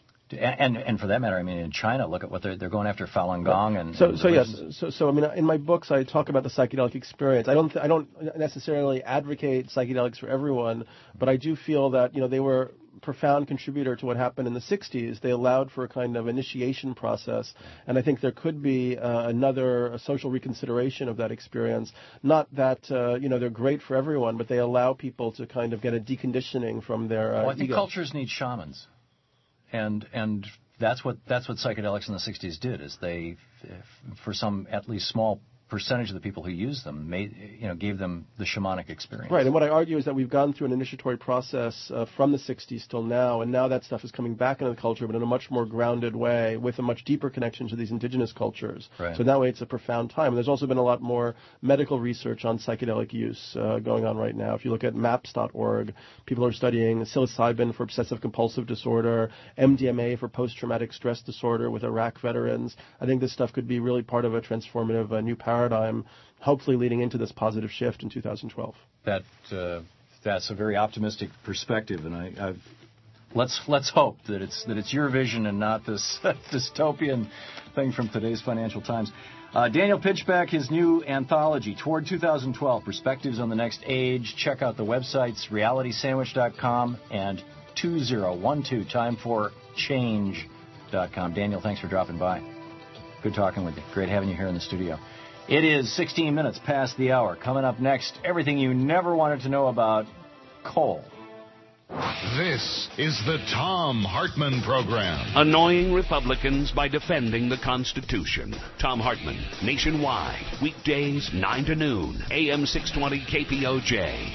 And and for that matter, I mean, in China, look at what they're they're going after Falun Gong and. So and so yes, so so I mean, in my books, I talk about the psychedelic experience. I don't th- I don't necessarily advocate psychedelics for everyone, but I do feel that, you know, they were profound contributor to what happened in the sixties. They allowed for a kind of initiation process, and I think there could be uh, another social reconsideration of that experience. Not that uh, you know they're great for everyone, but they allow people to kind of get a deconditioning from their. Uh, well, I think ego. cultures need shamans, and and that's what that's what psychedelics in the sixties did. Is they, for some at least small percentage of the people who used them, made you know gave them the shamanic experience. Right, and what I argue is that we've gone through an initiatory process uh, from the sixties till now, and now that stuff is coming back into the culture, but in a much more grounded way, with a much deeper connection to these indigenous cultures. Right. So that way it's a profound time. And there's also been a lot more medical research on psychedelic use uh, going on right now. If you look at maps dot org, people are studying psilocybin for obsessive-compulsive disorder, M D M A for post-traumatic stress disorder with Iraq veterans. I think this stuff could be really part of a transformative uh, new paradigm. paradigm, hopefully leading into this positive shift in two thousand twelve. That uh, that's a very optimistic perspective, and I, I've, let's let's hope that it's that it's your vision and not this dystopian thing from today's Financial Times. Uh, Daniel Pinchbeck, his new anthology, Toward two thousand twelve, Perspectives on the Next Age. Check out the websites, reality sandwich dot com and two thousand twelve time for change dot com. Daniel, thanks for dropping by. Good talking with you. Great having you here in the studio. It is sixteen minutes past the hour. Coming up next, everything you never wanted to know about coal. This is the Thom Hartmann Program. Annoying Republicans by defending the Constitution. Thom Hartmann, nationwide, weekdays nine to noon, A M six twenty K P O J.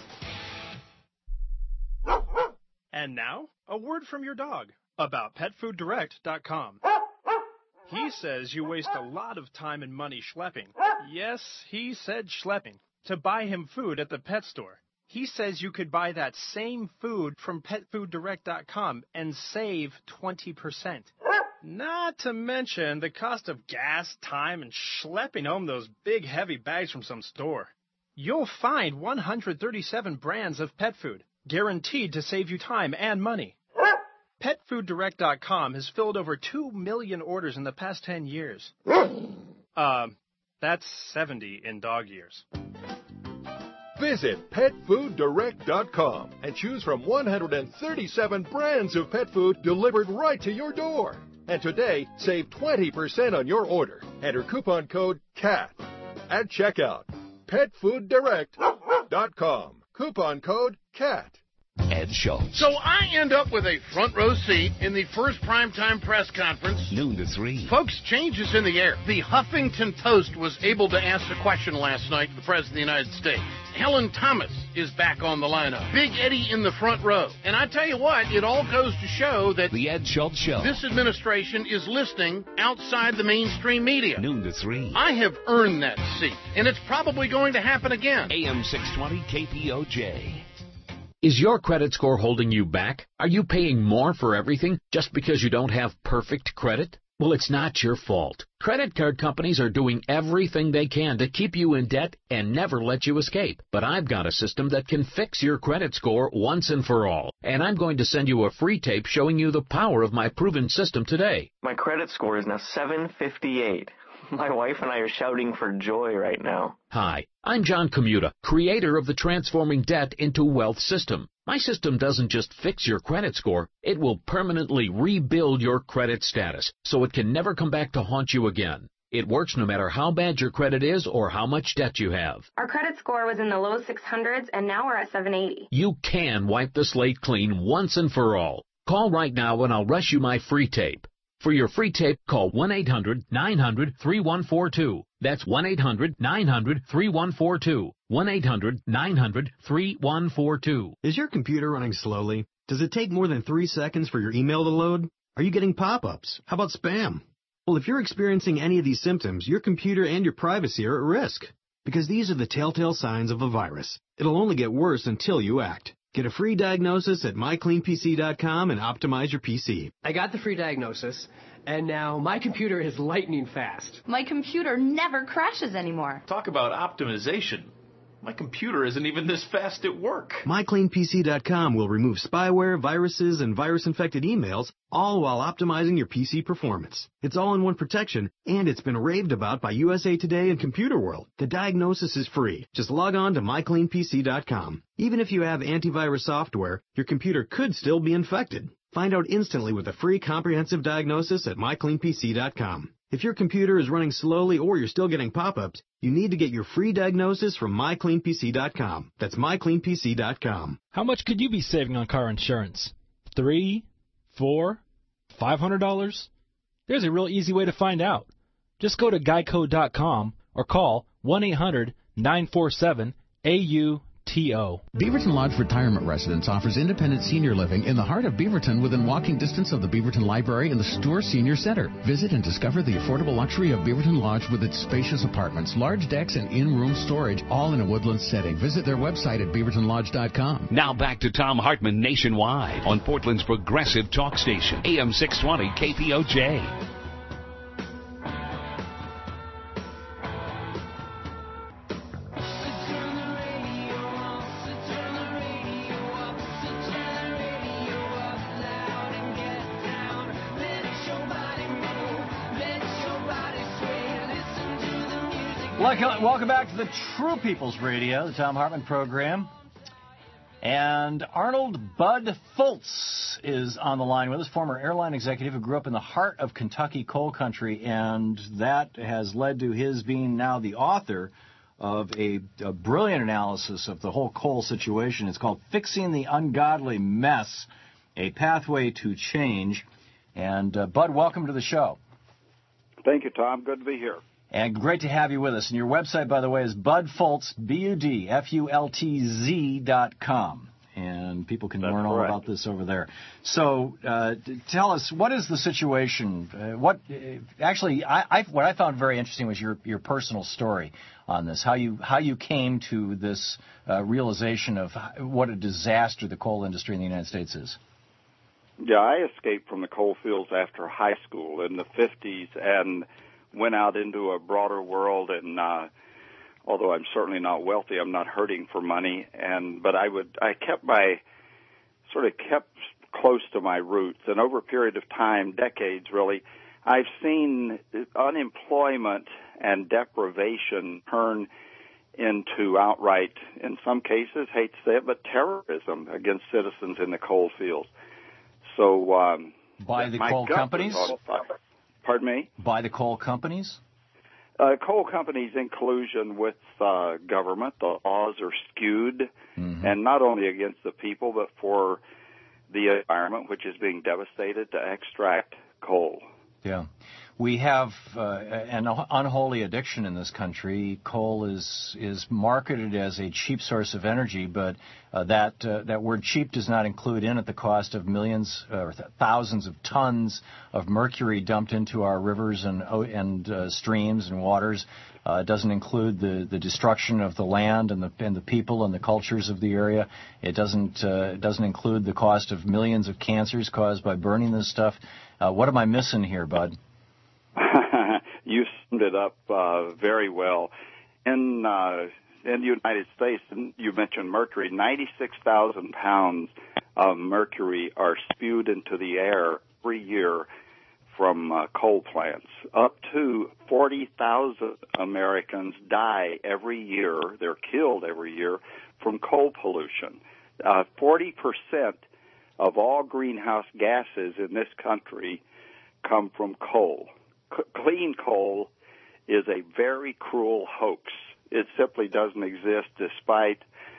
And now, a word from your dog about pet food direct dot com. He says you waste a lot of time and money schlepping. Yes, he said schlepping. To buy him food at the pet store. He says you could buy that same food from pet food direct dot com and save twenty percent. Not to mention the cost of gas, time, and schlepping home those big heavy bags from some store. You'll find one hundred thirty-seven brands of pet food, guaranteed to save you time and money. pet food direct dot com has filled over two million orders in the past ten years. Uh, that's seventy in dog years. Visit pet food direct dot com and choose from one hundred thirty-seven brands of pet food delivered right to your door. And today, save twenty percent on your order. Enter coupon code CAT at checkout. pet food direct dot com. Coupon code CAT. Ed Schultz. So I end up with a front row seat in the first primetime press conference. Noon to three. Folks, change is in the air. The Huffington Post was able to ask a question last night to the President of the United States. Helen Thomas is back on the lineup. Big Eddie in the front row. And I tell you what, it all goes to show that The Ed Schultz Show. This administration is listening outside the mainstream media. Noon to three. I have earned that seat, and it's probably going to happen again. A M six twenty K P O J. Is your credit score holding you back? Are you paying more for everything just because you don't have perfect credit? Well, it's not your fault. Credit card companies are doing everything they can to keep you in debt and never let you escape. But I've got a system that can fix your credit score once and for all. And I'm going to send you a free tape showing you the power of my proven system today. My credit score is now seven fifty-eight. My wife and I are shouting for joy right now. Hi, I'm John Commuta, creator of the Transforming Debt into Wealth system. My system doesn't just fix your credit score, it will permanently rebuild your credit status so it can never come back to haunt you again. It works no matter how bad your credit is or how much debt you have. Our credit score was in the low six hundreds, and now we're at seven eighty. You can wipe the slate clean once and for all. Call right now and I'll rush you my free tape. For your free tape, call one eight hundred nine hundred three one four two. That's one eight hundred nine hundred three one four two. one eight hundred nine hundred three one four two. Is your computer running slowly? Does it take more than three seconds for your email to load? Are you getting pop-ups? How about spam? Well, if you're experiencing any of these symptoms, your computer and your privacy are at risk. Because these are the telltale signs of a virus. It'll only get worse until you act. Get a free diagnosis at my clean P C dot com and optimize your P C. I got the free diagnosis, and now my computer is lightning fast. My computer never crashes anymore. Talk about optimization. My computer isn't even this fast at work. My Clean P C dot com will remove spyware, viruses, and virus-infected emails, all while optimizing your P C performance. It's all-in-one protection, and it's been raved about by U S A Today and Computer World. The diagnosis is free. Just log on to My Clean P C dot com. Even if you have antivirus software, your computer could still be infected. Find out instantly with a free comprehensive diagnosis at My Clean P C dot com. If your computer is running slowly or you're still getting pop-ups, you need to get your free diagnosis from My Clean P C dot com. That's My Clean P C dot com. How much could you be saving on car insurance? Three, four, five hundred dollars? There's a real easy way to find out. Just go to geico dot com or call one eight hundred nine four seven A U T O. Beaverton Lodge Retirement Residence offers independent senior living in the heart of Beaverton within walking distance of the Beaverton Library and the Stewart Senior Center. Visit and discover the affordable luxury of Beaverton Lodge with its spacious apartments, large decks, and in-room storage, all in a woodland setting. Visit their website at beaverton lodge dot com. Now back to Thom Hartmann Nationwide on Portland's progressive talk station, A M six twenty K P O J. Welcome back to the True People's Radio, the Thom Hartmann program. And Arnold Bud Fultz is on the line with us, former airline executive who grew up in the heart of Kentucky coal country, and that has led to his being now the author of a, a brilliant analysis of the whole coal situation. It's called Fixing the Ungodly Mess, A Pathway to Change. And, uh, Bud, welcome to the show. Thank you, Tom. Good to be here. And great to have you with us. And your website, by the way, is Bud Fultz, B U D F U L T Z dot com. And people can That's learn all correct. about this over there. So uh, tell us, what is the situation? Uh, what uh, Actually, I, I, what I found very interesting was your, your personal story on this, how you, how you came to this uh, realization of what a disaster the coal industry in the United States is. Yeah, I escaped from the coal fields after high school in the fifties and went out into a broader world, and uh, although I'm certainly not wealthy, I'm not hurting for money. And but I would I kept my sort of kept close to my roots, and over a period of time, decades really, I've seen unemployment and deprivation turn into outright, in some cases, hate to say it, but terrorism against citizens in the coal fields. So um, by the my coal gut companies. was on fire. Pardon me? By the coal companies? Uh, coal companies in collusion with uh, government. The laws are skewed, mm-hmm. and not only against the people, but for the environment, which is being devastated to extract coal. Yeah. We have uh, an unholy addiction in this country. Coal is is marketed as a cheap source of energy, but uh, that uh, that word cheap does not include in it the cost of millions or uh, thousands of tons of mercury dumped into our rivers and and uh, streams and waters. Uh, it doesn't include the, the destruction of the land and the and the people and the cultures of the area. It doesn't uh, it doesn't include the cost of millions of cancers caused by burning this stuff. Uh, what am I missing here, Bud? You summed it up uh, very well. In uh, in the United States, and you mentioned mercury, ninety-six thousand pounds of mercury are spewed into the air every year from uh, coal plants. Up to forty thousand Americans die every year, they're killed every year, from coal pollution. Uh, forty percent of all greenhouse gases in this country come from coal. C- clean coal is a very cruel hoax. It simply doesn't exist despite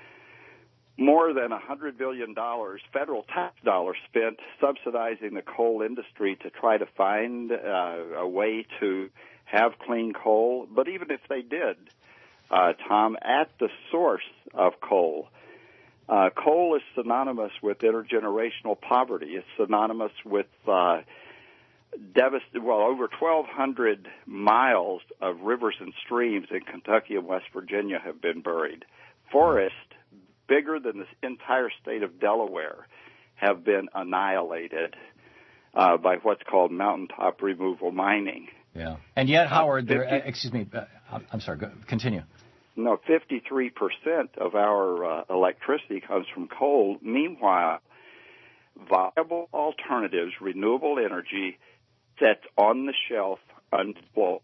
more than one hundred billion dollars federal tax dollars spent subsidizing the coal industry to try to find uh, a way to have clean coal. But even if they did, uh, Tom, at the source of coal, uh, coal is synonymous with intergenerational poverty. It's synonymous with uh, Devast- well, over twelve hundred miles of rivers and streams in Kentucky and West Virginia have been buried. Forests bigger than the entire state of Delaware have been annihilated uh, by what's called mountaintop removal mining. Yeah. And yet, Howard, there, uh, excuse me, uh, I'm sorry, go, continue. no, fifty-three percent of our uh, electricity comes from coal. Meanwhile, viable alternatives, renewable energy, that's on the shelf unexplored.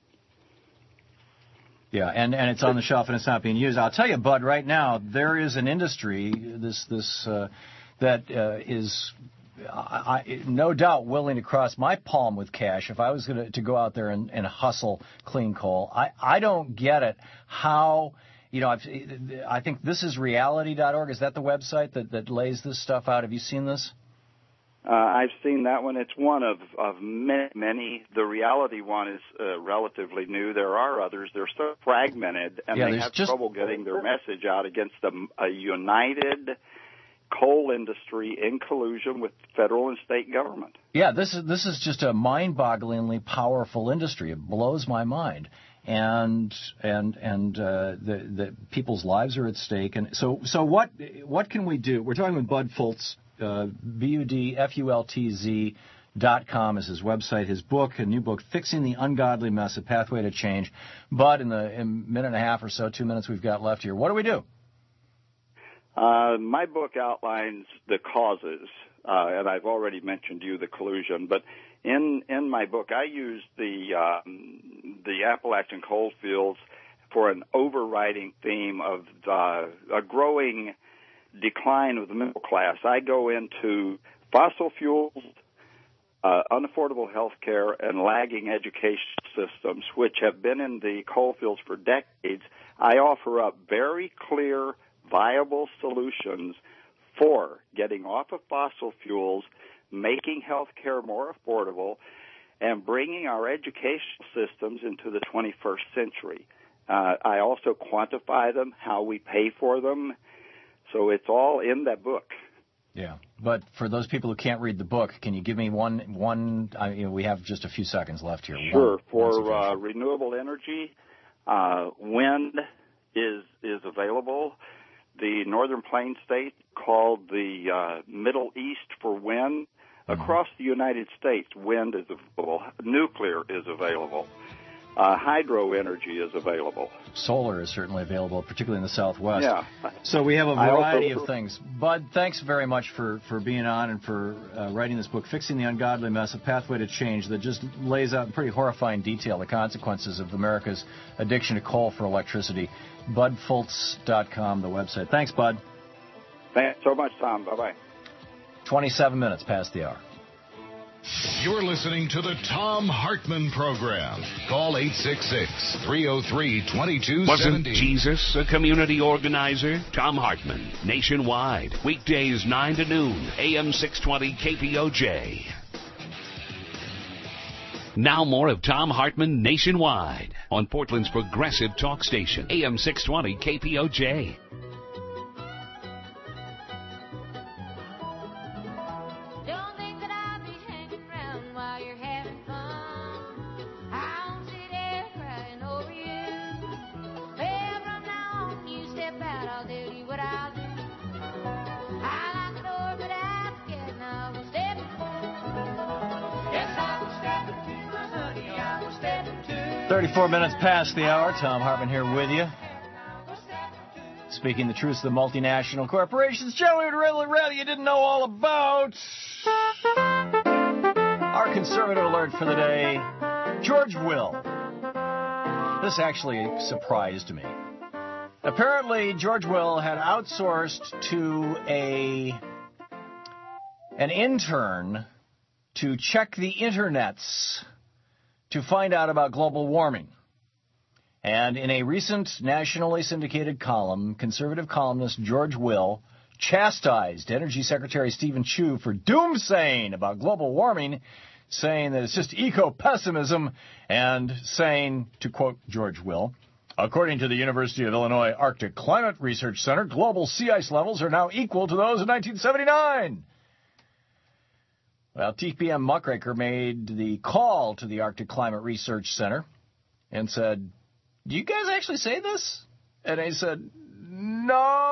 Yeah, and, and it's on the shelf and it's not being used. I'll tell you, Bud, right now there is an industry this this uh, that uh, is I, I, no doubt willing to cross my palm with cash if I was going to go out there and, and hustle clean coal. I, I don't get it how, you know, I've, I think this is reality dot org. Is that the website that, that lays this stuff out? Have you seen this? Uh, I've seen that one. It's one of, of many, many. The reality one is uh, relatively new. There are others. They're so fragmented, and yeah, they have just... trouble getting their message out against a, a united coal industry in collusion with federal and state government. Yeah, this is this is just a mind-bogglingly powerful industry. It blows my mind. And and and uh, the the people's lives are at stake. And so so what what can we do? We're talking with Bud Fultz. Uh, B U D F U L T Z dot com is his website. His book, a new book, Fixing the Ungodly Mess, A Pathway to Change. Bud, in the in a minute and a half or so, two minutes we've got left here, what do we do? Uh, my book outlines the causes, uh, and I've already mentioned to you the collusion, but in in my book I use the, um, the Appalachian coal fields for an overriding theme of uh, a growing decline of the middle class. I go into fossil fuels, uh, unaffordable health care, and lagging education systems, which have been in the coal fields for decades. I offer up very clear, viable solutions for getting off of fossil fuels, making health care more affordable, and bringing our education systems into the twenty-first century. Uh, I also quantify them, how we pay for them. So it's all in that book. Yeah, but for those people who can't read the book, can you give me one? One, I mean, we have just a few seconds left here. Sure. One, for one uh, renewable energy, uh, wind is is available. The Northern Plains state called the uh, Middle East for wind. Mm-hmm. Across the United States, wind is available. Nuclear is available. Uh, hydro energy is available. Solar is certainly available, particularly in the Southwest. Yeah. So we have a variety also, of things. Bud, thanks very much for, for being on and for uh, writing this book, Fixing the Ungodly Mess, A Pathway to Change, that just lays out in pretty horrifying detail the consequences of America's addiction to coal for electricity. Bud Fultz dot com, the website. Thanks, Bud. Thanks so much, Tom. Bye-bye. twenty-seven minutes past the hour. You're listening to the Tom Hartman Program. Call eight six six, three oh three, two two seven Wasn't oh. Jesus a community organizer? Tom Hartman, nationwide. Weekdays nine to noon, A M six twenty K P O J. Now more of Tom Hartman nationwide on Portland's progressive talk station, A M six twenty K P O J. thirty-four minutes past the hour. Tom Hartman here with you. Speaking the truth of the multinational corporations, generally, really, really, you didn't know all about. Our conservative alert for the day, George Will. This actually surprised me. Apparently, George Will had outsourced to a an intern to check the internets to find out about global warming. And in a recent nationally syndicated column, conservative columnist George Will chastised Energy Secretary Stephen Chu for doomsaying about global warming, saying that it's just eco-pessimism, and saying, to quote George Will, according to the University of Illinois Arctic Climate Research Center, global sea ice levels are now equal to those in nineteen seventy-nine. Well, T P M Muckraker made the call to the Arctic Climate Research Center and said, do you guys actually say this? And they said, no, we didn't.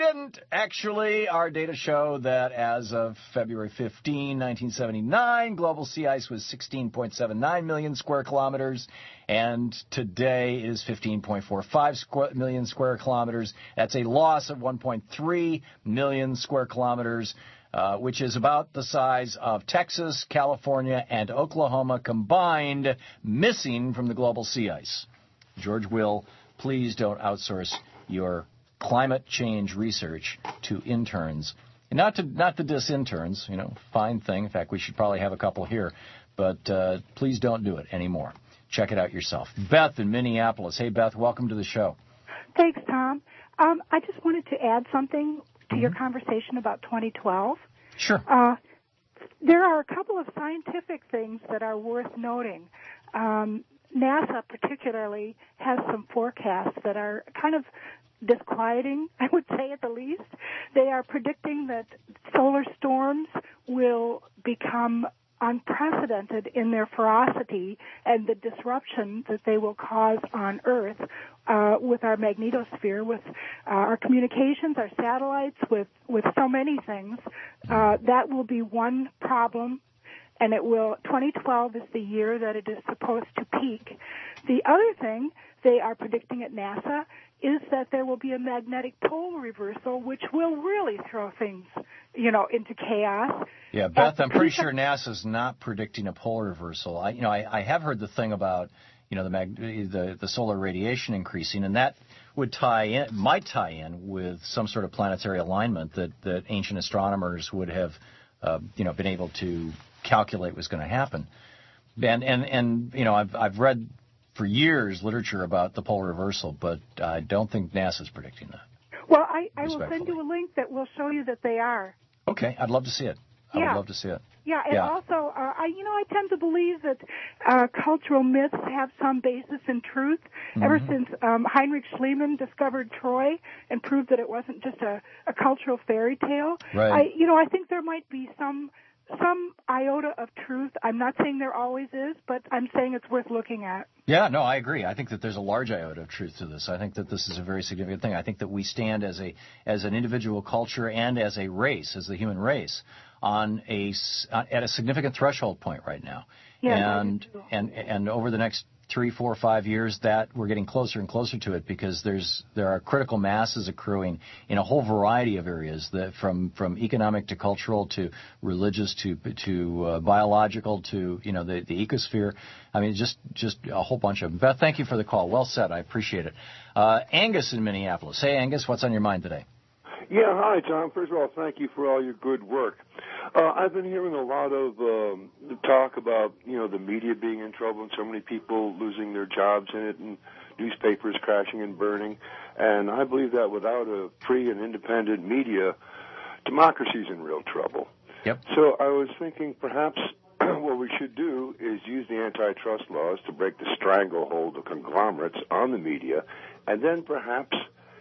didn't. Actually, our data show that as of February fifteenth, nineteen seventy-nine, global sea ice was sixteen point seven nine million square kilometers, and today is fifteen point four five squ- million square kilometers. That's a loss of one point three million square kilometers, uh, which is about the size of Texas, California, and Oklahoma combined, missing from the global sea ice. George Will, please don't outsource your climate change research to interns. And not to not to diss interns, you know, fine thing. In fact, we should probably have a couple here. But uh, please don't do it anymore. Check it out yourself. Beth in Minneapolis. Hey, Beth, welcome to the show. Thanks, Tom. Um, I just wanted to add something to Mm-hmm. your conversation about twenty twelve. Sure. Uh, there are a couple of scientific things that are worth noting. Um, NASA particularly has some forecasts that are kind of disquieting, I would say at the least. They are predicting that solar storms will become unprecedented in their ferocity and the disruption that they will cause on Earth uh, with our magnetosphere, with uh, our communications, our satellites, with, with so many things. Uh, that will be one problem, and it will, twenty twelve is the year that it is supposed to peak. The other thing they are predicting at NASA is that there will be a magnetic pole reversal, which will really throw things, you know, into chaos. Yeah, Beth, I'm pretty sure NASA's not predicting a pole reversal. I, you know, I, I have heard the thing about, you know, the, mag- the the solar radiation increasing, and that would tie in, might tie in with some sort of planetary alignment that, that ancient astronomers would have, uh, you know, been able to calculate was going to happen. And and and you know, I've I've read for years literature about the pole reversal, but I don't think NASA's predicting that. Well, I, I will send you a link that will show you that they are. Okay, I'd love to see it. I Yeah. would love to see it. Yeah, and Yeah. also, uh, I, you know, I tend to believe that uh, cultural myths have some basis in truth. Ever Mhm. since um, Heinrich Schliemann discovered Troy and proved that it wasn't just a, a cultural fairy tale, Right. I, you know, I think there might be some some iota of truth. I'm not saying there always is, but I'm saying it's worth looking at. Yeah, no, I agree. I think that there's a large iota of truth to this. I think that this is a very significant thing. I think that we stand as a as an individual culture and as a race, as the human race, on a s- uh, at a significant threshold point right now. Yeah, and and and over the next three, four, five years, that we're getting closer and closer to it because there's there are critical masses accruing in a whole variety of areas, that from from economic to cultural to religious to to uh, biological to you know the the ecosphere. I mean, just just a whole bunch of them. Beth, thank you for the call. Well said. I appreciate it. Uh, Angus in Minneapolis. Hey, Angus, what's on your mind today? Yeah, hi, Tom. First of all, thank you for all your good work. Uh, I've been hearing a lot of um, talk about, you know, the media being in trouble and so many people losing their jobs in it and newspapers crashing and burning. And I believe that without a free and independent media, democracy's in real trouble. Yep. So I was thinking perhaps what we should do is use the antitrust laws to break the stranglehold of conglomerates on the media, and then perhaps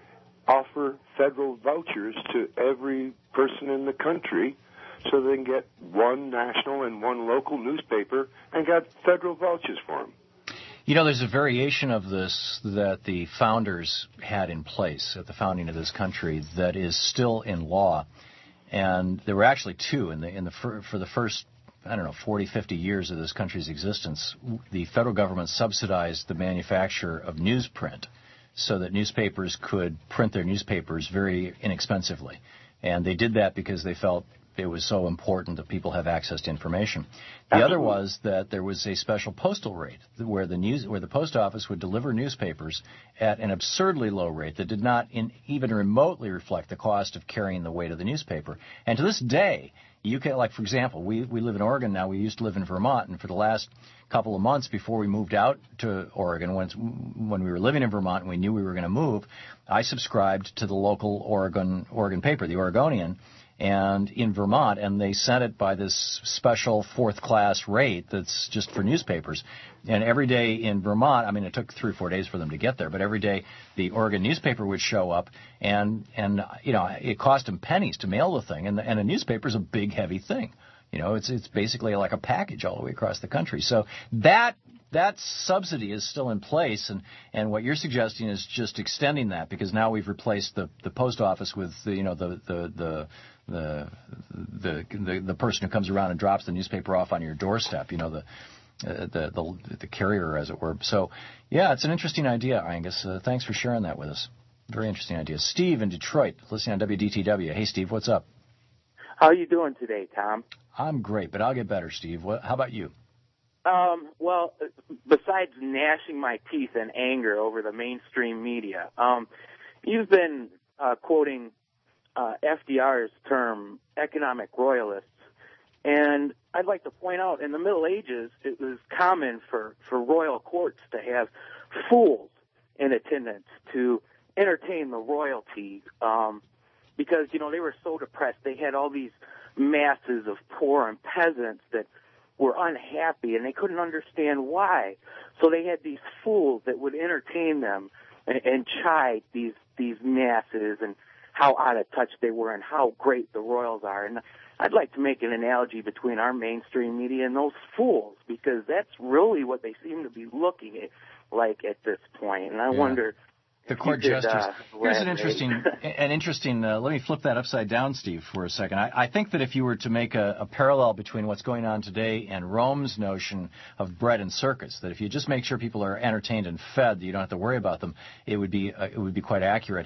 offer federal vouchers to every person in the country so they can get one national and one local newspaper and get federal vouchers for them. You know, there's a variation of this that the founders had in place at the founding of this country that is still in law. And there were actually two in the in the for, for the first, I don't know, forty, fifty years of this country's existence. The federal government subsidized the manufacture of newsprint so that newspapers could print their newspapers very inexpensively. And they did that because they felt it was so important that people have access to information. The Absolutely. other was that there was a special postal rate where the news, where the post office would deliver newspapers at an absurdly low rate that did not in, even remotely reflect the cost of carrying the weight of the newspaper. And to this day, you can, like, for example, we, we live in Oregon now. We used to live in Vermont, and for the last couple of months before we moved out to Oregon, when, when we were living in Vermont and we knew we were going to move, I subscribed to the local Oregon Oregon paper, the Oregonian, and in Vermont, and they sent it by this special fourth-class rate that's just for newspapers. And every day in Vermont, I mean, it took three or four days for them to get there, but every day the Oregon newspaper would show up, and, and you know, it cost them pennies to mail the thing, and, the, and a newspaper is a big, heavy thing. You know, it's it's basically like a package all the way across the country. So that that subsidy is still in place, and, and what you're suggesting is just extending that, because now we've replaced the, the post office with the, you know the the the the the the, the person who comes around and drops the newspaper off on your doorstep. You know, the uh, the, the the carrier, as it were. So yeah, it's an interesting idea, Angus. Uh, thanks for sharing that with us. Very interesting idea. Steve in Detroit, listening on W D T W. Hey, Steve, what's up? How are you doing today, Tom? I'm great, but I'll get better, Steve. What, how about you? Um, well, besides gnashing my teeth in anger over the mainstream media, um, you've been uh, quoting uh, F D R's term, economic royalists. And I'd like to point out, in the Middle Ages, it was common for, for royal courts to have fools in attendance to entertain the royalty, um, because, you know, they were so depressed. They had all these masses of poor and peasants that were unhappy, and they couldn't understand why. So they had these fools that would entertain them and, and chide these these masses and how out of touch they were and how great the royals are. And I'd like to make an analogy between our mainstream media and those fools, because that's really what they seem to be looking at, like at this point. And I yeah. wonder... The court did, jesters. Uh, Here's an interesting, an interesting. Uh, let me flip that upside down, Steve, for a second. I, I think that if you were to make a, a parallel between what's going on today and Rome's notion of bread and circus, that if you just make sure people are entertained and fed, that you don't have to worry about them, it would be uh, it would be quite accurate.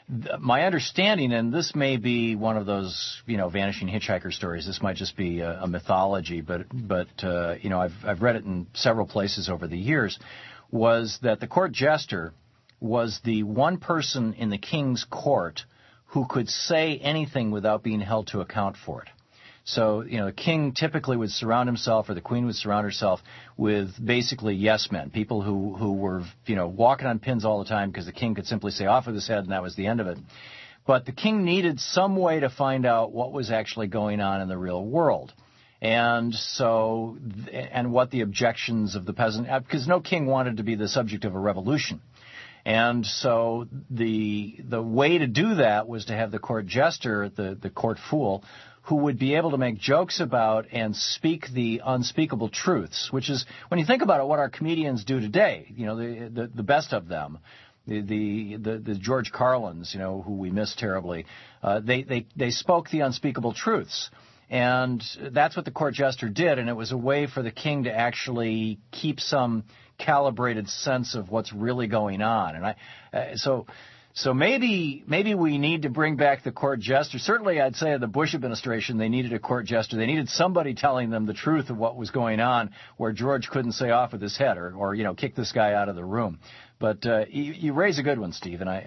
My understanding, and this may be one of those, you know, vanishing hitchhiker stories. This might just be a, a mythology, but but uh, you know, I've I've read it in several places over the years. Was that the court jester was the one person in the king's court who could say anything without being held to account for it. So, you know, the king typically would surround himself, or the queen would surround herself with basically yes men, people who, who were, you know, walking on pins all the time because the king could simply say off with his head and that was the end of it. But the king needed some way to find out what was actually going on in the real world. And so, and what the objections of the peasant, because no king wanted to be the subject of a revolution. And so the the way to do that was to have the court jester, the, the court fool, who would be able to make jokes about and speak the unspeakable truths, which is, when you think about it, what our comedians do today, you know, the the, the best of them, the, the the the George Carlins, you know, who we miss terribly, uh, they, they, they spoke the unspeakable truths. And that's what the court jester did, and it was a way for the king to actually keep some calibrated sense of what's really going on. And I, uh, so, so maybe maybe we need to bring back the court jester. Certainly, I'd say the Bush administration, they needed a court jester. They needed somebody telling them the truth of what was going on, where George couldn't say off with his head, or, or you know, kick this guy out of the room. But uh, you, you raise a good one, Steve, and I,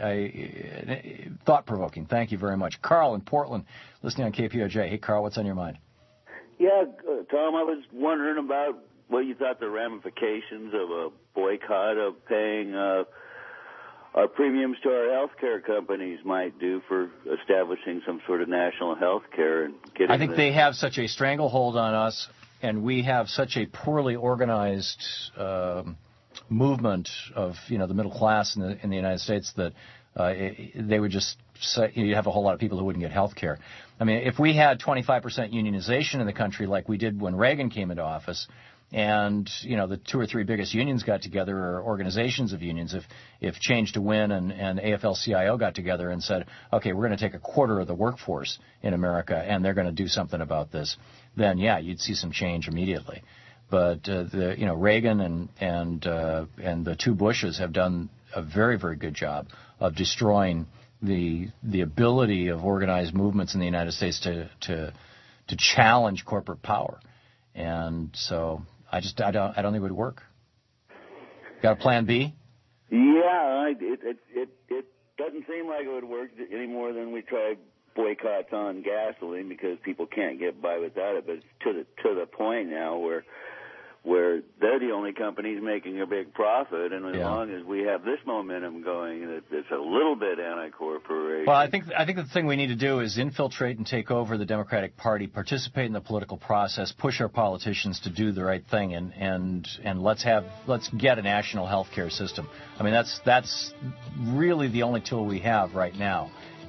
I thought-provoking. Thank you very much. Carl in Portland, listening on K P O J. Hey, Carl, what's on your mind? Yeah, uh, Tom, I was wondering about what you thought the ramifications of a boycott of paying uh, our premiums to our health care companies might do for establishing some sort of national health care. And getting I think the... they have such a stranglehold on us, and we have such a poorly organized um, movement of, you know, the middle class in the, in the United States that uh, it, they would just say, you have a whole lot of people who wouldn't get health care. I mean, if we had twenty-five percent unionization in the country like we did when Reagan came into office, and, you know, the two or three biggest unions got together, or organizations of unions, if if Change to Win and, and A F L C I O got together and said, okay, we're going to take a quarter of the workforce in America and they're going to do something about this, then, yeah, you'd see some change immediately. But, uh, the you know, Reagan and and uh, and the two Bushes have done a very, very good job of destroying the the ability of organized movements in the United States to to to challenge corporate power. And so I just I don't I don't think it would work. Got a plan B? Yeah, it it it it doesn't seem like it would work any more than we tried boycotts on gasoline, because people can't get by without it. But it's to the to the point now where where they're the only companies making a big profit, and as yeah. long as we have this momentum going, it, it's a little bit anti-corporation. Well, I think I think the thing we need to do is infiltrate and take over the Democratic Party, participate in the political process, push our politicians to do the right thing, and and and let's have let's get a national health care system. I mean, that's that's really the only tool we have right now.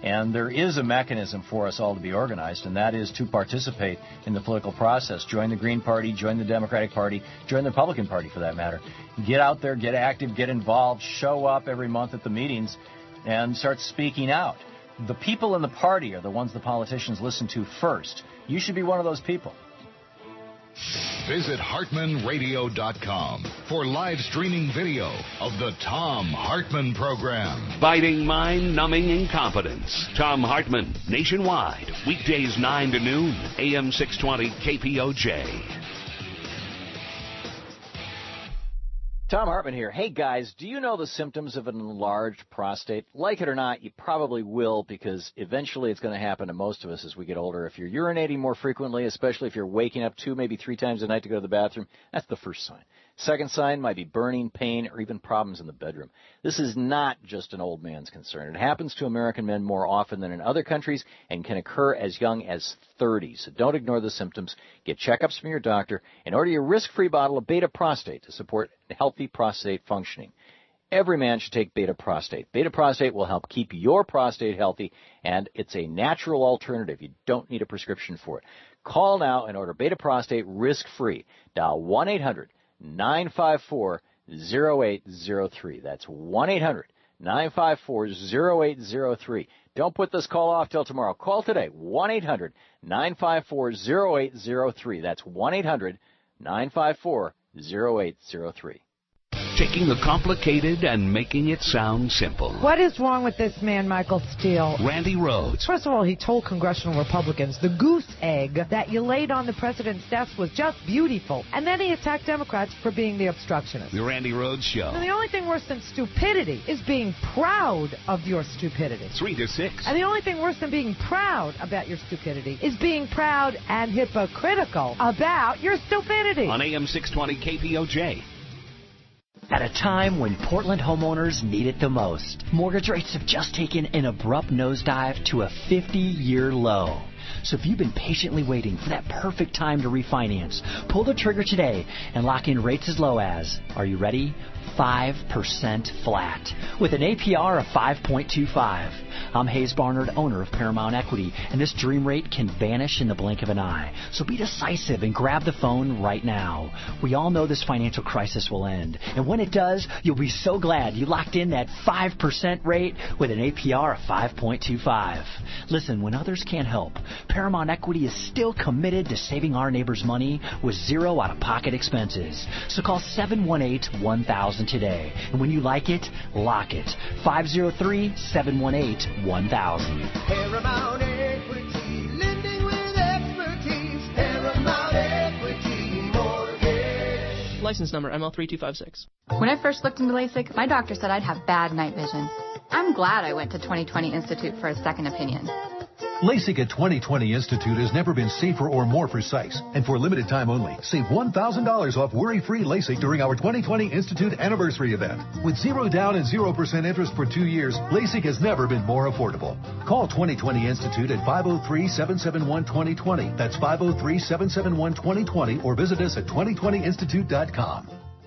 And there is a mechanism for us all to be organized, and that is to participate in the political process. Join the Green Party, join the Democratic Party, join the Republican Party for that matter. Get out there, get active, get involved, show up every month at the meetings, and start speaking out. The people in the party are the ones the politicians listen to first. You should be one of those people. Visit Hartman Radio dot com for live streaming video of the Thom Hartmann Program. Biting mind-numbing incompetence. Thom Hartmann, nationwide, weekdays nine to noon, A M six twenty K P O J. Thom Hartmann here. Hey, guys, do you know the symptoms of an enlarged prostate? Like it or not, you probably will, because eventually it's going to happen to most of us as we get older. If you're urinating more frequently, especially if you're waking up two, maybe three times a night to go to the bathroom, that's the first sign. Second sign might be burning, pain, or even problems in the bedroom. This is not just an old man's concern. It happens to American men more often than in other countries and can occur as young as thirty. So don't ignore the symptoms. Get checkups from your doctor and order your risk-free bottle of Beta Prostate to support healthy prostate functioning. Every man should take Beta Prostate. Beta Prostate will help keep your prostate healthy, and it's a natural alternative. You don't need a prescription for it. Call now and order Beta Prostate risk-free. Dial one eight hundred nine five four oh eight oh three. That's one eight hundred nine five four oh eight oh three. Don't put this call off till tomorrow. Call today, one eight hundred nine five four oh eight oh three. That's one eight hundred nine five four oh eight oh three. Taking the complicated and making it sound simple. What is wrong with this man, Michael Steele? Randy Rhodes. First of all, he told congressional Republicans the goose egg that you laid on the president's desk was just beautiful. And then he attacked Democrats for being the obstructionists. The Randy Rhodes Show. And the only thing worse than stupidity is being proud of your stupidity. Three to six. And the only thing worse than being proud about your stupidity is being proud and hypocritical about your stupidity. On A M six twenty K P O J. At a time when Portland homeowners need it the most, mortgage rates have just taken an abrupt nosedive to a fifty-year low. So if you've been patiently waiting for that perfect time to refinance, pull the trigger today and lock in rates as low as, are you ready? five percent flat, with an A P R of five point two five. I'm Hayes Barnard, owner of Paramount Equity, and this dream rate can vanish in the blink of an eye. So be decisive and grab the phone right now. We all know this financial crisis will end, and when it does, you'll be so glad you locked in that five percent rate with an A P R of five point two five. Listen, when others can't help, Paramount Equity is still committed to saving our neighbors money with zero out-of-pocket expenses. So call seven one eight one thousand today. And when you like it, lock it. five oh three seven one eight one thousand. Paramount Equity, lending with expertise. Paramount Equity Mortgage. License number M L three two five six. When I first looked into LASIK, my doctor said I'd have bad night vision. I'm glad I went to twenty twenty Institute for a second opinion. LASIK at twenty twenty Institute has never been safer or more precise. And for limited time only, save one thousand dollars off worry-free LASIK during our twenty twenty Institute anniversary event. With zero down and zero percent interest for two years, LASIK has never been more affordable. Call twenty twenty Institute at five oh three seven seven one two oh two oh. That's five oh three seven seven one two oh two oh, or visit us at twenty twenty institute dot com.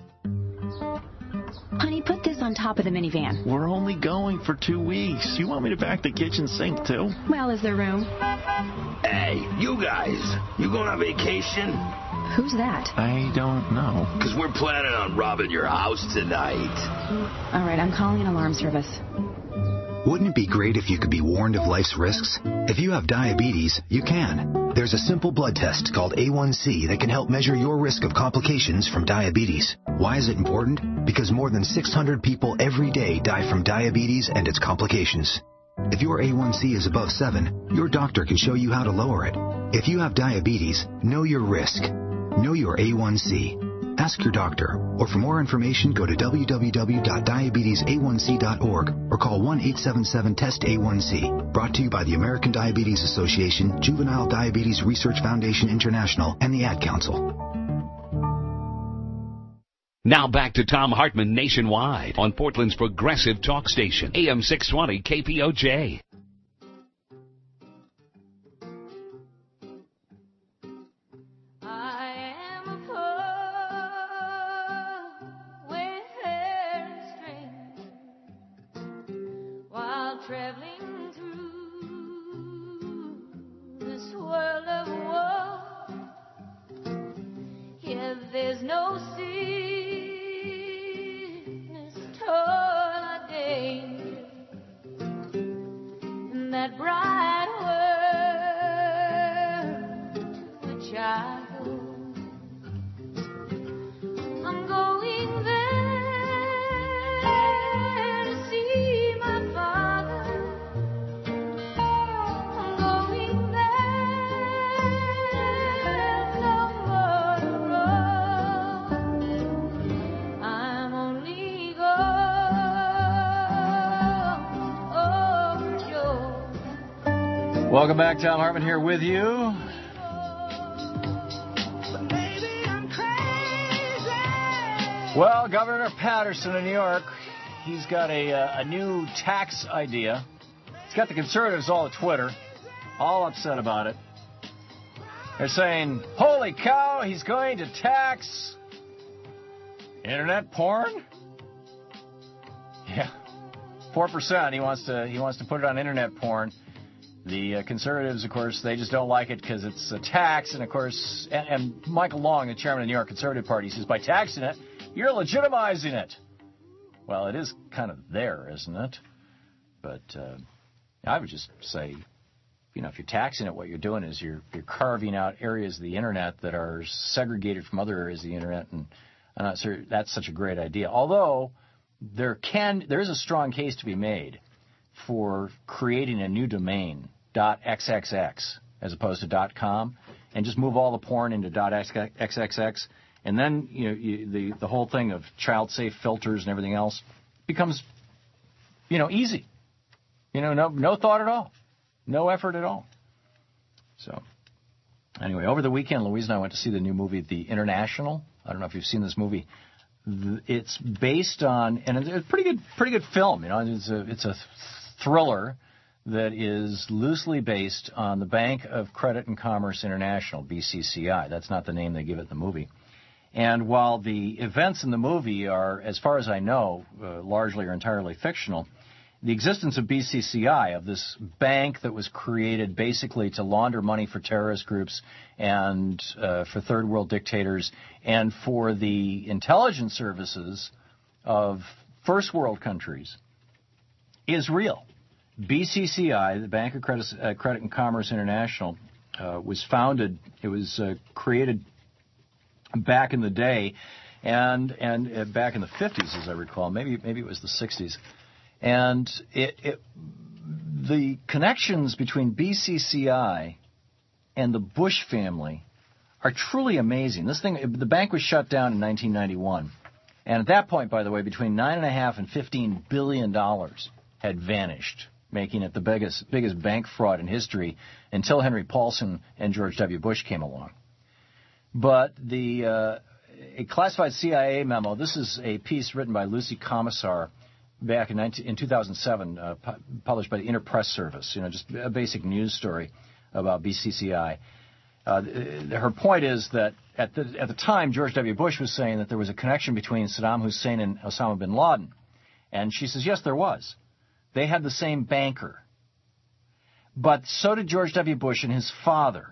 Honey, put this on top of the minivan. We're only going for two weeks. You want me to pack the kitchen sink, too? Well, is there room? Hey, you guys, you going on vacation? Who's that? I don't know. Because we're planning on robbing your house tonight. All right, I'm calling an alarm service. Wouldn't it be great if you could be warned of life's risks? If you have diabetes, you can. There's a simple blood test called A one C that can help measure your risk of complications from diabetes. Why is it important? Because more than six hundred people every day die from diabetes and its complications. If your A one C is above seven, your doctor can show you how to lower it. If you have diabetes, know your risk. Know your A one C. Ask your doctor, or for more information, go to w w w dot diabetes a one c dot org or call one eight seven seven test A one C. Brought to you by the American Diabetes Association, Juvenile Diabetes Research Foundation International, and the Ad Council. Now back to Thom Hartmann nationwide on Portland's progressive talk station, A M six twenty K P O J. Traveling through Welcome back. Tom Hartman here with you. Well, Governor Patterson of New York, he's got a, uh, a new tax idea. He's got the conservatives all at Twitter, all upset about it. They're saying, holy cow, he's going to tax internet porn? Yeah, four percent. He wants to, he wants to put it on internet porn. The uh, conservatives, of course, they just don't like it because it's a tax. And, of course, and, and Michael Long, the chairman of the New York Conservative Party, says by taxing it, you're legitimizing it. Well, it is kind of there, isn't it? But uh, I would just say, you know, if you're taxing it, what you're doing is you're you're carving out areas of the Internet that are segregated from other areas of the Internet. And I'm not sure that's such a great idea. Although there can there is a strong case to be made for creating a new domain, .xxx, as opposed to .com, and just move all the porn into .xxx, and then you know you, the the whole thing of child-safe filters and everything else becomes, you know, easy. You know, no no thought at all, no effort at all. So, anyway, over the weekend, Louise and I went to see the new movie, The International. I don't know if you've seen this movie. It's based on, and it's a pretty good pretty good film. You know, it's a it's a thriller that is loosely based on the Bank of Credit and Commerce International, B C C I. That's not the name they give it in the movie. And while the events in the movie are, as far as I know, uh, largely or entirely fictional, the existence of B C C I, of this bank that was created basically to launder money for terrorist groups and uh, for third world dictators and for the intelligence services of first world countries, is real. B C C I, the Bank of Credit, uh, Credit and Commerce International, uh, was founded, it was uh, created back in the day, and and uh, back in the fifties, as I recall, maybe maybe it was the sixties. And it, it, the connections between B C C I and the Bush family are truly amazing. This thing, the bank was shut down in nineteen ninety-one. And at that point, by the way, between nine point five and fifteen billion dollars had vanished, making it the biggest biggest bank fraud in history until Henry Paulson and George W. Bush came along. But the uh, a classified C I A memo, this is a piece written by Lucy Commissar back in, nineteen, in two thousand seven, uh, pu- published by the Interpress Service, you know, just a basic news story about B C C I. Uh, her point is that at the at the time, George W. Bush was saying that there was a connection between Saddam Hussein and Osama bin Laden. And she says, yes, there was. They had the same banker. But so did George W. Bush and his father.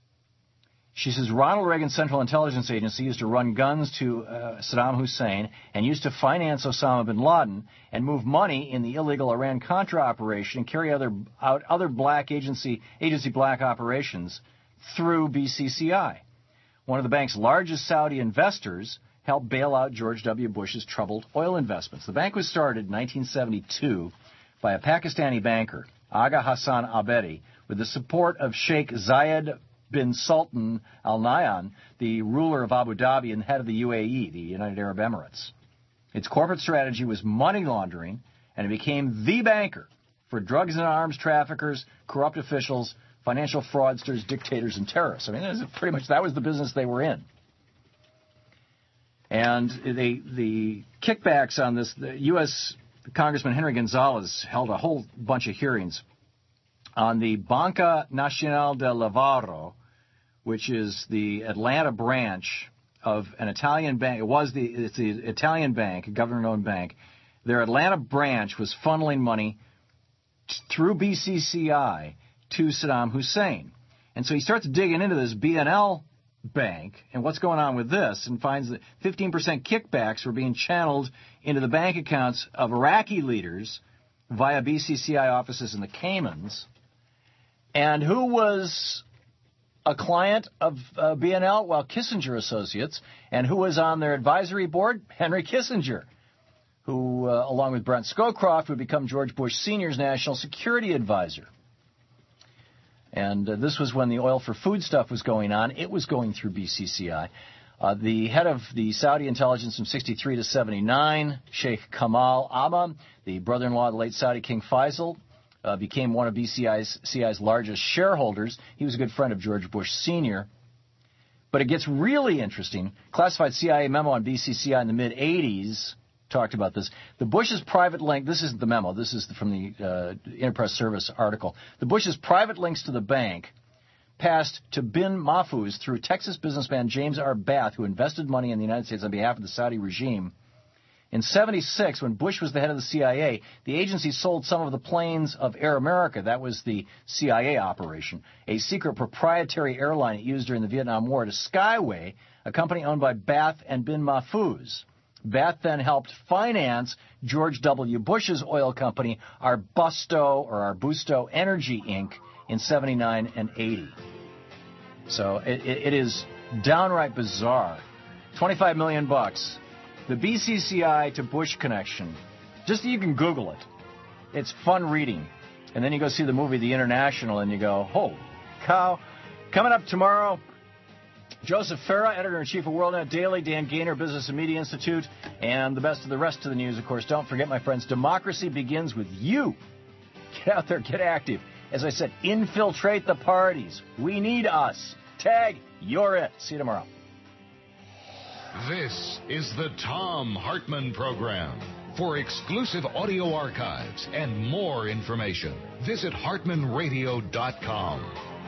She says Ronald Reagan's Central Intelligence Agency used to run guns to uh, Saddam Hussein and used to finance Osama bin Laden and move money in the illegal Iran-Contra operation and carry other, out other black agency, agency black operations through B C C I. One of the bank's largest Saudi investors helped bail out George W. Bush's troubled oil investments. The bank was started in nineteen seventy-two by a Pakistani banker, Agha Hassan Abedi, with the support of Sheikh Zayed bin Sultan Al Nahyan, the ruler of Abu Dhabi and head of the U A E, the United Arab Emirates. Its corporate strategy was money laundering, and it became the banker for drugs and arms traffickers, corrupt officials, financial fraudsters, dictators, and terrorists. I mean, that was pretty much that was the business they were in. And they, the kickbacks on this, the U S Congressman Henry Gonzalez held a whole bunch of hearings on the Banca Nacional del Lavoro, which is the Atlanta branch of an Italian bank. It was the it's the Italian bank, a government-owned bank. Their Atlanta branch was funneling money t- through B C C I to Saddam Hussein. And so he starts digging into this B N L bank and what's going on with this, and finds that fifteen percent kickbacks were being channeled into the bank accounts of Iraqi leaders via B C C I offices in the Caymans. And who was a client of uh, B N L? Well, Kissinger Associates. And who was on their advisory board? Henry Kissinger, who, uh, along with Brent Scowcroft, would become George Bush Senior's national security advisor. And uh, this was when the oil for food stuff was going on. It was going through B C C I. Uh, the head of the Saudi intelligence from sixty-three to seventy-nine, Sheikh Kamal Amma, the brother-in-law of the late Saudi King Faisal, uh, became one of B C I's C I's largest shareholders. He was a good friend of George Bush Senior But it gets really interesting. Classified C I A memo on B C C I in the mid-eighties talked about this. The Bush's private link, this isn't the memo, this is from the uh, Interpress Service article. The Bush's private links to the bank passed to bin Mahfouz through Texas businessman James R. Bath, who invested money in the United States on behalf of the Saudi regime. In seventy-six, when Bush was the head of the C I A, the agency sold some of the planes of Air America. That was the C I A operation, a secret proprietary airline it used during the Vietnam War, to Skyway, a company owned by Bath and bin Mahfouz. Bath then helped finance George W. Bush's oil company, Arbusto or Arbusto Energy, Incorporated, in seventy-nine and eighty. So it, it, it is downright bizarre. twenty-five million bucks. The B C C I to Bush connection. Just you can Google it. It's fun reading. And then you go see the movie The International and you go, holy cow. Coming up tomorrow, Joseph Farah, editor-in-chief of WorldNet Daily, Dan Gaynor, Business and Media Institute, and the best of the rest of the news, of course. Don't forget, my friends, democracy begins with you. Get out there, get active. As I said, infiltrate the parties. We need us. Tag, you're it. See you tomorrow. This is the Thom Hartmann Program. For exclusive audio archives and more information, visit hartmann radio dot com.